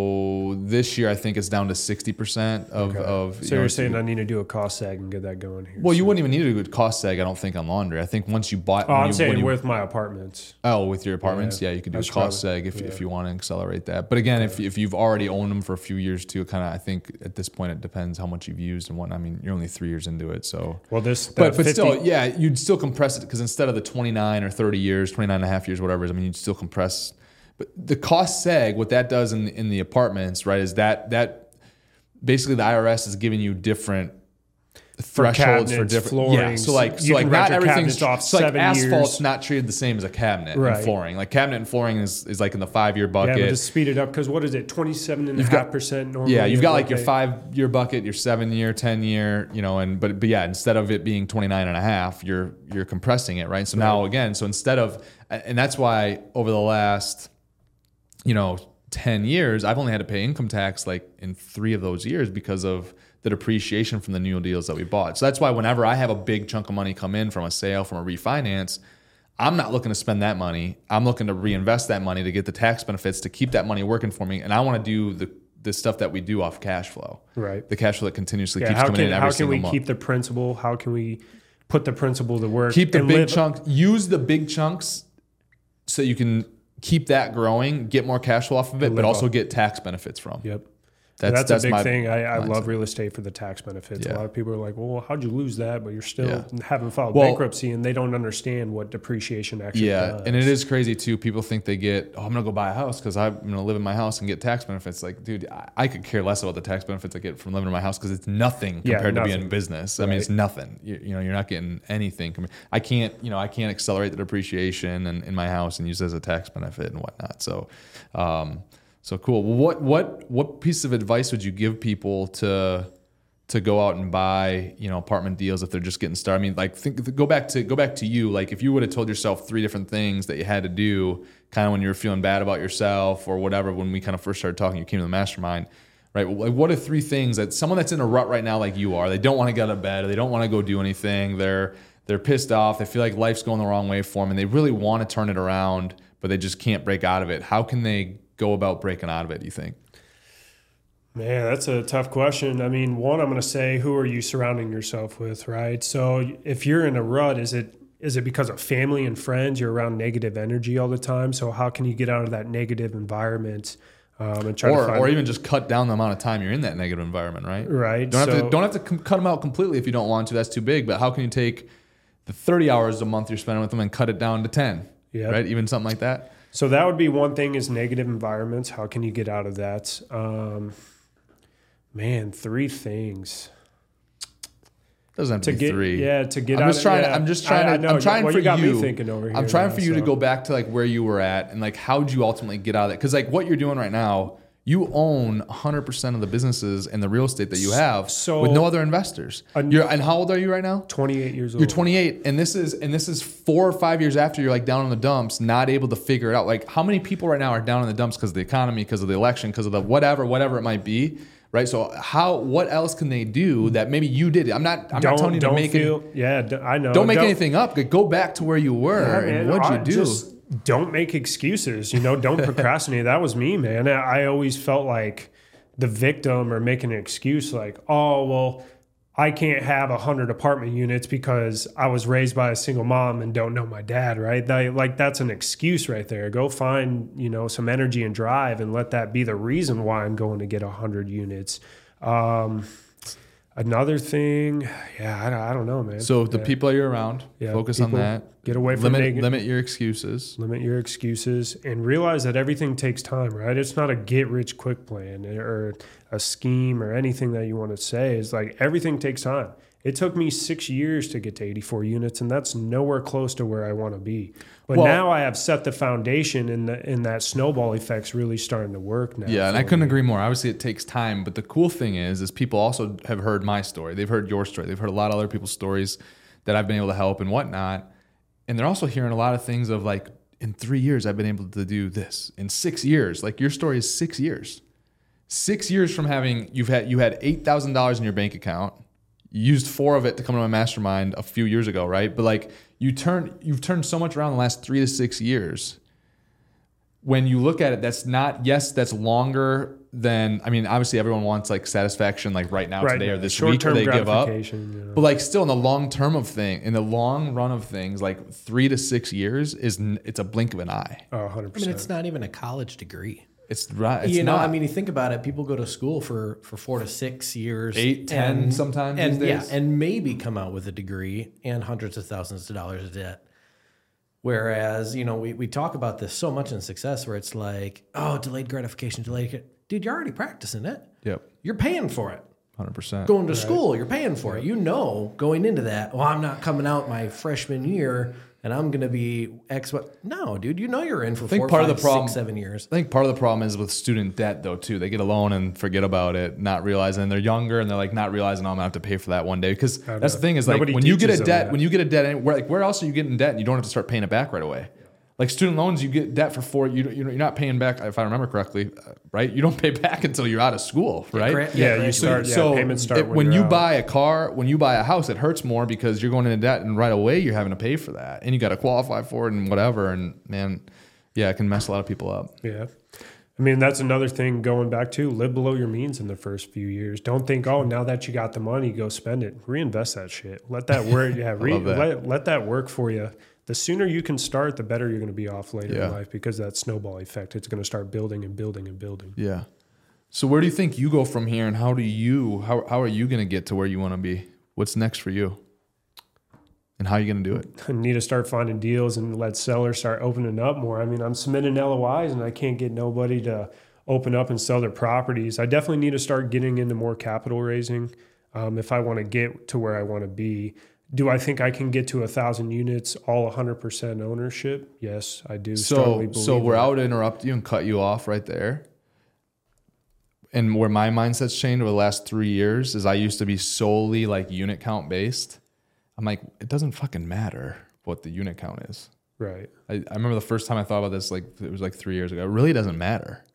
Speaker 1: So this year I think it's down to sixty percent of,
Speaker 2: Okay.
Speaker 1: of.
Speaker 2: So
Speaker 1: you know,
Speaker 2: you're saying I need to do a cost seg and get that going here.
Speaker 1: well, you
Speaker 2: so.
Speaker 1: wouldn't even need a good cost seg, I don't think, on laundry. I think once you bought,
Speaker 2: Oh,
Speaker 1: when
Speaker 2: I'm
Speaker 1: you,
Speaker 2: saying
Speaker 1: when you,
Speaker 2: with my apartments.
Speaker 1: oh, with your apartments, yeah,
Speaker 2: Yeah.
Speaker 1: you could do
Speaker 2: I
Speaker 1: a
Speaker 2: should
Speaker 1: cost
Speaker 2: probably-
Speaker 1: seg if,
Speaker 2: yeah.
Speaker 1: if you want to accelerate that. But again, if if you've already owned them for a few years too, kind of, I think at this point it depends how much you've used and what. I mean, you're only three years into it, so.
Speaker 2: Well, this
Speaker 1: But
Speaker 2: that
Speaker 1: but
Speaker 2: fifty
Speaker 1: still, yeah, you'd still compress it because instead of the twenty-nine or thirty years, twenty-nine and a half years, whatever it is, I mean, you'd still compress. But the cost seg, what that does in in the apartments, right, is that that basically the I R S is giving you different thresholds for
Speaker 2: cabinets,
Speaker 1: different yeah.
Speaker 2: floorings.
Speaker 1: So like so
Speaker 2: You
Speaker 1: like
Speaker 2: can rent
Speaker 1: not
Speaker 2: your
Speaker 1: everything's
Speaker 2: cabinets off
Speaker 1: so like
Speaker 2: seven
Speaker 1: asphalt's
Speaker 2: years.
Speaker 1: not treated the same as a cabinet
Speaker 2: Right.
Speaker 1: and flooring. Like cabinet and flooring is, is like in the five year
Speaker 2: Yeah,
Speaker 1: bucket.
Speaker 2: but just speed it up because what is it? Twenty-seven and a
Speaker 1: You've
Speaker 2: half
Speaker 1: got-
Speaker 2: percent normally.
Speaker 1: Yeah, you've
Speaker 2: is
Speaker 1: got
Speaker 2: what
Speaker 1: like your
Speaker 2: they-
Speaker 1: five year bucket, your seven year, ten year, you know, and but but yeah, instead of it being twenty-nine and a half, you're you're compressing it, right? So now again, so instead of and that's why over the last, you know, ten years, I've only had to pay income tax like in three of those years because of the depreciation from the new deals that we bought. So that's why whenever I have a big chunk of money come in from a sale, from a refinance, I'm not looking to spend that money. I'm looking to reinvest that money to get the tax benefits, to keep that money working for me. And I want to do the the stuff that we do off cash flow.
Speaker 2: Right.
Speaker 1: The cash flow that continuously
Speaker 2: Yeah,
Speaker 1: keeps
Speaker 2: how
Speaker 1: coming
Speaker 2: can
Speaker 1: in every
Speaker 2: how can
Speaker 1: single
Speaker 2: we
Speaker 1: month.
Speaker 2: keep the principal? How can we put the principal to work?
Speaker 1: Keep the
Speaker 2: and
Speaker 1: big
Speaker 2: live-
Speaker 1: chunk, use the big chunks so you can keep that growing, get more cash flow off of it,
Speaker 2: And
Speaker 1: but
Speaker 2: live
Speaker 1: also
Speaker 2: off-
Speaker 1: get tax benefits from.
Speaker 2: Yep.
Speaker 1: That's,
Speaker 2: That's,
Speaker 1: that's
Speaker 2: a big
Speaker 1: my
Speaker 2: thing. I, I
Speaker 1: mindset.
Speaker 2: love real estate for the tax benefits.
Speaker 1: Yeah.
Speaker 2: A lot of people are like, well, how'd you lose that? But you're still
Speaker 1: Yeah.
Speaker 2: haven't filed
Speaker 1: Well-
Speaker 2: bankruptcy and they don't understand what depreciation actually
Speaker 1: Yeah,
Speaker 2: does.
Speaker 1: and it is crazy too. People think they get, oh, I'm gonna go buy a house because I'm gonna live in my house and get tax benefits. Like, dude, I, I could care less about the tax benefits I get from living in my house because it's nothing
Speaker 2: Yeah,
Speaker 1: compared to being
Speaker 2: nothing.
Speaker 1: in business. I mean,
Speaker 2: Right.
Speaker 1: it's nothing. You, you know, you're not getting anything. com- I can't, you know, I can't accelerate the depreciation in, in my house and use it as a tax benefit and whatnot. So, um, so cool. Well, what what what piece of advice would you give people to to go out and buy, you know, apartment deals if they're just getting started? I mean, like think go back to go back to you. Like if you would have told yourself three different things that you had to do kind of when you were feeling bad about yourself or whatever, when we kind of first started talking, you came to the mastermind, right? Like what are three things that someone that's in a rut right now like you are, they don't want to get out of bed, or they don't want to go do anything, they're they're pissed off, they feel like life's going the wrong way for them and they really want to turn it around, but they just can't break out of it. How can they go about breaking out of it, do you think?
Speaker 2: Man, that's a tough question. I mean, one, I'm going to say, who are you surrounding yourself with, right? So if you're in a rut, is it is it because of family and friends? You're around negative energy all the time. So how can you get out of that negative environment um, and try
Speaker 1: Or,
Speaker 2: to find
Speaker 1: or even just cut down the amount of time you're in that negative environment, right?
Speaker 2: right?
Speaker 1: Don't have
Speaker 2: So-
Speaker 1: to don't have to com- cut them out completely if you don't want to. That's too big. But how can you take the thirty hours a month you're spending with them and cut it down to ten?
Speaker 2: Yep.
Speaker 1: Right? Even something like that.
Speaker 2: So that would be one thing, is negative environments. How can you get out of that? Um, man, three things
Speaker 1: Doesn't have to,
Speaker 2: to
Speaker 1: be
Speaker 2: get.
Speaker 1: three.
Speaker 2: Yeah, to get
Speaker 1: I'm
Speaker 2: out.
Speaker 1: just trying.
Speaker 2: Of,
Speaker 1: to,
Speaker 2: yeah.
Speaker 1: I'm just trying
Speaker 2: I, I
Speaker 1: to.
Speaker 2: know,
Speaker 1: I'm trying
Speaker 2: well,
Speaker 1: for
Speaker 2: you. Got
Speaker 1: you.
Speaker 2: me thinking over here.
Speaker 1: I'm trying
Speaker 2: now,
Speaker 1: for you to
Speaker 2: so.
Speaker 1: go back to like where you were at and like how'd you ultimately get out of it? Because like what you're doing right now, you own one hundred percent of the businesses and the real estate that you have
Speaker 2: So-
Speaker 1: with no other investors.
Speaker 2: A-
Speaker 1: You're, and how old are you right now?
Speaker 2: twenty-eight years old.
Speaker 1: You're twenty-eight, and this is and this is four or five years after you're like down in the dumps, not able to figure it out. Like how many people right now are down in the dumps because of the economy, because of the election, because of the whatever, whatever it might be, right? So how what else can they do that maybe you did? I'm not I'm
Speaker 2: don't
Speaker 1: not telling you to
Speaker 2: don't
Speaker 1: make
Speaker 2: feel.
Speaker 1: it.
Speaker 2: Yeah, d- I know.
Speaker 1: Don't make anything up. Go back to where you were
Speaker 2: Yeah,
Speaker 1: and
Speaker 2: man,
Speaker 1: what'd
Speaker 2: I
Speaker 1: you do?
Speaker 2: just don't make excuses. You know, don't procrastinate. That was me, man. I I always felt like the victim or making an excuse, like, oh well, I can't have a hundred apartment units because I was raised by a single mom and don't know my dad, right? That, like that's an excuse right there. Go find, you know, some energy and drive and let that be the reason why I'm going to get a hundred units. Um, another thing, yeah, I don't, I don't know, man.
Speaker 1: So the
Speaker 2: Yeah.
Speaker 1: people you're around,
Speaker 2: Yeah,
Speaker 1: focus on
Speaker 2: people,
Speaker 1: that.
Speaker 2: get away from
Speaker 1: limit
Speaker 2: neg-
Speaker 1: limit your excuses.
Speaker 2: Limit your excuses and realize that everything takes time, right? It's not a get rich quick plan or a scheme or anything that you want to say. It's like everything takes time. It took me six years to get to eighty-four units, and that's nowhere close to where I want to be. But
Speaker 1: Well-
Speaker 2: now I have set the foundation, and the, and that snowball effect's really starting to work now.
Speaker 1: Yeah, and I
Speaker 2: for
Speaker 1: couldn't
Speaker 2: me.
Speaker 1: agree more. Obviously, it takes time, but the cool thing is, is people also have heard my story. They've heard your story. They've heard a lot of other people's stories that I've been able to help and whatnot. And they're also hearing a lot of things of like, in three years, I've been able to do this. In six years, like your story is six years. Six years from having you've had you had eight thousand dollars in your bank account. You used four of it to come to my mastermind a few years ago, right? But like you turn you've turned so much around in the last three to six years. When you look at it, that's not, yes, that's longer than, I mean, obviously everyone wants like satisfaction like right now,
Speaker 2: Right,
Speaker 1: today or
Speaker 2: yeah.
Speaker 1: this week, or
Speaker 2: Short-term
Speaker 1: they give up.
Speaker 2: gratification, you know.
Speaker 1: But like still in the long term of thing, in the long run of things, like three to six years is, n- it's a blink of an eye.
Speaker 2: Oh, one hundred
Speaker 3: I mean,
Speaker 2: percent.
Speaker 3: it's not even a college degree.
Speaker 1: It's right. It's
Speaker 3: you know,
Speaker 1: not.
Speaker 3: I mean, you think about it. People go to school for, for four to six years,
Speaker 1: Eight, ten sometimes
Speaker 3: and
Speaker 1: these
Speaker 3: yeah,
Speaker 1: days.
Speaker 3: and maybe come out with a degree and hundreds of thousands of dollars of debt. Whereas, you know, we, we talk about this so much in success, where it's like, oh, delayed gratification, delayed. Dude, you're already practicing it.
Speaker 1: Yep.
Speaker 3: You're paying for it.
Speaker 1: one hundred percent.
Speaker 3: Going to school, you're paying for it. You know, going into that, well, I'm not coming out my freshman year and I'm going to be X. What? No, dude, you know you're in for
Speaker 1: I think
Speaker 3: four,
Speaker 1: part
Speaker 3: five,
Speaker 1: of the problem,
Speaker 3: six, seven years.
Speaker 1: I think part of the problem is with student debt though too. They get a loan and forget about it, not realizing they're younger and they're like not realizing, oh, I'm gonna have to pay for that one day. Because that's the thing is like
Speaker 2: Nobody
Speaker 1: when you get a
Speaker 2: teaches them
Speaker 1: debt,
Speaker 2: that.
Speaker 1: when you get a debt, where like where else are you getting debt and you don't have to start paying it back right away? Like student loans, you get debt for four. You you know you're not paying back if I remember correctly, uh, right? You don't pay back until you're out of school, right?
Speaker 3: gra-
Speaker 2: Yeah, you
Speaker 3: graduate.
Speaker 2: start. Yeah,
Speaker 1: so
Speaker 2: payments start
Speaker 1: it-
Speaker 2: when,
Speaker 1: when
Speaker 2: you're
Speaker 1: you
Speaker 2: out.
Speaker 1: buy a car, when you buy a house, it hurts more because you're going into debt and right away you're having to pay for that, and you got to qualify for it and whatever. And man, yeah, it can mess a lot of people up.
Speaker 2: Yeah. I mean, that's another thing going back to live below your means in the first few years. Don't think, oh, now that you got the money, go spend it. Reinvest that shit. Let that work. Yeah, re-
Speaker 1: love that.
Speaker 2: let, let that work for you. The sooner you can start, the better you're going to be off later
Speaker 1: Yeah.
Speaker 2: in life, because that snowball effect, it's going to start building and building and building.
Speaker 1: Yeah. So where do you think you go from here, and how do you how how are you going to get to where you want to be? What's next for you? And how are you going to do it?
Speaker 2: I need to start finding deals and let sellers start opening up more. I mean, I'm submitting L O Is and I can't get nobody to open up and sell their properties. I definitely need to start getting into more capital raising um, if I want to get to where I want to be. Do I think I can get to a thousand units, all one hundred percent ownership? Yes, I do. strongly
Speaker 1: So
Speaker 2: believe
Speaker 1: so we're
Speaker 2: that.
Speaker 1: out to interrupt you and cut you off right there. And where my mindset's changed over the last three years is I used to be solely like unit count based. I'm like, it doesn't fucking matter what the unit count is.
Speaker 2: Right.
Speaker 1: I, I remember the first time I thought about this, like it was like three years ago. It really doesn't matter.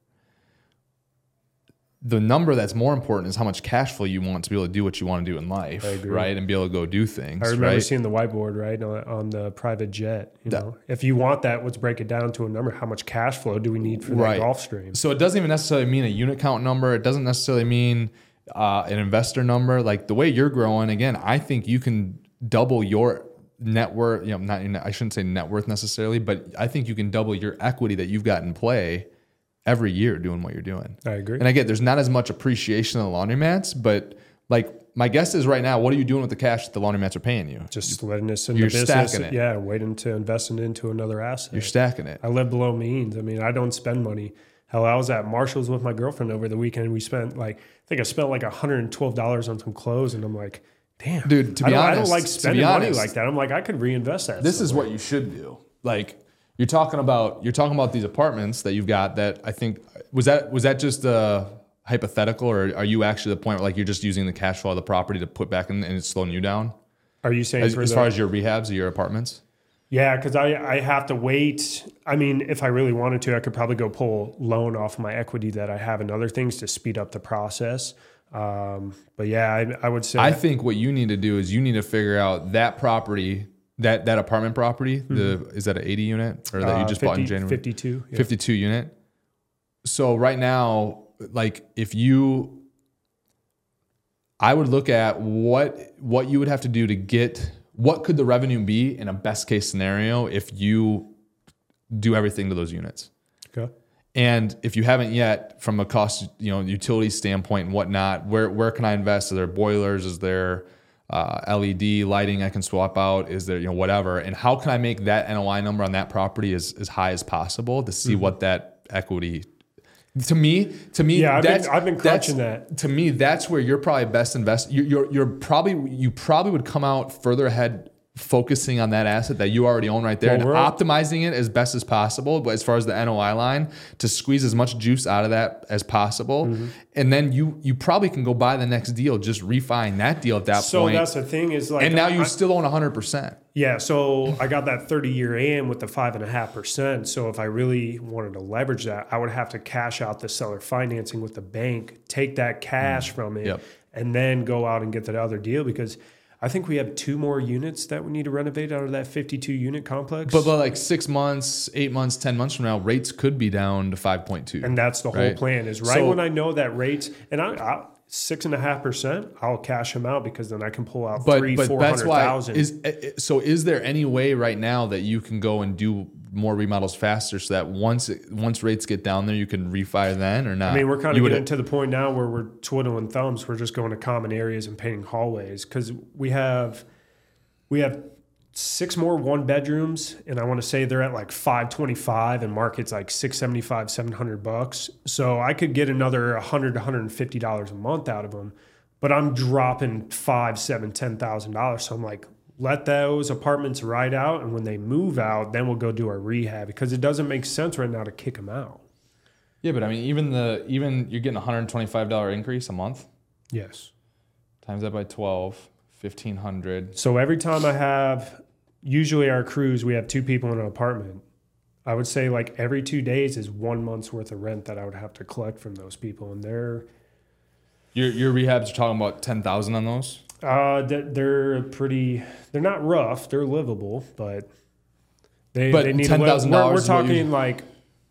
Speaker 1: The number that's more important is how much cash flow you want to be able to do what you want to do in life,
Speaker 2: I agree.
Speaker 1: right? And be able to go do things.
Speaker 2: I remember
Speaker 1: right?
Speaker 2: seeing the whiteboard, right, on, on the private jet. You
Speaker 1: That-
Speaker 2: know, if you want that, let's break it down to a number. How much cash flow do we need for
Speaker 1: Right.
Speaker 2: that Gulf Stream?
Speaker 1: So it doesn't even necessarily mean a unit count number. It doesn't necessarily mean uh, an investor number. Like the way you're growing, again, I think you can double your net worth. You know, not I shouldn't say net worth necessarily, but I think you can double your equity that you've got in play every year doing what you're doing.
Speaker 2: I agree.
Speaker 1: And I get there's not as much appreciation in the laundromats, but like my guess is right now, what are you doing with the cash that the laundromats are paying you?
Speaker 2: Just letting us in
Speaker 1: You're
Speaker 2: the business.
Speaker 1: stacking it.
Speaker 2: Yeah, waiting to invest it into another asset.
Speaker 1: You're stacking it.
Speaker 2: I live below means. I mean, I don't spend money. Hell, I was at Marshall's with my girlfriend over the weekend. We spent like, I think I spent like one hundred twelve dollars on some clothes, and I'm like, damn,
Speaker 1: Dude, to
Speaker 2: I
Speaker 1: be
Speaker 2: don't, I
Speaker 1: honest-
Speaker 2: don't like
Speaker 1: to be
Speaker 2: spending money
Speaker 1: honest,
Speaker 2: like that. I'm like, I could reinvest that.
Speaker 1: This is
Speaker 2: somewhere.
Speaker 1: what you should do. Like you're talking about, you're talking about these apartments that you've got that I think, was that, was that just a hypothetical, or are you actually the point where like you're just using the cash flow of the property to put back in and it's slowing you down?
Speaker 2: Are you saying
Speaker 1: As,
Speaker 2: for
Speaker 1: as
Speaker 2: the,
Speaker 1: far as your rehabs of your apartments?
Speaker 2: Yeah, because I, I have to wait. I mean, if I really wanted to, I could probably go pull a loan off my equity that I have and other things to speed up the process. Um, but yeah, I, I would say
Speaker 1: I think what you need to do is you need to figure out that property, that that apartment property, the is that an eighty unit or that you
Speaker 2: uh,
Speaker 1: just
Speaker 2: fifty,
Speaker 1: bought in January?
Speaker 2: fifty-two. Yeah.
Speaker 1: fifty-two unit. So right now, like if you, I would look at what what you would have to do to get, what could the revenue be in a best case scenario if you do everything to those units.
Speaker 2: Okay.
Speaker 1: And if you haven't yet, from a cost, you know, utility standpoint and whatnot, where where can I invest? Is there boilers? Is there uh, L E D lighting I can swap out? Is there, you know, whatever? And how can I make that N O I number on that property as, as high as possible to see
Speaker 2: Mm-hmm.
Speaker 1: what that equity, To me, to me,
Speaker 2: Yeah, I've
Speaker 1: that's,
Speaker 2: been- I've been crunching
Speaker 1: that's-
Speaker 2: that.
Speaker 1: To me, that's where you're probably best invest. You're, you're, you're probably, you probably would come out further ahead focusing on that asset that you already own right there
Speaker 2: Well,
Speaker 1: and
Speaker 2: we're-
Speaker 1: optimizing it as best as possible. But as far as the N O I line, to squeeze as much juice out of that as possible.
Speaker 2: Mm-hmm.
Speaker 1: And then you, you probably can go buy the next deal, just refine that deal at that
Speaker 2: So
Speaker 1: point.
Speaker 2: that's the thing is like,
Speaker 1: and now you
Speaker 2: I-
Speaker 1: still own one hundred percent.
Speaker 2: Yeah, so I got that thirty year A M with the five and a half percent. So if I really wanted to leverage that, I would have to cash out the seller financing with the bank, take that cash from it,
Speaker 1: Yep.
Speaker 2: and then go out and get that other deal because I think we have two more units that we need to renovate out of that fifty-two unit complex.
Speaker 1: But, but like six months, eight months, ten months from now, rates could be down to five point two.
Speaker 2: and that's the whole
Speaker 1: Right.
Speaker 2: plan is right
Speaker 1: So-
Speaker 2: when I know that rates and I, I six and a half percent, I'll cash them out because then I can pull out
Speaker 1: But
Speaker 2: three,
Speaker 1: but
Speaker 2: four
Speaker 1: that's
Speaker 2: hundred
Speaker 1: why
Speaker 2: thousand.
Speaker 1: is so. Is there any way right now that you can go and do more remodels faster so that once it, once rates get down there, you can refi then or not?
Speaker 2: I mean, we're kind
Speaker 1: You
Speaker 2: of
Speaker 1: would-
Speaker 2: getting to the point now where we're twiddling thumbs. We're just going to common areas and painting hallways because we have we have six more one bedrooms, and I want to say they're at like five twenty five, and market's like six seventy five, seven hundred bucks. So I could get another a hundred, a hundred and fifty dollars a month out of them, but I'm dropping five, seven, ten thousand dollars. So I'm like, let those apartments ride out, and when they move out, then we'll go do our rehab because it doesn't make sense right now to kick them out.
Speaker 1: Yeah, but I mean, even the even you're getting a hundred and twenty five dollar increase a month.
Speaker 2: Yes.
Speaker 1: Times that by twelve, fifteen hundred.
Speaker 2: So every time I have, usually our crews, we have two people in an apartment. I would say like every two days is one month's worth of rent that I would have to collect from those people, and they're
Speaker 1: Your your rehabs are talking about ten thousand on those.
Speaker 2: uh they're, they're pretty. They're not rough. They're livable, but they
Speaker 1: But
Speaker 2: they need
Speaker 1: ten thousand
Speaker 2: We're, we're
Speaker 1: dollars is what
Speaker 2: talking
Speaker 1: you-
Speaker 2: like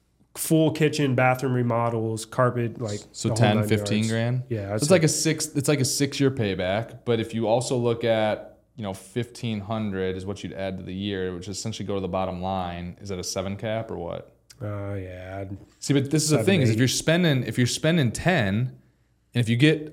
Speaker 2: full kitchen, bathroom remodels, carpet, like
Speaker 1: So
Speaker 2: the whole
Speaker 1: ten,
Speaker 2: nine
Speaker 1: fifteen
Speaker 2: yards.
Speaker 1: grand.
Speaker 2: Yeah,
Speaker 1: So it's like a six. It's like a six year payback. But if you also look at, you know, fifteen hundred is what you'd add to the year, which essentially go to the bottom line. Is that a seven cap or what?
Speaker 2: uh, yeah. I'd-
Speaker 1: See, but this is the
Speaker 2: Seven,
Speaker 1: thing: is if
Speaker 2: eight.
Speaker 1: you're spending if you're spending ten, and if you get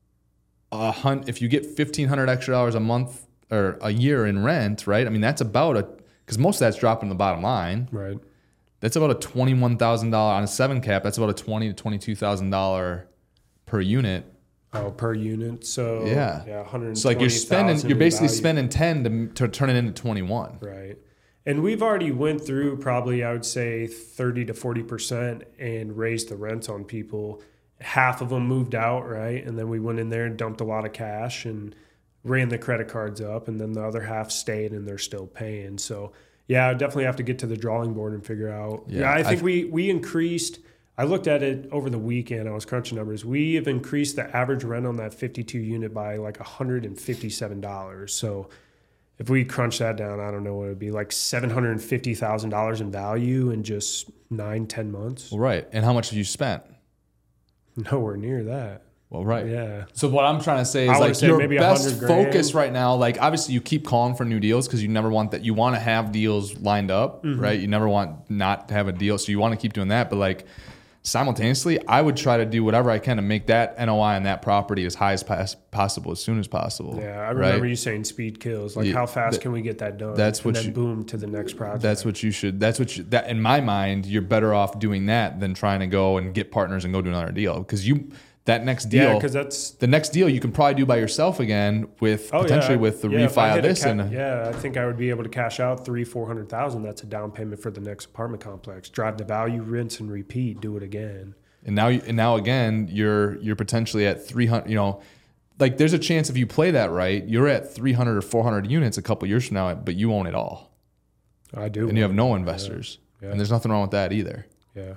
Speaker 1: a hun, if you get fifteen hundred extra dollars a month or a year in rent, right? I mean, that's about a because most of that's dropping the bottom line.
Speaker 2: Right.
Speaker 1: That's about a twenty one thousand dollar on a seven cap. That's about a twenty to twenty two thousand dollar per unit.
Speaker 2: Oh, per unit. So
Speaker 1: Yeah.
Speaker 2: yeah, one hundred.
Speaker 1: So like you're spending, you're basically spending ten to to turn it into twenty one.
Speaker 2: Right. And we've already went through probably, I would say, thirty to forty percent and raised the rents on people. Half of them moved out, right? And then we went in there and dumped a lot of cash and ran the credit cards up. And then the other half stayed and they're still paying. So, yeah, I definitely have to get to the drawing board and figure out.
Speaker 1: Yeah,
Speaker 2: Yeah, I think
Speaker 1: I've-
Speaker 2: we, we increased, I looked at it over the weekend. I was crunching numbers. We have increased the average rent on that fifty-two unit by like one hundred fifty-seven dollars. So, if we crunch that down, I don't know what it would be, like seven hundred fifty thousand dollars in value in just nine, ten months.
Speaker 1: Well, right. And how much have you spent?
Speaker 2: Nowhere near that.
Speaker 1: Well, right.
Speaker 2: Yeah.
Speaker 1: So what I'm trying to say
Speaker 2: I
Speaker 1: is
Speaker 2: would
Speaker 1: like
Speaker 2: say
Speaker 1: your
Speaker 2: maybe a
Speaker 1: best
Speaker 2: hundred grand.
Speaker 1: focus right now, like obviously you keep calling for new deals because you never want that. You want to have deals lined up,
Speaker 2: Mm-hmm.
Speaker 1: right? You never want not to have a deal. So you want to keep doing that. But like simultaneously, I would try to do whatever I can to make that N O I on that property as high as pos- possible, as soon as possible.
Speaker 2: Yeah. I remember
Speaker 1: right?
Speaker 2: you saying speed kills. Like,
Speaker 1: Yeah,
Speaker 2: how fast
Speaker 1: that-
Speaker 2: can we get that done?
Speaker 1: that's
Speaker 2: and
Speaker 1: what
Speaker 2: then
Speaker 1: you-
Speaker 2: boom to the next project.
Speaker 1: That's what you should. That's what you, that in my mind, you're better off doing that than trying to go and get partners and go do another deal because you that next deal.
Speaker 2: Yeah, because that's.
Speaker 1: the next deal you can probably do by yourself again with
Speaker 2: Oh,
Speaker 1: potentially
Speaker 2: yeah.
Speaker 1: with the
Speaker 2: yeah, if I
Speaker 1: refi of
Speaker 2: hit a
Speaker 1: this
Speaker 2: ca-
Speaker 1: and
Speaker 2: yeah, I think I would be able to cash out three, four hundred thousand. That's a down payment for the next apartment complex. Drive the value, rinse and repeat. Do it again.
Speaker 1: and now you, and now again you're you're potentially at three hundred. You know, like there's a chance if you play that right, you're at three hundred or four hundred units a couple years from now, but you own it all
Speaker 2: I do.
Speaker 1: and you have no investors,
Speaker 2: Yeah.
Speaker 1: and there's nothing wrong with that either.
Speaker 2: Yeah.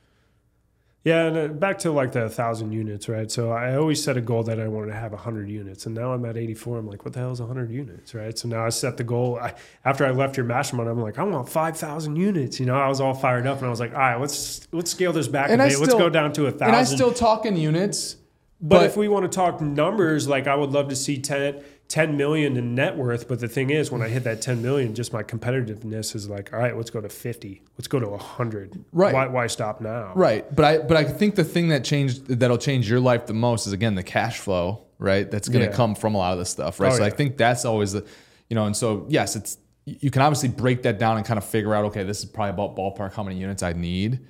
Speaker 2: Yeah, and uh, back to like the thousand units, right? So I always set a goal that I wanted to have a hundred units, and now I'm at eighty-four. I'm like, what the hell is a hundred units, right? So now I set the goal. I, after I left your mastermind, I'm like, I want five thousand units. You know, I was all fired up, and I was like, all right, let's let's scale this back
Speaker 1: And
Speaker 2: a
Speaker 1: I
Speaker 2: bit. Let's
Speaker 1: still-
Speaker 2: go down to a thousand.
Speaker 1: And I still talk in units,
Speaker 2: But,
Speaker 1: but,
Speaker 2: if we want to talk numbers, like I would love to see ten, ten million in net worth. But the thing is, when I hit that ten million, just my competitiveness is like, all right, let's go to fifty. Let's go to one hundred.
Speaker 1: Right.
Speaker 2: Why, why stop now?
Speaker 1: right. But I but I think the thing that changed that'll change your life the most is again the cash flow, right? That's going to
Speaker 2: Yeah.
Speaker 1: come from a lot of this stuff, right?
Speaker 2: Oh,
Speaker 1: so I
Speaker 2: yeah.
Speaker 1: think that's always the, you know, and so yes, it's you can obviously break that down and kind of figure out, okay, this is probably about ballpark how many units I need.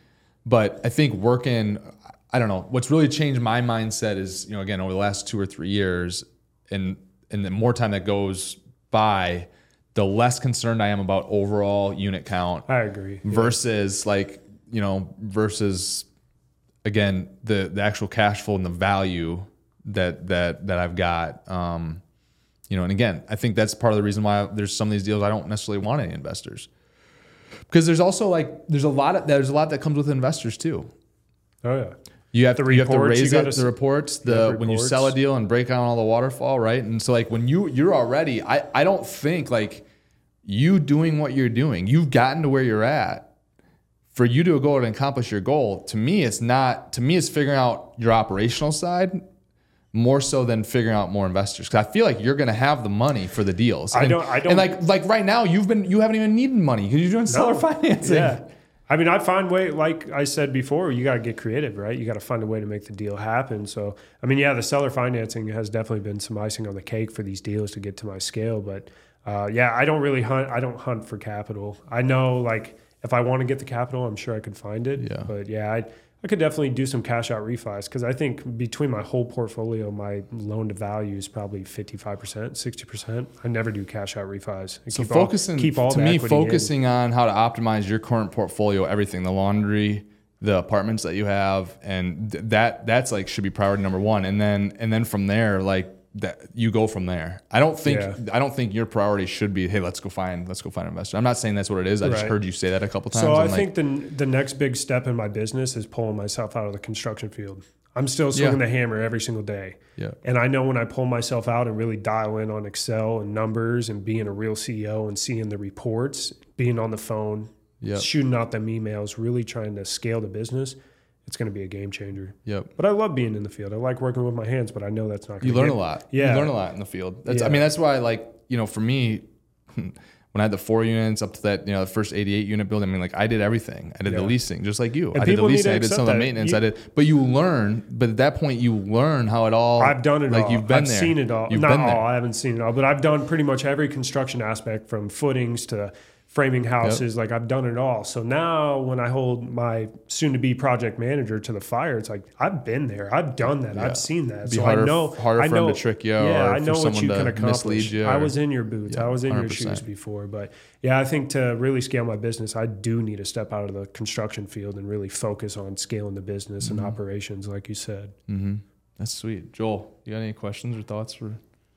Speaker 1: But I think working, I don't know, what's really changed my mindset is, you know, again, over the last two or three years, and and the more time that goes by, the less concerned I am about overall unit count.
Speaker 2: I agree.
Speaker 1: Versus yeah. like, you know, versus again, the the actual cash flow and the value that that that I've got. Um, you know, and again, I think that's part of the reason why there's some of these deals I don't necessarily want any investors. Because there's also like there's a lot of there's a lot that comes with investors too.
Speaker 2: Oh yeah.
Speaker 1: You have,
Speaker 2: the
Speaker 1: to, you have to
Speaker 2: reports,
Speaker 1: raise
Speaker 2: you
Speaker 1: it,
Speaker 2: gotta,
Speaker 1: the reports, the when you sell a deal and break down all the waterfall, right? And so like when you you're already, I, I don't think like you doing what you're doing, you've gotten to where you're at. For you to go and accomplish your goal, to me, it's not, to me, it's figuring out your operational side more so than figuring out more investors. Because I feel like you're going to have the money for the deals. And,
Speaker 2: I don't, I don't.
Speaker 1: And like, like right now, you've been, you haven't even needed money because you're doing seller
Speaker 2: no,
Speaker 1: financing.
Speaker 2: Yeah. I mean, I find way, like I said before, you got to get creative, right? You got to find a way to make the deal happen. So, I mean, yeah, the seller financing has definitely been some icing on the cake for these deals to get to my scale. But uh, yeah, I don't really hunt. I don't hunt for capital. I know, like, if I want to get the capital, I'm sure I could find it.
Speaker 1: Yeah.
Speaker 2: But yeah, I I could definitely do some cash out refis because I think between my whole portfolio, my loan to value is probably fifty-five percent, sixty percent. I never do cash out refis. I
Speaker 1: So
Speaker 2: keep
Speaker 1: focusing,
Speaker 2: all, keep all
Speaker 1: to
Speaker 2: the
Speaker 1: me,
Speaker 2: equity in.
Speaker 1: focusing on how to optimize your current portfolio, everything, the laundry, the apartments that you have, and th- that that's like should be priority number one. And then and then from there, like that you go from there. I don't think
Speaker 2: Yeah.
Speaker 1: I don't think your priority should be, hey, let's go find let's go find an investor. I'm not saying that's what it is. I just
Speaker 2: Right.
Speaker 1: heard you say that a couple times.
Speaker 2: So I
Speaker 1: I'm like,
Speaker 2: think the the next big step in my business is pulling myself out of the construction field. I'm still swinging
Speaker 1: Yeah.
Speaker 2: the hammer every single day.
Speaker 1: yeah.
Speaker 2: And I know when I pull myself out and really dial in on Excel and numbers and being a real C E O and seeing the reports, being on the phone,
Speaker 1: Yep.
Speaker 2: shooting out them emails, really trying to scale the business, it's going to be a game changer.
Speaker 1: Yep.
Speaker 2: But I love being in the field. I like working with my hands, but I know that's not going to
Speaker 1: You learn a lot.
Speaker 2: Yeah.
Speaker 1: You learn a lot in the field. That's, I
Speaker 2: Yeah.
Speaker 1: mean, that's why, like, you know, for me, when I had the four units up to that, you know, the first eighty-eight unit building, I mean, like, I did everything. I did
Speaker 2: Yeah.
Speaker 1: the leasing, just like you.
Speaker 2: And
Speaker 1: I did the
Speaker 2: people need
Speaker 1: leasing.
Speaker 2: to
Speaker 1: I did some of
Speaker 2: accept
Speaker 1: the
Speaker 2: that.
Speaker 1: maintenance.
Speaker 2: You-
Speaker 1: I did, but you learn. But at that point, you learn how it all.
Speaker 2: I've done it
Speaker 1: like
Speaker 2: all.
Speaker 1: you've been
Speaker 2: I've
Speaker 1: there.
Speaker 2: seen it all.
Speaker 1: You've
Speaker 2: Not
Speaker 1: been
Speaker 2: all.
Speaker 1: there.
Speaker 2: I haven't seen it all, but I've done pretty much every construction aspect from footings to framing houses. Like I've done it all. So now when I hold my soon-to-be project manager to the fire, it's like I've been there. I've done that.
Speaker 1: Yeah.
Speaker 2: I've seen that.
Speaker 1: It'd be
Speaker 2: so
Speaker 1: harder-
Speaker 2: I know
Speaker 1: harder
Speaker 2: I
Speaker 1: for 'em
Speaker 2: know,
Speaker 1: to trick you
Speaker 2: Yeah,
Speaker 1: or
Speaker 2: I know
Speaker 1: for
Speaker 2: what you
Speaker 1: someone
Speaker 2: can
Speaker 1: to
Speaker 2: accomplish.
Speaker 1: mislead you
Speaker 2: I
Speaker 1: or-
Speaker 2: was in your boots.
Speaker 1: Yeah,
Speaker 2: I was in
Speaker 1: one
Speaker 2: your
Speaker 1: hundred percent.
Speaker 2: shoes before. But yeah, I think to really scale my business, I do need to step out of the construction field and really focus on scaling the business
Speaker 1: Mm-hmm.
Speaker 2: and operations, like you said.
Speaker 1: Mm-hmm. That's sweet. Joel, you got any questions or thoughts for?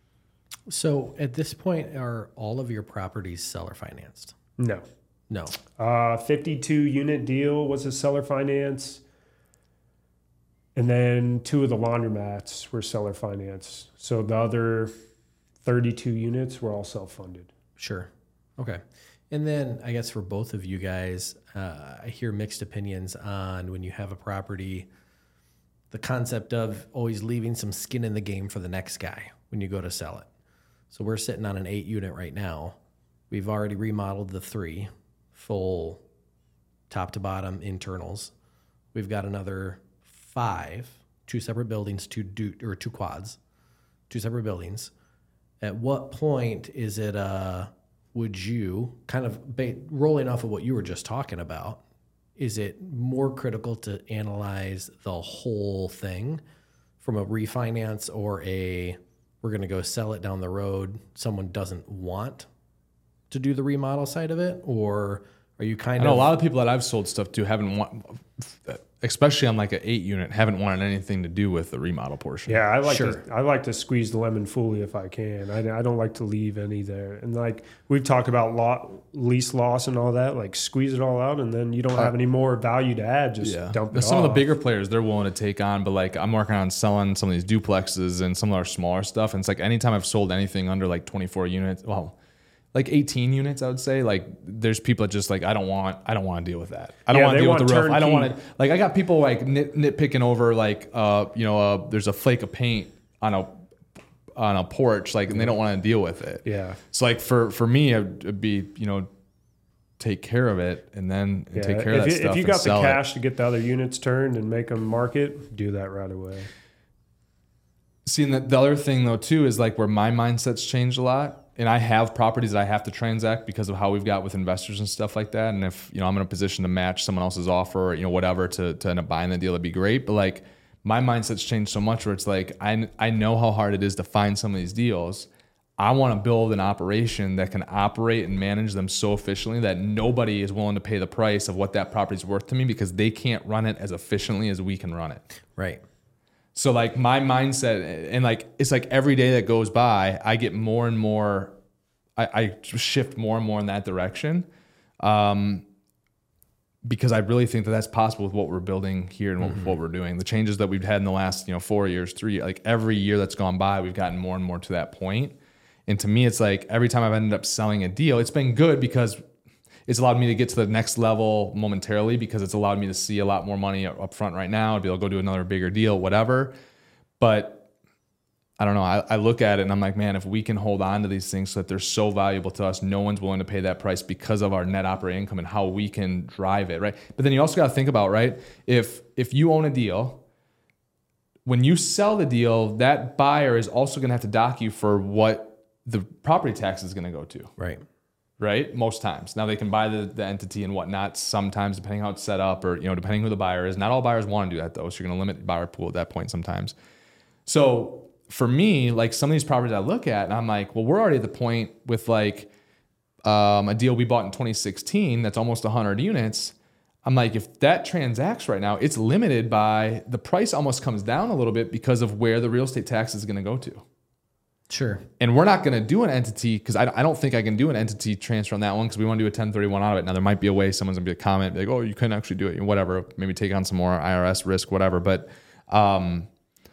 Speaker 3: So at this point, are all of your properties seller financed?
Speaker 2: No.
Speaker 3: No.
Speaker 2: Uh, fifty-two unit deal was a seller finance. And then two of the laundromats were seller finance. So the other thirty-two units were all self-funded.
Speaker 3: Sure. Okay. And then I guess for both of you guys, uh, I hear mixed opinions on when you have a property, the concept of always leaving some skin in the game for the next guy when you go to sell it. So we're sitting on an eight unit right now. We've already remodeled the three full top to bottom internals. We've got another five, two separate buildings, two do, or two quads, two separate buildings. At what point is it, uh, would you kind of ba- rolling off of what you were just talking about, is it more critical to analyze the whole thing from a refinance or a, we're going to go sell it down the road, someone doesn't want to do the remodel side of it? Or are you kind
Speaker 1: I know
Speaker 3: of...
Speaker 1: a lot of people that I've sold stuff to haven't want, especially on like an eight unit, haven't wanted anything to do with the remodel portion.
Speaker 2: Yeah, I like
Speaker 3: Sure.
Speaker 2: to I like to squeeze the lemon fully if I can. I, I don't like to leave any there. And like we've talked about lot, lease loss and all that, like squeeze it all out and then you don't have any more value to add. Just
Speaker 1: Yeah.
Speaker 2: dump
Speaker 1: Now,
Speaker 2: it
Speaker 1: some of the
Speaker 2: off.
Speaker 1: bigger players they're willing to take on, but like I'm working on selling some of these duplexes and some of our smaller stuff. And it's like anytime I've sold anything under like twenty-four units, well, like eighteen units, I would say, like there's people that just like, I don't want, I don't want to deal with that. I don't
Speaker 2: Yeah,
Speaker 1: want to
Speaker 2: they
Speaker 1: deal with the
Speaker 2: want
Speaker 1: roof. I don't want
Speaker 2: turnkey.
Speaker 1: to, like, I got people like nit, nitpicking over like, uh, you know, uh, there's a flake of paint on a, on a porch, like, and they don't want to deal with it.
Speaker 2: Yeah.
Speaker 1: So like for, for me, it'd be, you know, take care of it and then and
Speaker 2: Yeah.
Speaker 1: take care of
Speaker 2: if
Speaker 1: that
Speaker 2: you,
Speaker 1: stuff.
Speaker 2: if you
Speaker 1: and
Speaker 2: got the
Speaker 1: sell it.
Speaker 2: cash to get the other units turned and make them market, do that right away.
Speaker 1: See, and the, the other thing though too is like where my mindset's changed a lot and I have properties that I have to transact because of how we've got with investors and stuff like that. And if, you know, I'm in a position to match someone else's offer, or, you know, whatever to, to end up buying the deal, that'd be great. But like my mindset's changed so much where it's like, I, I know how hard it is to find some of these deals. I want to build an operation that can operate and manage them so efficiently that nobody is willing to pay the price of what that property is worth to me because they can't run it as efficiently as we can run it.
Speaker 3: Right.
Speaker 1: So like my mindset, and like it's like every day that goes by, I get more and more, I, I shift more and more in that direction, um, because I really think that that's possible with what we're building here and what, mm-hmm. what we're doing. The changes that we've had in the last, you know, four years, three, like every year that's gone by, we've gotten more and more to that point. And to me, it's like every time I've ended up selling a deal, it's been good because it's allowed me to get to the next level momentarily because it's allowed me to see a lot more money up front right now, to be able to go do another bigger deal, whatever. But I don't know. I, I look at it and I'm like, man, if we can hold on to these things so that they're so valuable to us, no one's willing to pay that price because of our net operating income and how we can drive it, right? But then you also got to think about, right, if if you own a deal, when you sell the deal, that buyer is also going to have to dock you for what the property tax is going to go to.
Speaker 3: Right.
Speaker 1: Right? Most times. Now they can buy the, the entity and whatnot sometimes, depending how it's set up, or, you know, depending who the buyer is. Not all buyers want to do that though. So you're going to limit the buyer pool at that point sometimes. So for me, like some of these properties I look at and I'm like, well, we're already at the point with like um, a deal we bought in twenty sixteen that's almost one hundred units. I'm like, if that transacts right now, it's limited by the price almost comes down a little bit because of where the real estate tax is going to go to.
Speaker 3: Sure.
Speaker 1: And we're not going to do an entity because I, I don't think I can do an entity transfer on that one because we want to do a ten thirty-one out of it. Now, there might be a way someone's going to be a comment like, oh, you couldn't actually do it, whatever, maybe take on some more I R S risk, whatever. But um,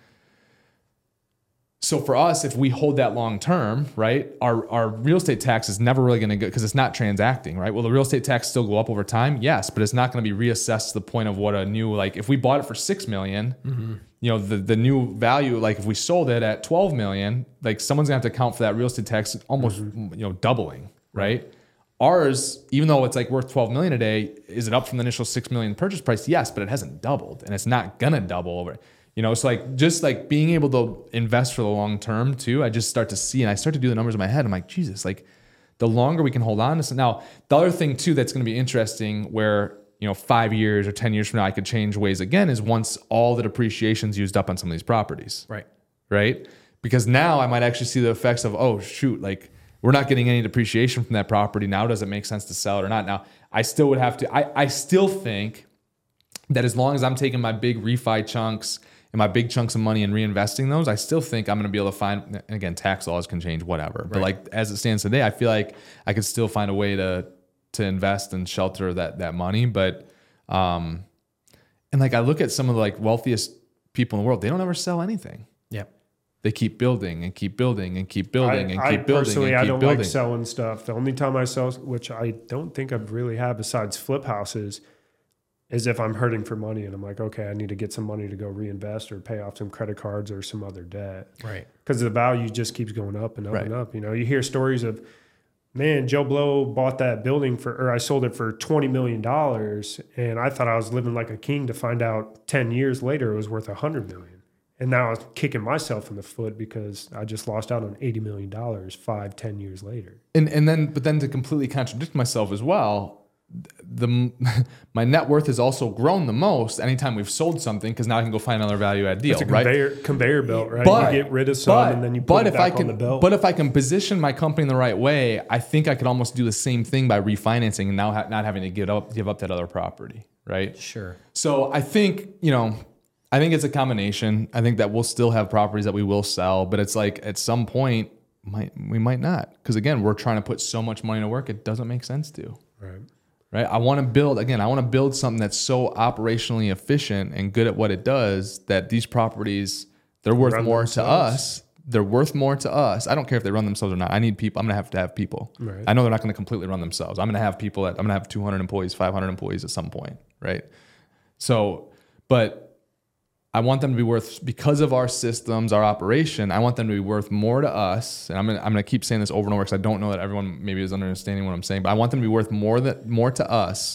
Speaker 1: so for us, if we hold that long term, right, our, our real estate tax is never really going to go because it's not transacting, right? Will the real estate tax still go up over time? Yes, but it's not going to be reassessed to the point of what a new, like if we bought it for six million dollars, mm-hmm. you know, the, the new value, like if we sold it at twelve million, like someone's gonna have to account for that real estate tax almost, mm-hmm. you know, doubling, right? right? Ours, even though it's like worth twelve million a day, is it up from the initial six million purchase price? Yes, but it hasn't doubled and it's not gonna double over, you know? So like, just like being able to invest for the long term too, I just start to see, and I start to do the numbers in my head. I'm like, Jesus, like the longer we can hold on to this. Now, the other thing too, that's gonna be interesting where, you know, five years or ten years from now, I could change ways again is once all the depreciation's used up on some of these properties.
Speaker 3: Right.
Speaker 1: Right. Because now I might actually see the effects of, oh, shoot, like we're not getting any depreciation from that property. Now, does it make sense to sell it or not? Now, I still would have to, I, I still think that as long as I'm taking my big refi chunks and my big chunks of money and reinvesting those, I still think I'm going to be able to find, and again, tax laws can change, whatever. Right. But like as it stands today, I feel like I could still find a way to, to invest and shelter that, that money. But, um, and like, I look at some of the like wealthiest people in the world, they don't ever sell anything.
Speaker 3: Yeah.
Speaker 1: They keep building and keep building and keep building
Speaker 2: I,
Speaker 1: and
Speaker 2: I
Speaker 1: keep building
Speaker 2: personally,
Speaker 1: and keep
Speaker 2: I don't
Speaker 1: building.
Speaker 2: like selling stuff. The only time I sell, which I don't think I really have besides flip houses, is if I'm hurting for money and I'm like, okay, I need to get some money to go reinvest or pay off some credit cards or some other debt.
Speaker 3: Right.
Speaker 2: Because the value just keeps going up and up
Speaker 1: right.
Speaker 2: and up. You know, you hear stories of, man, Joe Blow bought that building for, or I sold it for twenty million dollars, and I thought I was living like a king to find out ten years later it was worth one hundred million dollars. And now I was kicking myself in the foot because I just lost out on eighty million dollars five, ten years later.
Speaker 1: And and then, but then to completely contradict myself as well, the my net worth has also grown the most anytime we've sold something because now I can go find another value add deal.
Speaker 2: It's a
Speaker 1: right?
Speaker 2: conveyor, conveyor belt, right?
Speaker 1: But,
Speaker 2: you get rid of some
Speaker 1: but,
Speaker 2: and then you put
Speaker 1: but
Speaker 2: it
Speaker 1: if
Speaker 2: back
Speaker 1: I can,
Speaker 2: on the belt.
Speaker 1: But if I can position my company in the right way, I think I could almost do the same thing by refinancing and now ha- not having to give up give up that other property, right?
Speaker 3: Sure.
Speaker 1: So I think, you know, I think it's a combination. I think that we'll still have properties that we will sell, but it's like at some point might we might not because again we're trying to put so much money to work it doesn't make sense to.
Speaker 2: Right.
Speaker 1: Right. I want to build, again, I want to build something that's so operationally efficient and good at what it does that these properties, they're worth
Speaker 2: Run
Speaker 1: more
Speaker 2: themselves.
Speaker 1: to us. They're worth more to us. I don't care if they run themselves or not. I need people. I'm going to have to have people.
Speaker 2: Right.
Speaker 1: I know they're not going to completely run themselves. I'm going to have people that I'm going to have two hundred employees, five hundred employees at some point. Right. So, but I want them to be worth, because of our systems, our operation, I want them to be worth more to us. And I'm gonna, I'm gonna keep saying this over and over because I don't know that everyone maybe is understanding what I'm saying, but I want them to be worth more that more to us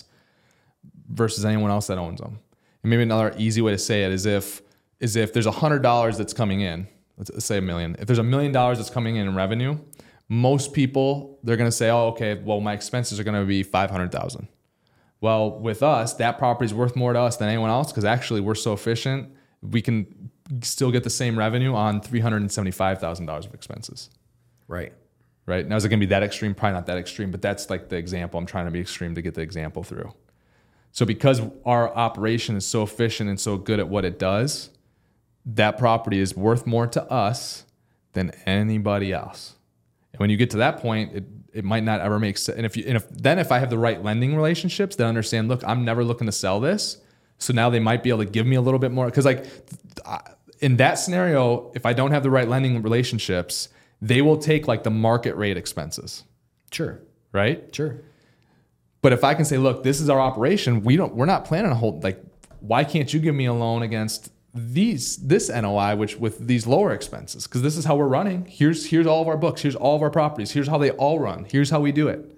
Speaker 1: versus anyone else that owns them. And maybe another easy way to say it is if is if there's a hundred dollars that's coming in, let's, let's say a million. If there's a million dollars that's coming in in revenue, Most people, they're going to say, oh, okay, well, my expenses are going to be five hundred thousand dollars. Well, with us, that property is worth more to us than anyone else because actually we're so efficient, we can still get the same revenue on three hundred seventy-five thousand dollars of expenses.
Speaker 3: Right.
Speaker 1: Right. Now, is it going to be that extreme? Probably not that extreme, but that's like the example. I'm trying to be extreme to get the example through. So because our operation is so efficient and so good at what it does, that property is worth more to us than anybody else. And when you get to that point, it, it might not ever make sense. And if you, and if then if I have the right lending relationships that understand, look, I'm never looking to sell this. So now they might be able to give me a little bit more. Cause like in that scenario, if I don't have the right lending relationships, they will take like the market rate expenses.
Speaker 3: Sure.
Speaker 1: Right.
Speaker 3: Sure.
Speaker 1: But if I can say, look, this is our operation. We don't, we're not planning on hold. Like, why can't you give me a loan against these, this N O I, which with these lower expenses? Cause this is how we're running. Here's, here's all of our books. Here's all of our properties. Here's how they all run. Here's how we do it.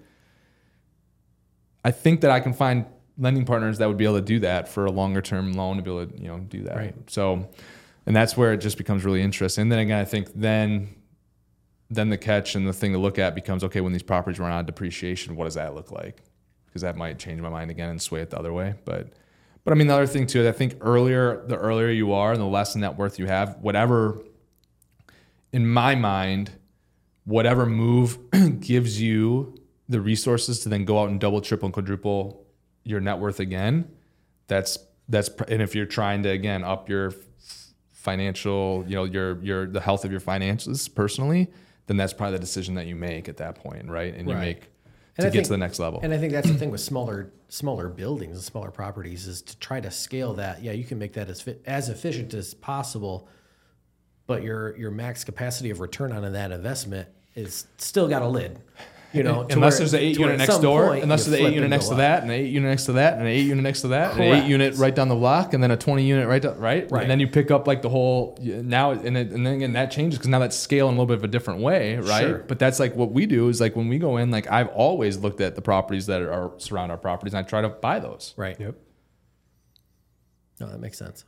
Speaker 1: I think that I can find lending partners that would be able to do that for a longer term loan to be able to, you know, do that.
Speaker 3: Right.
Speaker 1: So, and that's where it just becomes really interesting. And then again, I think then, then the catch and the thing to look at becomes, okay, when these properties run out of depreciation, what does that look like? Because that might change my mind again and sway it the other way. But, but I mean, the other thing too, I think earlier, the earlier you are and the less net worth you have, whatever, in my mind, whatever move gives you the resources to then go out and double, triple, and quadruple your net worth again, that's, that's, and if you're trying to, again, up your financial, you know, your, your, the health of your finances personally, then that's probably the decision that you make at that point, right? And you
Speaker 3: Right.
Speaker 1: make
Speaker 3: And
Speaker 1: to
Speaker 3: I
Speaker 1: get
Speaker 3: think-
Speaker 1: to the next level.
Speaker 3: And I think that's the thing with smaller smaller buildings and smaller properties is to try to scale that. Yeah, you can make that as fi- as efficient as possible, but your your max capacity of return on that investment is still got a lid. You know, to
Speaker 1: unless
Speaker 3: where-
Speaker 1: there's an eight
Speaker 3: to where
Speaker 1: unit
Speaker 3: at
Speaker 1: next
Speaker 3: some
Speaker 1: door,
Speaker 3: point
Speaker 1: unless
Speaker 3: you
Speaker 1: there's an eight
Speaker 3: flip
Speaker 1: unit
Speaker 3: and
Speaker 1: next
Speaker 3: go
Speaker 1: to
Speaker 3: up.
Speaker 1: that, and an eight unit next to that, and an eight unit next to that, and an eight
Speaker 3: Correct.
Speaker 1: unit right down the block, and then a twenty unit right down, right?
Speaker 3: Right.
Speaker 1: And then you pick up like the whole now, and, it, and then again that changes because now that's scale in a little bit of a different way, right?
Speaker 3: Sure.
Speaker 1: But that's like what we do is like when we go in, like I've always looked at the properties that are surround our properties, and I try to buy those.
Speaker 3: Right.
Speaker 2: Yep.
Speaker 3: No, that makes sense.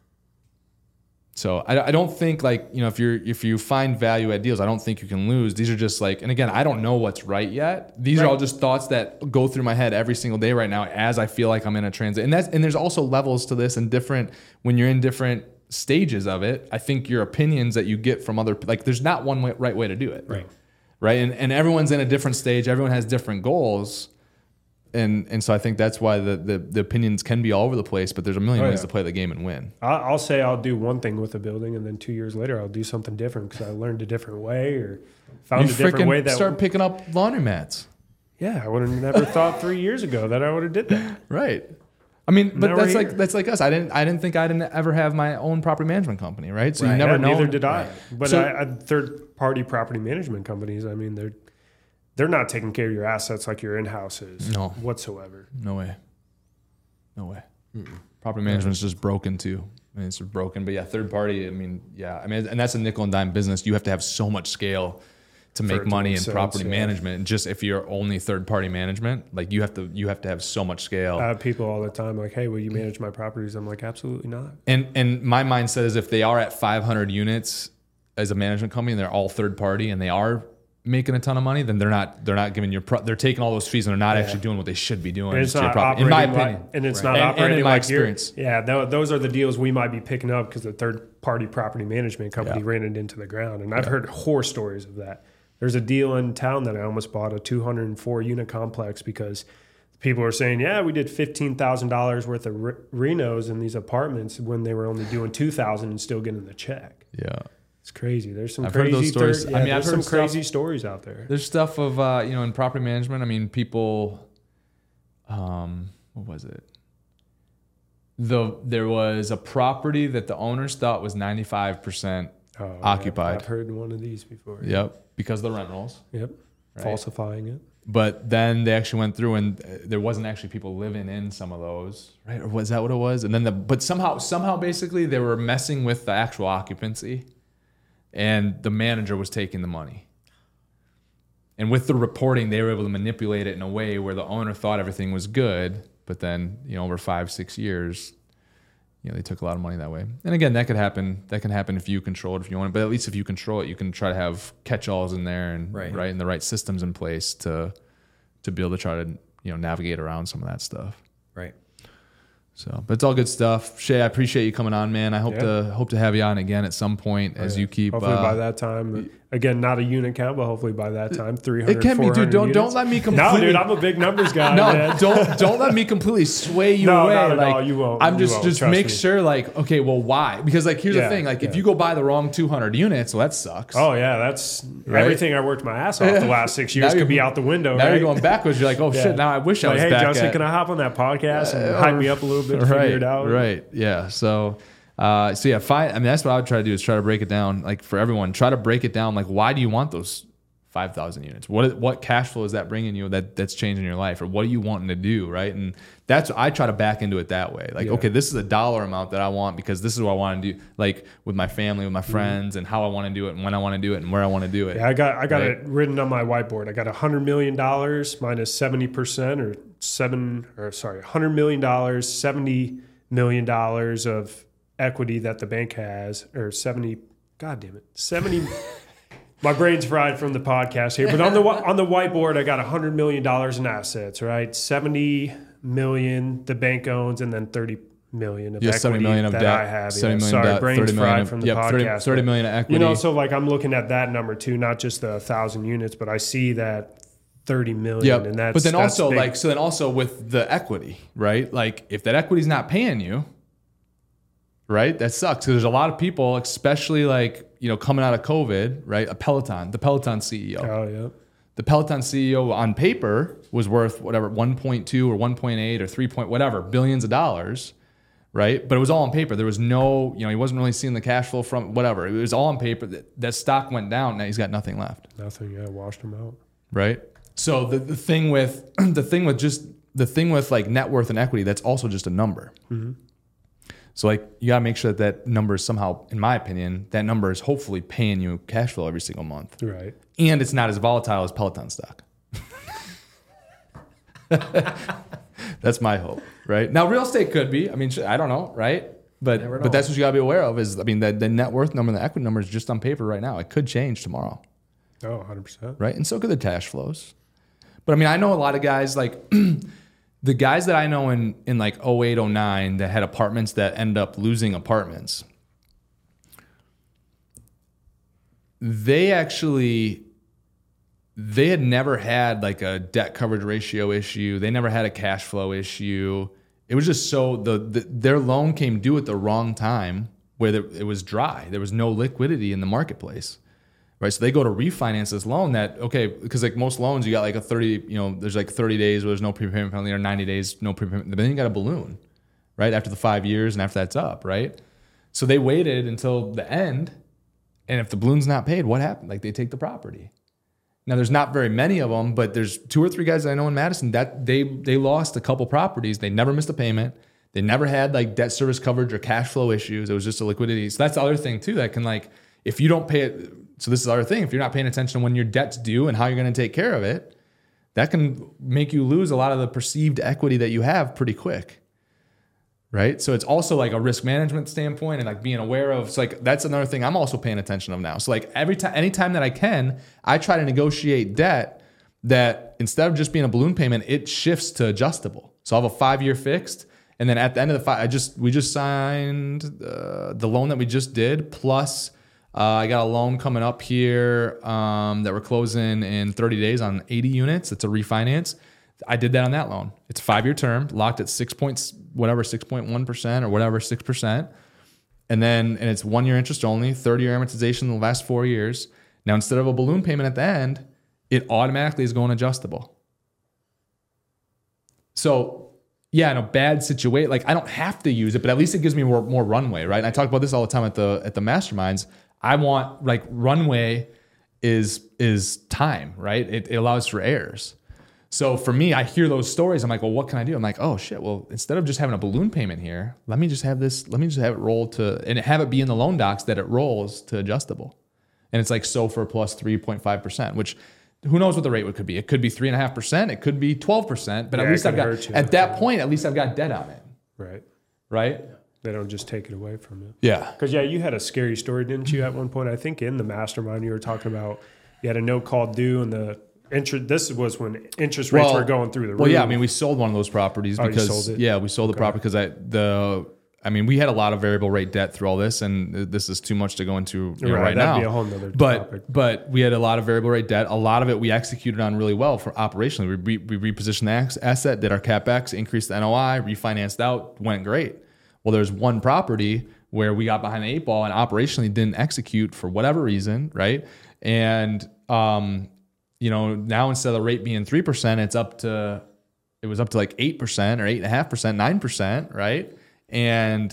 Speaker 1: So I, I don't think like, you know, if you're, if you find value add deals, I don't think you can lose. These are just like, and again, I don't know what's right yet. These
Speaker 3: Right.
Speaker 1: are all just thoughts that go through my head every single day right now as I feel like I'm in a transit. And that's, and there's also levels to this and different, when you're in different stages of it, I think your opinions that you get from other, like there's not one way, right way to do it.
Speaker 2: Right.
Speaker 1: Right. And, and everyone's in a different stage. Everyone has different goals. And, and so I think that's why the, the, the opinions can be all over the place, but there's a million
Speaker 2: Oh,
Speaker 1: ways
Speaker 2: yeah.
Speaker 1: to play the game and win.
Speaker 2: I- I'll say I'll do one thing with a building, and then two years later I'll do something different because I learned a different way or found
Speaker 1: You
Speaker 2: a different
Speaker 1: freaking
Speaker 2: way that.
Speaker 1: start picking up laundromats.
Speaker 2: Yeah, I would have never thought three years ago that I would have did that.
Speaker 1: Right. I mean, but
Speaker 2: Now
Speaker 1: that's
Speaker 2: we're
Speaker 1: like
Speaker 2: here.
Speaker 1: that's like us. I didn't I didn't think I didn't ever have my own property management company, right? So
Speaker 3: Right.
Speaker 1: you never
Speaker 2: Yeah,
Speaker 1: know.
Speaker 2: neither did I.
Speaker 3: Right.
Speaker 2: But
Speaker 1: So-
Speaker 2: I, I, third party property management companies, I mean, they're they're not taking care of your assets like your in house is
Speaker 1: No.
Speaker 2: whatsoever.
Speaker 1: No way. No way. Property management is just broken too. I mean, it's just broken. But yeah, third party. I mean, yeah. I mean, and that's a nickel and dime business. You have to have so much scale to
Speaker 2: For
Speaker 1: make
Speaker 2: it to
Speaker 1: money
Speaker 2: make
Speaker 1: in
Speaker 2: sense,
Speaker 1: property
Speaker 2: yeah.
Speaker 1: management. And just if you're only third party management, like you have to you have to have so much scale.
Speaker 2: I have people all the time like, "Hey, will you manage my properties?" I'm like, "Absolutely not."
Speaker 1: And and my mindset is if they are at five hundred units as a management company and they're all third party and they are making a ton of money, then they're not they're not giving you pro- they're taking all those fees and they're not
Speaker 2: Yeah.
Speaker 1: actually doing what they should be doing.
Speaker 2: And it's
Speaker 1: to your
Speaker 2: not
Speaker 1: property,
Speaker 2: operating
Speaker 1: in my
Speaker 2: like,
Speaker 1: opinion.
Speaker 2: and it's
Speaker 3: Right.
Speaker 2: not
Speaker 1: And- and in
Speaker 2: operating
Speaker 1: my
Speaker 2: like your-
Speaker 1: experience.
Speaker 2: Yeah, th- those are the deals we might be picking up because the third party property management company
Speaker 1: Yeah.
Speaker 2: ran it into the ground. And I've heard horror stories of that. There's a deal in town that I almost bought, a two hundred four unit complex, because people are saying, yeah, we did fifteen thousand dollars worth of re- renos in these apartments when they were only doing two thousand and still getting the check.
Speaker 1: Yeah.
Speaker 2: It's crazy. There's some
Speaker 1: I've heard
Speaker 2: crazy
Speaker 1: those stories.
Speaker 2: thir-
Speaker 1: I
Speaker 2: yeah,
Speaker 1: mean, I've
Speaker 2: there's
Speaker 1: heard
Speaker 2: some crazy
Speaker 1: stuff-
Speaker 2: stories out there.
Speaker 1: There's stuff of uh, you know, in property management, I mean, people um what was it? The there was a property that the owners thought was ninety-five percent
Speaker 2: Oh, yeah.
Speaker 1: occupied.
Speaker 2: I've heard one of these before.
Speaker 1: Yep, because of the rent rolls.
Speaker 2: Yep.
Speaker 1: Right.
Speaker 2: Falsifying it.
Speaker 1: But then they actually went through and uh, there wasn't actually people living in some of those, right? Or was that what it was? And then the but somehow somehow basically they were messing with the actual occupancy and the manager was taking the money. And with the reporting, they were able to manipulate it in a way where the owner thought everything was good, but then, you know, over five, six years, you know, they took a lot of money that way. And again, that could happen. That can happen if you control it, if you want it. But at least if you control it, you can try to have catch-alls in there and
Speaker 3: Right.
Speaker 1: right and the right systems in place to to be able to try to, you know, navigate around some of that stuff.
Speaker 3: Right.
Speaker 1: So, but it's all good stuff. Shay, I appreciate you coming on, man. I hope
Speaker 2: Yeah.
Speaker 1: to hope to have you on again at some point as
Speaker 2: Yeah.
Speaker 1: you keep.
Speaker 2: Hopefully
Speaker 1: uh,
Speaker 2: by that time, again, not a unit count, but hopefully by that time, three hundred,
Speaker 1: it can be, dude. Don't
Speaker 2: units.
Speaker 1: don't let me completely.
Speaker 2: No, dude, I'm a big numbers guy.
Speaker 1: No,
Speaker 2: man.
Speaker 1: don't don't let me completely sway you
Speaker 2: No,
Speaker 1: away.
Speaker 2: not at
Speaker 1: like,
Speaker 2: all. You won't.
Speaker 1: I'm
Speaker 2: You
Speaker 1: just
Speaker 2: won't.
Speaker 1: just
Speaker 2: Trust
Speaker 1: make
Speaker 2: me.
Speaker 1: sure, like, okay, well, why? Because like, here's
Speaker 2: Yeah,
Speaker 1: the thing, like, if
Speaker 2: yeah.
Speaker 1: you go buy the wrong two hundred units, well, that sucks.
Speaker 2: Oh yeah, that's
Speaker 1: Right?
Speaker 2: everything I worked my ass off the last six years
Speaker 1: Now
Speaker 2: could
Speaker 1: you're-
Speaker 2: be out the window.
Speaker 1: now
Speaker 2: right?
Speaker 1: you're going backwards. You're like, oh
Speaker 2: Yeah.
Speaker 1: shit. Now I wish I
Speaker 2: Like,
Speaker 1: was
Speaker 2: hey
Speaker 1: back
Speaker 2: Justin,
Speaker 1: at.
Speaker 2: can I hop on that podcast and
Speaker 1: Uh,
Speaker 2: hype me up a little bit to
Speaker 1: right,
Speaker 2: figure it out?
Speaker 1: Right. Yeah. So, uh, so yeah, fine. I mean, that's what I would try to do is try to break it down, like for everyone, try to break it down. Like, why do you want those five thousand units? What, what cash flow is that bringing you that that's changing your life, or what are you wanting to do? Right. And that's, I try to back into it that way. Like,
Speaker 2: Yeah.
Speaker 1: okay, this is a dollar amount that I want because this is what I want to do, like with my family, with my friends, and how I want to do it and when I want to do it and where I want to do it.
Speaker 2: Yeah, I got I got
Speaker 1: Right.
Speaker 2: it written on my whiteboard. I got a hundred million dollars minus seventy percent, or seven, or sorry, hundred million dollars, seventy million dollars of equity that the bank has, or seventy. God damn it, seventy. My brain's fried from the podcast here, but on the on the whiteboard, I got a hundred million dollars in assets. Right, seventy million the bank owns, and then thirty million of
Speaker 1: Yeah,
Speaker 2: equity
Speaker 1: seventy million of
Speaker 2: that
Speaker 1: debt,
Speaker 2: I have.
Speaker 1: seventy
Speaker 2: Yeah,
Speaker 1: million
Speaker 2: sorry,
Speaker 1: debt,
Speaker 2: brain's
Speaker 1: thirty million
Speaker 2: fried
Speaker 1: of-
Speaker 2: from the
Speaker 1: yep, thirty
Speaker 2: podcast.
Speaker 1: thirty
Speaker 2: but-
Speaker 1: million of equity.
Speaker 2: You know, so like I'm looking at that number too, not just the thousand units, but I see that thirty million,
Speaker 1: Yep.
Speaker 2: and that's
Speaker 1: but then
Speaker 2: that's
Speaker 1: also
Speaker 2: big.
Speaker 1: like so then also with the equity, right? Like if that equity's not paying you, right? That sucks. So there's a lot of people, especially like, you know, coming out of COVID, right? A Peloton, the Peloton C E O.
Speaker 2: Oh yeah,
Speaker 1: The Peloton C E O on paper was worth whatever one point two or one point eight or three point whatever billions of dollars, right? But it was all on paper. There was no, you know, he wasn't really seeing the cash flow from whatever. It was all on paper. That, that stock went down. Now he's got nothing left.
Speaker 2: nothing. Yeah, washed them out.
Speaker 1: Right. So the, the thing with the thing with just the thing with like net worth and equity, that's also just a number.
Speaker 2: Mm-hmm.
Speaker 1: So like you gotta make sure that that number is somehow, in my opinion, that number is hopefully paying you cash flow every single month,
Speaker 2: Right.
Speaker 1: and it's not as volatile as Peloton stock. That's my hope, right? Now real estate could be. I mean, I don't know, right? But
Speaker 3: Never know.
Speaker 1: but that's what you gotta be aware of. Is I mean, the, the net worth number and the equity number is just on paper right now. It could change tomorrow.
Speaker 2: Oh, one hundred percent.
Speaker 1: Right? And so could the cash flows. But I mean, I know a lot of guys like the guys that I know in, in like oh eight, oh nine that had apartments that end up losing apartments. They actually, they had never had like a debt coverage ratio issue. They never had a cash flow issue. It was just so the, the their loan came due at the wrong time where the, it was dry. There was no liquidity in the marketplace. Right, so they go to refinance this loan that, okay, because like most loans, you got like a thirty, you know, there's like thirty days where there's no prepayment penalty or ninety days, no prepayment, but then you got a balloon, right, after the five years and after that's up, right? So they waited until the end, and if the balloon's not paid, what happened? Like they take the property. Now there's not very many of them, but there's two or three guys that I know in Madison that they they lost a couple properties. They never missed a payment. They never had like debt service coverage or cash flow issues. It was just a liquidity. So that's the other thing too that can like, if you don't pay it, so this is the other thing. If you're not paying attention to when your debt's due and how you're going to take care of it, that can make you lose a lot of the perceived equity that you have pretty quick, right? So it's also like a risk management standpoint and like being aware of. So like that's another thing I'm also paying attention of now. So like every time, anytime that I can, I try to negotiate debt that instead of just being a balloon payment, it shifts to adjustable. So I'll have a five-year fixed, and then at the end of the five, I just we just signed uh, the loan that we just did plus. Uh, I got a loan coming up here um, that we're closing in thirty days on eighty units. It's a refinance. I did that on that loan. It's a five-year term, locked at six points, whatever, six point one percent or whatever, six percent. And then, and it's one year interest only, thirty-year amortization in the last four years. Now, instead of a balloon payment at the end, it automatically is going adjustable. So, yeah, in a bad situation, like I don't have to use it, but at least it gives me more, more runway, right? And I talk about this all the time at the at the masterminds. I want like runway is is time, right? It, it allows for errors. So for me, I hear those stories. I'm like, well, what can I do? I'm like, oh shit. Well, instead of just having a balloon payment here, let me just have this. Let me just have it roll to and have it be in the loan docs that it rolls to adjustable, and it's like SOFR plus three point five percent, which. Who knows what the rate would could be? It could be three and a half percent. It could be twelve percent. But
Speaker 2: Yeah,
Speaker 1: at
Speaker 2: it
Speaker 1: least I've
Speaker 2: could
Speaker 1: got
Speaker 2: hurt you.
Speaker 1: at that point. At least I've got debt on it,
Speaker 2: Right.
Speaker 1: right?
Speaker 2: They don't just take it away from you.
Speaker 1: Yeah.
Speaker 2: Because, yeah, you had a scary story, didn't you, at one point? I think in the mastermind you were talking about you had a no call due and the interest. This was when interest rates
Speaker 1: Well-
Speaker 2: were going through the roof.
Speaker 1: Well, yeah, I mean, we sold one of those properties
Speaker 2: Oh, you
Speaker 1: because
Speaker 2: sold it?
Speaker 1: yeah, we sold the property because I the I mean, we had a lot of variable rate debt through all this, and this is too much to go into you know,
Speaker 2: Right,
Speaker 1: right,
Speaker 2: that'd
Speaker 1: now.
Speaker 2: be a whole nother
Speaker 1: but
Speaker 2: topic.
Speaker 1: but we had a lot of variable rate debt. A lot of it we executed on really well for operationally. We, re, we repositioned the ax- asset, did our capex, increased the N O I, refinanced out, went great. Well, there's one property where we got behind the eight ball and operationally didn't execute for whatever reason, right? And um, you know, now instead of the rate being three percent, it's up to it was up to like eight percent or eight and a half percent, nine percent, right? And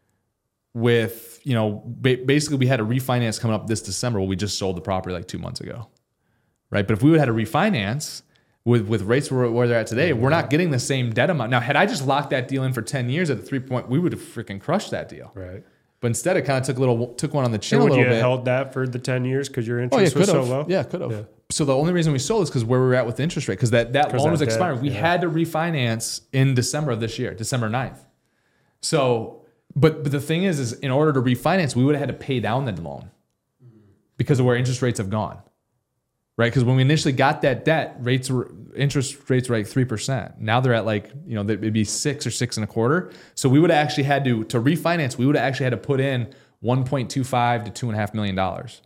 Speaker 1: with, you know, ba- basically we had a refinance coming up this December. Well, we just sold the property like two months ago, right? But if we would have had a refinance with, with rates where, where they're at today, we're not getting the same debt amount. Now, had I just locked that deal in for ten years at the three point, we would have freaking crushed that deal.
Speaker 2: Right.
Speaker 1: But instead, it kind of took a little, took one on the chin
Speaker 2: And
Speaker 1: a
Speaker 2: would
Speaker 1: little
Speaker 2: you have
Speaker 1: bit.
Speaker 2: held that for the ten years because your
Speaker 1: Oh, yeah,
Speaker 2: interest was
Speaker 1: could
Speaker 2: so
Speaker 1: have.
Speaker 2: low?
Speaker 1: Yeah, could have.
Speaker 2: Yeah.
Speaker 1: So the only reason we sold is because where we were at with the interest rate, because that, that
Speaker 2: 'Cause
Speaker 1: loan
Speaker 2: that
Speaker 1: was
Speaker 2: debt,
Speaker 1: expiring. We
Speaker 2: yeah.
Speaker 1: had to refinance in December of this year, December ninth. So, but but the thing is, is in order to refinance, we would have had to pay down that loan because of where interest rates have gone, right? Because when we initially got that debt, rates were interest rates were like three percent. Now they're at like, you know, it'd be six or six and a quarter. So we would have actually had to to refinance. We would have actually had to put in one point two five to two and a half million dollars.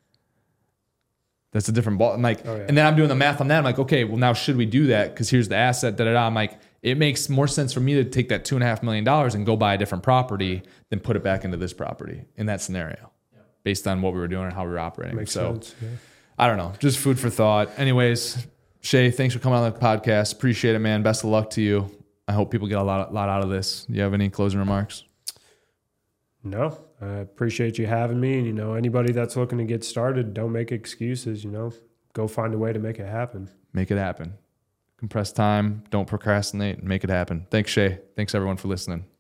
Speaker 1: That's a different ball. I'm like,
Speaker 2: Oh, yeah.
Speaker 1: and then I'm doing the math on that. I'm like, okay, well now should we do that? Because here's the asset. Da da da. I'm like, it makes more sense for me to take that two and a half million dollars and go buy a different property than put it back into this property in that scenario, based on what we were doing and how we were operating.
Speaker 2: Makes
Speaker 1: so
Speaker 2: sense. Yeah.
Speaker 1: I don't know, just food for thought. Anyways, Shay, thanks for coming on the podcast. Appreciate it, man. Best of luck to you. I hope people get a lot, lot out of this. Do you have any closing remarks?
Speaker 2: No, I appreciate you having me. And, you know, anybody that's looking to get started, don't make excuses, you know, go find a way to make it happen.
Speaker 1: Make it happen. Compress time. Don't procrastinate. Make it happen. Thanks, Shay. Thanks, everyone, for listening.